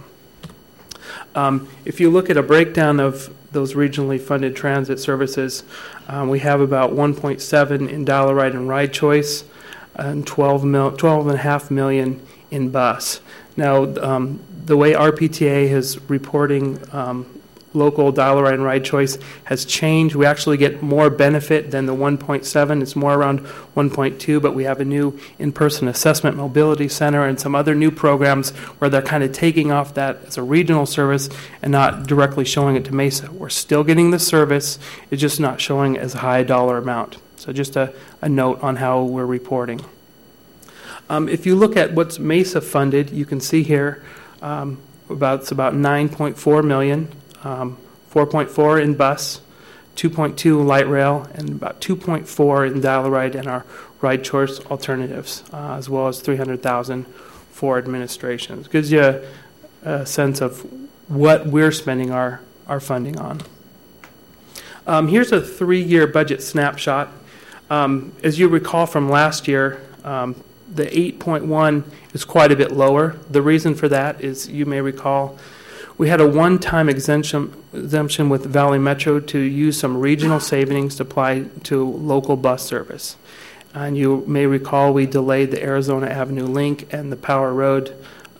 If you look at a breakdown of those regionally funded transit services, we have about 1.7 in Dollar Ride and Ride Choice, and 12.5 million in bus. Now, the way RPTA is reporting local Dollar Ride and Ride Choice has changed. We actually get more benefit than the 1.7. It's more around 1.2, but we have a new in-person assessment mobility center and some other new programs where they're kind of taking off that as a regional service and not directly showing it to Mesa. We're still getting the service. It's just not showing as a high dollar amount. So just a note on how we're reporting. If you look at what's Mesa funded, you can see here it's about $9.4 million. 4.4 in bus, 2.2 light rail, and about 2.4 in Dollar Ride and our ride choice alternatives, as well as $300,000 for administration. It gives you a sense of what we're spending our funding on. Here's a 3-year budget snapshot. As you recall from last year, the 8.1 is quite a bit lower. The reason for that is, you may recall, we had a one-time exemption with Valley Metro to use some regional savings to apply to local bus service. And you may recall we delayed the Arizona Avenue Link and the Power Road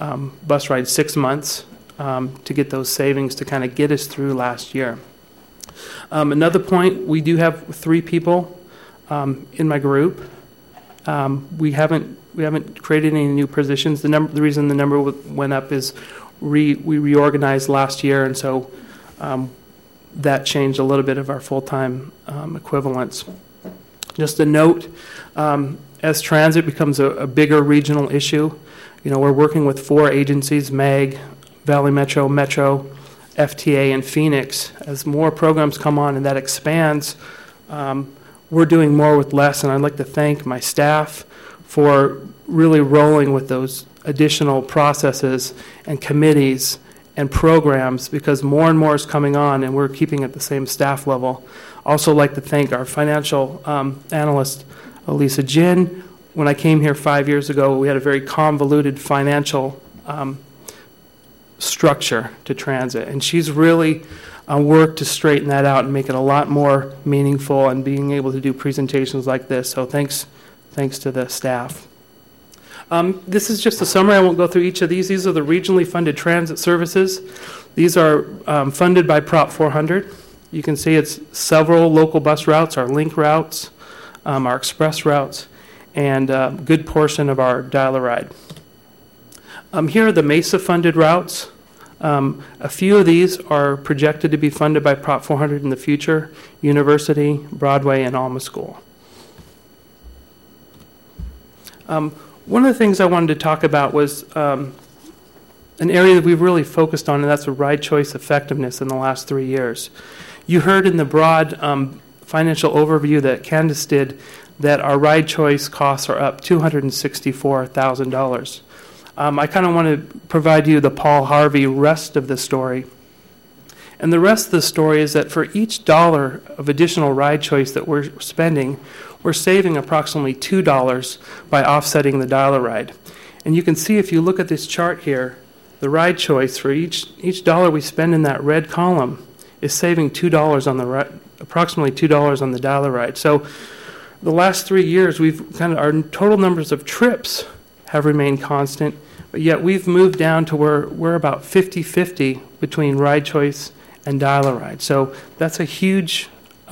bus ride 6 months to get those savings to kind of get us through last year. Another point, we do have 3 people in my group. We haven't created any new positions. The reason the number went up is we reorganized last year, and so that changed a little bit of our full-time equivalents. Just a note, as transit becomes a bigger regional issue, we're working with 4 agencies, MAG, Valley Metro, Metro, FTA, and Phoenix. As more programs come on and that expands, we're doing more with less, and I'd like to thank my staff for really rolling with those additional processes and committees and programs, because more and more is coming on and we're keeping at the same staff level. Also like to thank our financial analyst, Elisa Jin. When I came here 5 years ago, we had a very convoluted financial structure to transit, and she's really worked to straighten that out and make it a lot more meaningful and being able to do presentations like this. So thanks to the staff. This is just a summary. I won't go through each of these. These are the regionally funded transit services. These are funded by Prop 400. You can see it's several local bus routes, our link routes, our express routes, and a good portion of our dial-a-ride. Here are the MESA-funded routes. A few of these are projected to be funded by Prop 400 in the future: University, Broadway, and Alma School. One of the things I wanted to talk about was an area that we've really focused on, and that's the ride choice effectiveness in the last 3 years. You heard in the broad financial overview that Candace did that our ride choice costs are up $264,000. I kind of want to provide you the Paul Harvey rest of the story. And the rest of the story is that for each dollar of additional ride choice that we're spending, we're saving approximately $2 by offsetting the dial-a-ride. And you can see if you look at this chart here, the ride choice for each dollar we spend in that red column is saving $2 on the approximately $2 on the dial-a-ride. So the last 3 years, our total numbers of trips have remained constant, but yet we've moved down to where we're about 50-50 between ride choice and dial-a-ride. So that's a huge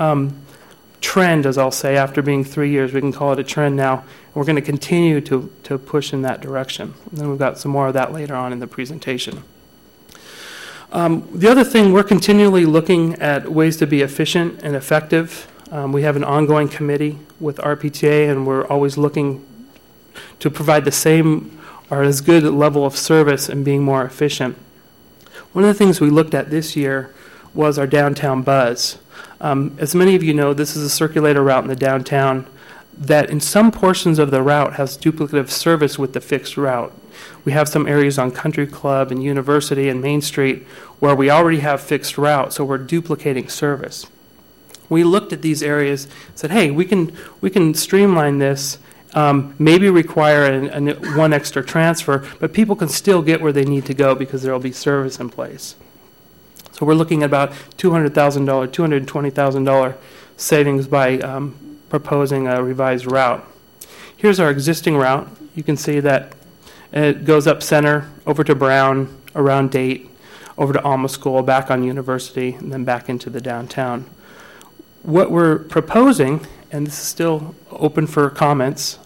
trend, as I'll say, after being 3 years. We can call it a trend now. We're going to continue to push in that direction. And then we've got some more of that later on in the presentation. The other thing, we're continually looking at ways to be efficient and effective. We have an ongoing committee with RPTA, and we're always looking to provide the same or as good a level of service and being more efficient. One of the things we looked at this year was our downtown buzz. As many of you know, this is a circulator route in the downtown that in some portions of the route has duplicative service with the fixed route. We have some areas on Country Club and University and Main Street where we already have fixed route, so we're duplicating service. We looked at these areas and said, hey, we can streamline this, maybe require one extra transfer, but people can still get where they need to go because there will be service in place. So we're looking at about $200,000, $220,000 savings by proposing a revised route. Here's our existing route. You can see that it goes up Center, over to Brown, around Date, over to Alma School, back on University, and then back into the downtown. What we're proposing, and this is still open for comments,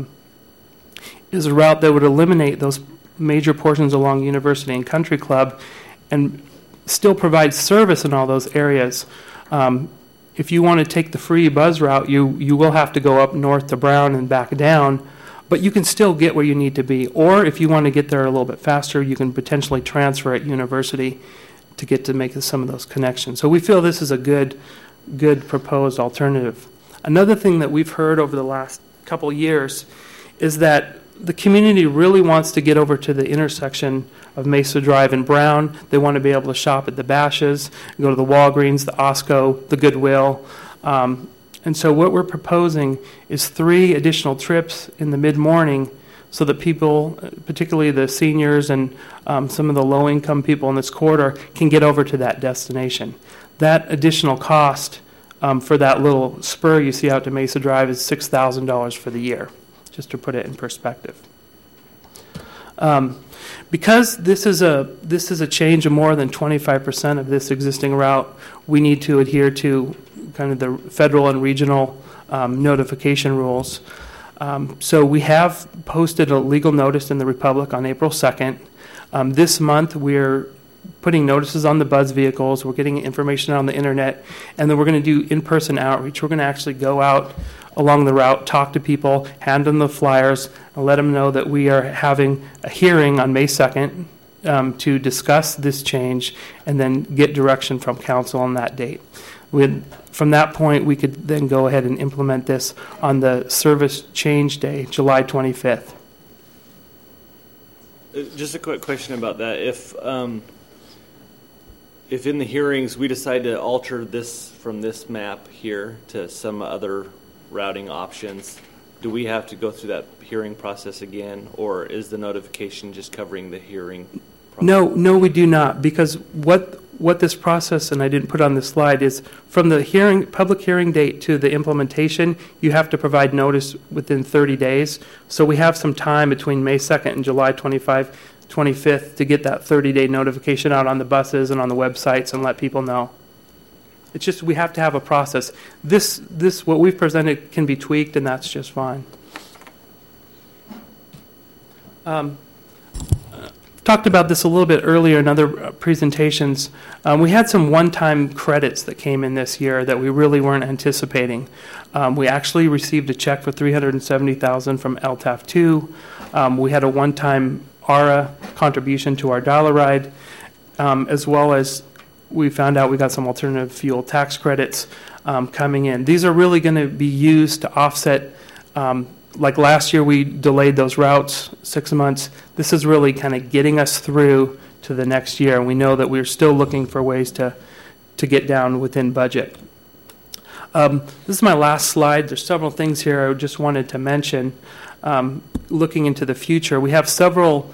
is a route that would eliminate those major portions along University and Country Club and still provide service in all those areas. If you want to take the free buzz route, you will have to go up north to Brown and back down, but you can still get where you need to be. Or if you want to get there a little bit faster, you can potentially transfer at University to get to make some of those connections. So we feel this is a good proposed alternative. Another thing that we've heard over the last couple years is that the community really wants to get over to the intersection of Mesa Drive and Brown. They want to be able to shop at the Bashes, go to the Walgreens, the Osco, the Goodwill. And so what we're proposing is 3 additional trips in the mid-morning so that people, particularly the seniors and some of the low-income people in this corridor, can get over to that destination. That additional cost for that little spur you see out to Mesa Drive is $6,000 for the year, just to put it in perspective. Because this is a change of more than 25% of this existing route, we need to adhere to kind of the federal and regional notification rules. So we have posted a legal notice in the Republic on April 2nd. This month we're putting notices on the buzz vehicles, we're getting information on the internet, and then we're going to do in-person outreach. We're going to actually go out along the route, talk to people, hand them the flyers, and let them know that we are having a hearing on May 2nd to discuss this change and then get direction from council on that date. From that point, we could then go ahead and implement this on the service change day, July 25th. Just a quick question about that. If in the hearings we decide to alter this from this map here to some other routing options, do we have to go through that hearing process again, or is the notification just covering the hearing process? No, we do not, because what this process, and I didn't put on this slide, is from the public hearing date to the implementation, you have to provide notice within 30 days. So we have some time between May 2nd and July 25th to get that 30-day notification out on the buses and on the websites and let people know. It's just we have to have a process. This what we've presented can be tweaked, and that's just fine. Talked about this a little bit earlier in other presentations. We had some one-time credits that came in this year that we really weren't anticipating. We actually received a check for $370,000 from LTAF 2. We had a one-time ARA contribution to our dollar ride, as well as we found out we got some alternative fuel tax credits coming in. These are really going to be used to offset, like last year we delayed those routes 6 months. This is really kind of getting us through to the next year, and we know that we're still looking for ways to get down within budget. This is my last slide. There's several things here I just wanted to mention. Looking into the future, we have several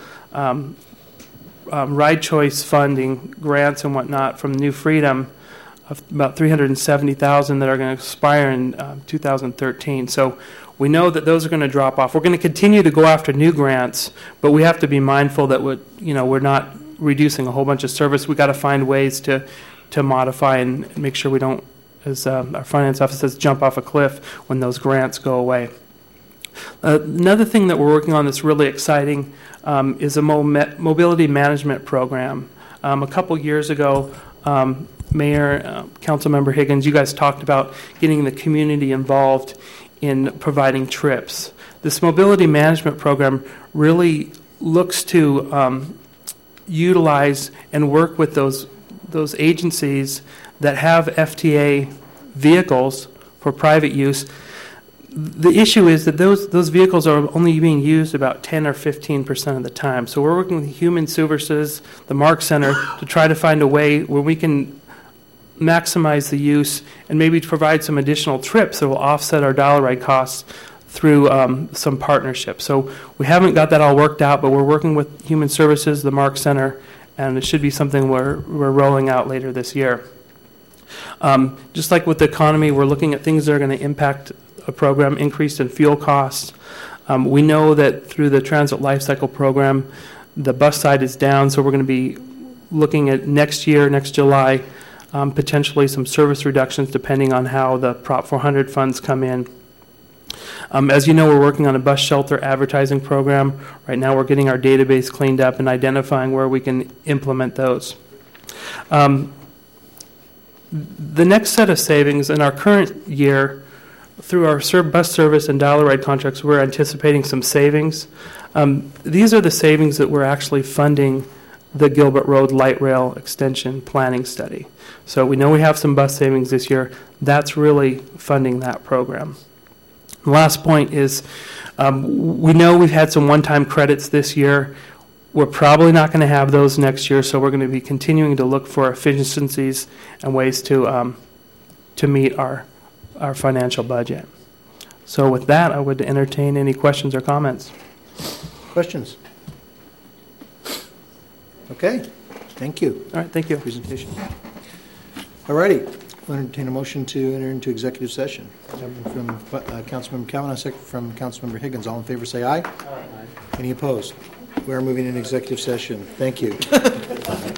ride choice funding grants and whatnot from New Freedom of about $370,000 that are going to expire in 2013. So we know that those are going to drop off. We're going to continue to go after new grants, but we have to be mindful that we're not reducing a whole bunch of service. We got to find ways to modify and make sure we don't, as our finance office says, jump off a cliff when those grants go away. Another thing that we're working on that's really exciting is a mobility management program. A couple years ago, Mayor, Councilmember Higgins, you guys talked about getting the community involved in providing trips. This mobility management program really looks to utilize and work with those agencies that have FTA vehicles for private use. The issue is that those vehicles are only being used about 10 or 15% of the time. So we're working with Human Services, the Mark Center, to try to find a way where we can maximize the use and maybe provide some additional trips that will offset our dollar ride costs through some partnerships. So we haven't got that all worked out, but we're working with Human Services, the Mark Center, and it should be something we're rolling out later this year. Just like with the economy, we're looking at things that are going to impact a program, increase in fuel costs. We know that through the Transit Lifecycle Program, the bus side is down, so we're going to be looking at next year, next July, potentially some service reductions depending on how the Prop 400 funds come in. As you know, we're working on a bus shelter advertising program. Right now we're getting our database cleaned up and identifying where we can implement those. The next set of savings in our current year, through our bus service and dollar ride contracts, we're anticipating some savings. These are the savings that we're actually funding the Gilbert Road Light Rail Extension Planning Study. So we know we have some bus savings this year. That's really funding that program. The last point is we know we've had some one-time credits this year. We're probably not going to have those next year, so we're going to be continuing to look for efficiencies and ways to meet our financial budget. So with that, I would entertain any questions or comments. Questions? Okay, thank you. All right, thank you. Presentation. All righty, I'll entertain a motion to enter into executive session. From Councilmember Calvin, a second from Councilmember Higgins. All in favor say aye. Aye. Any opposed? We are moving in executive session. Thank you.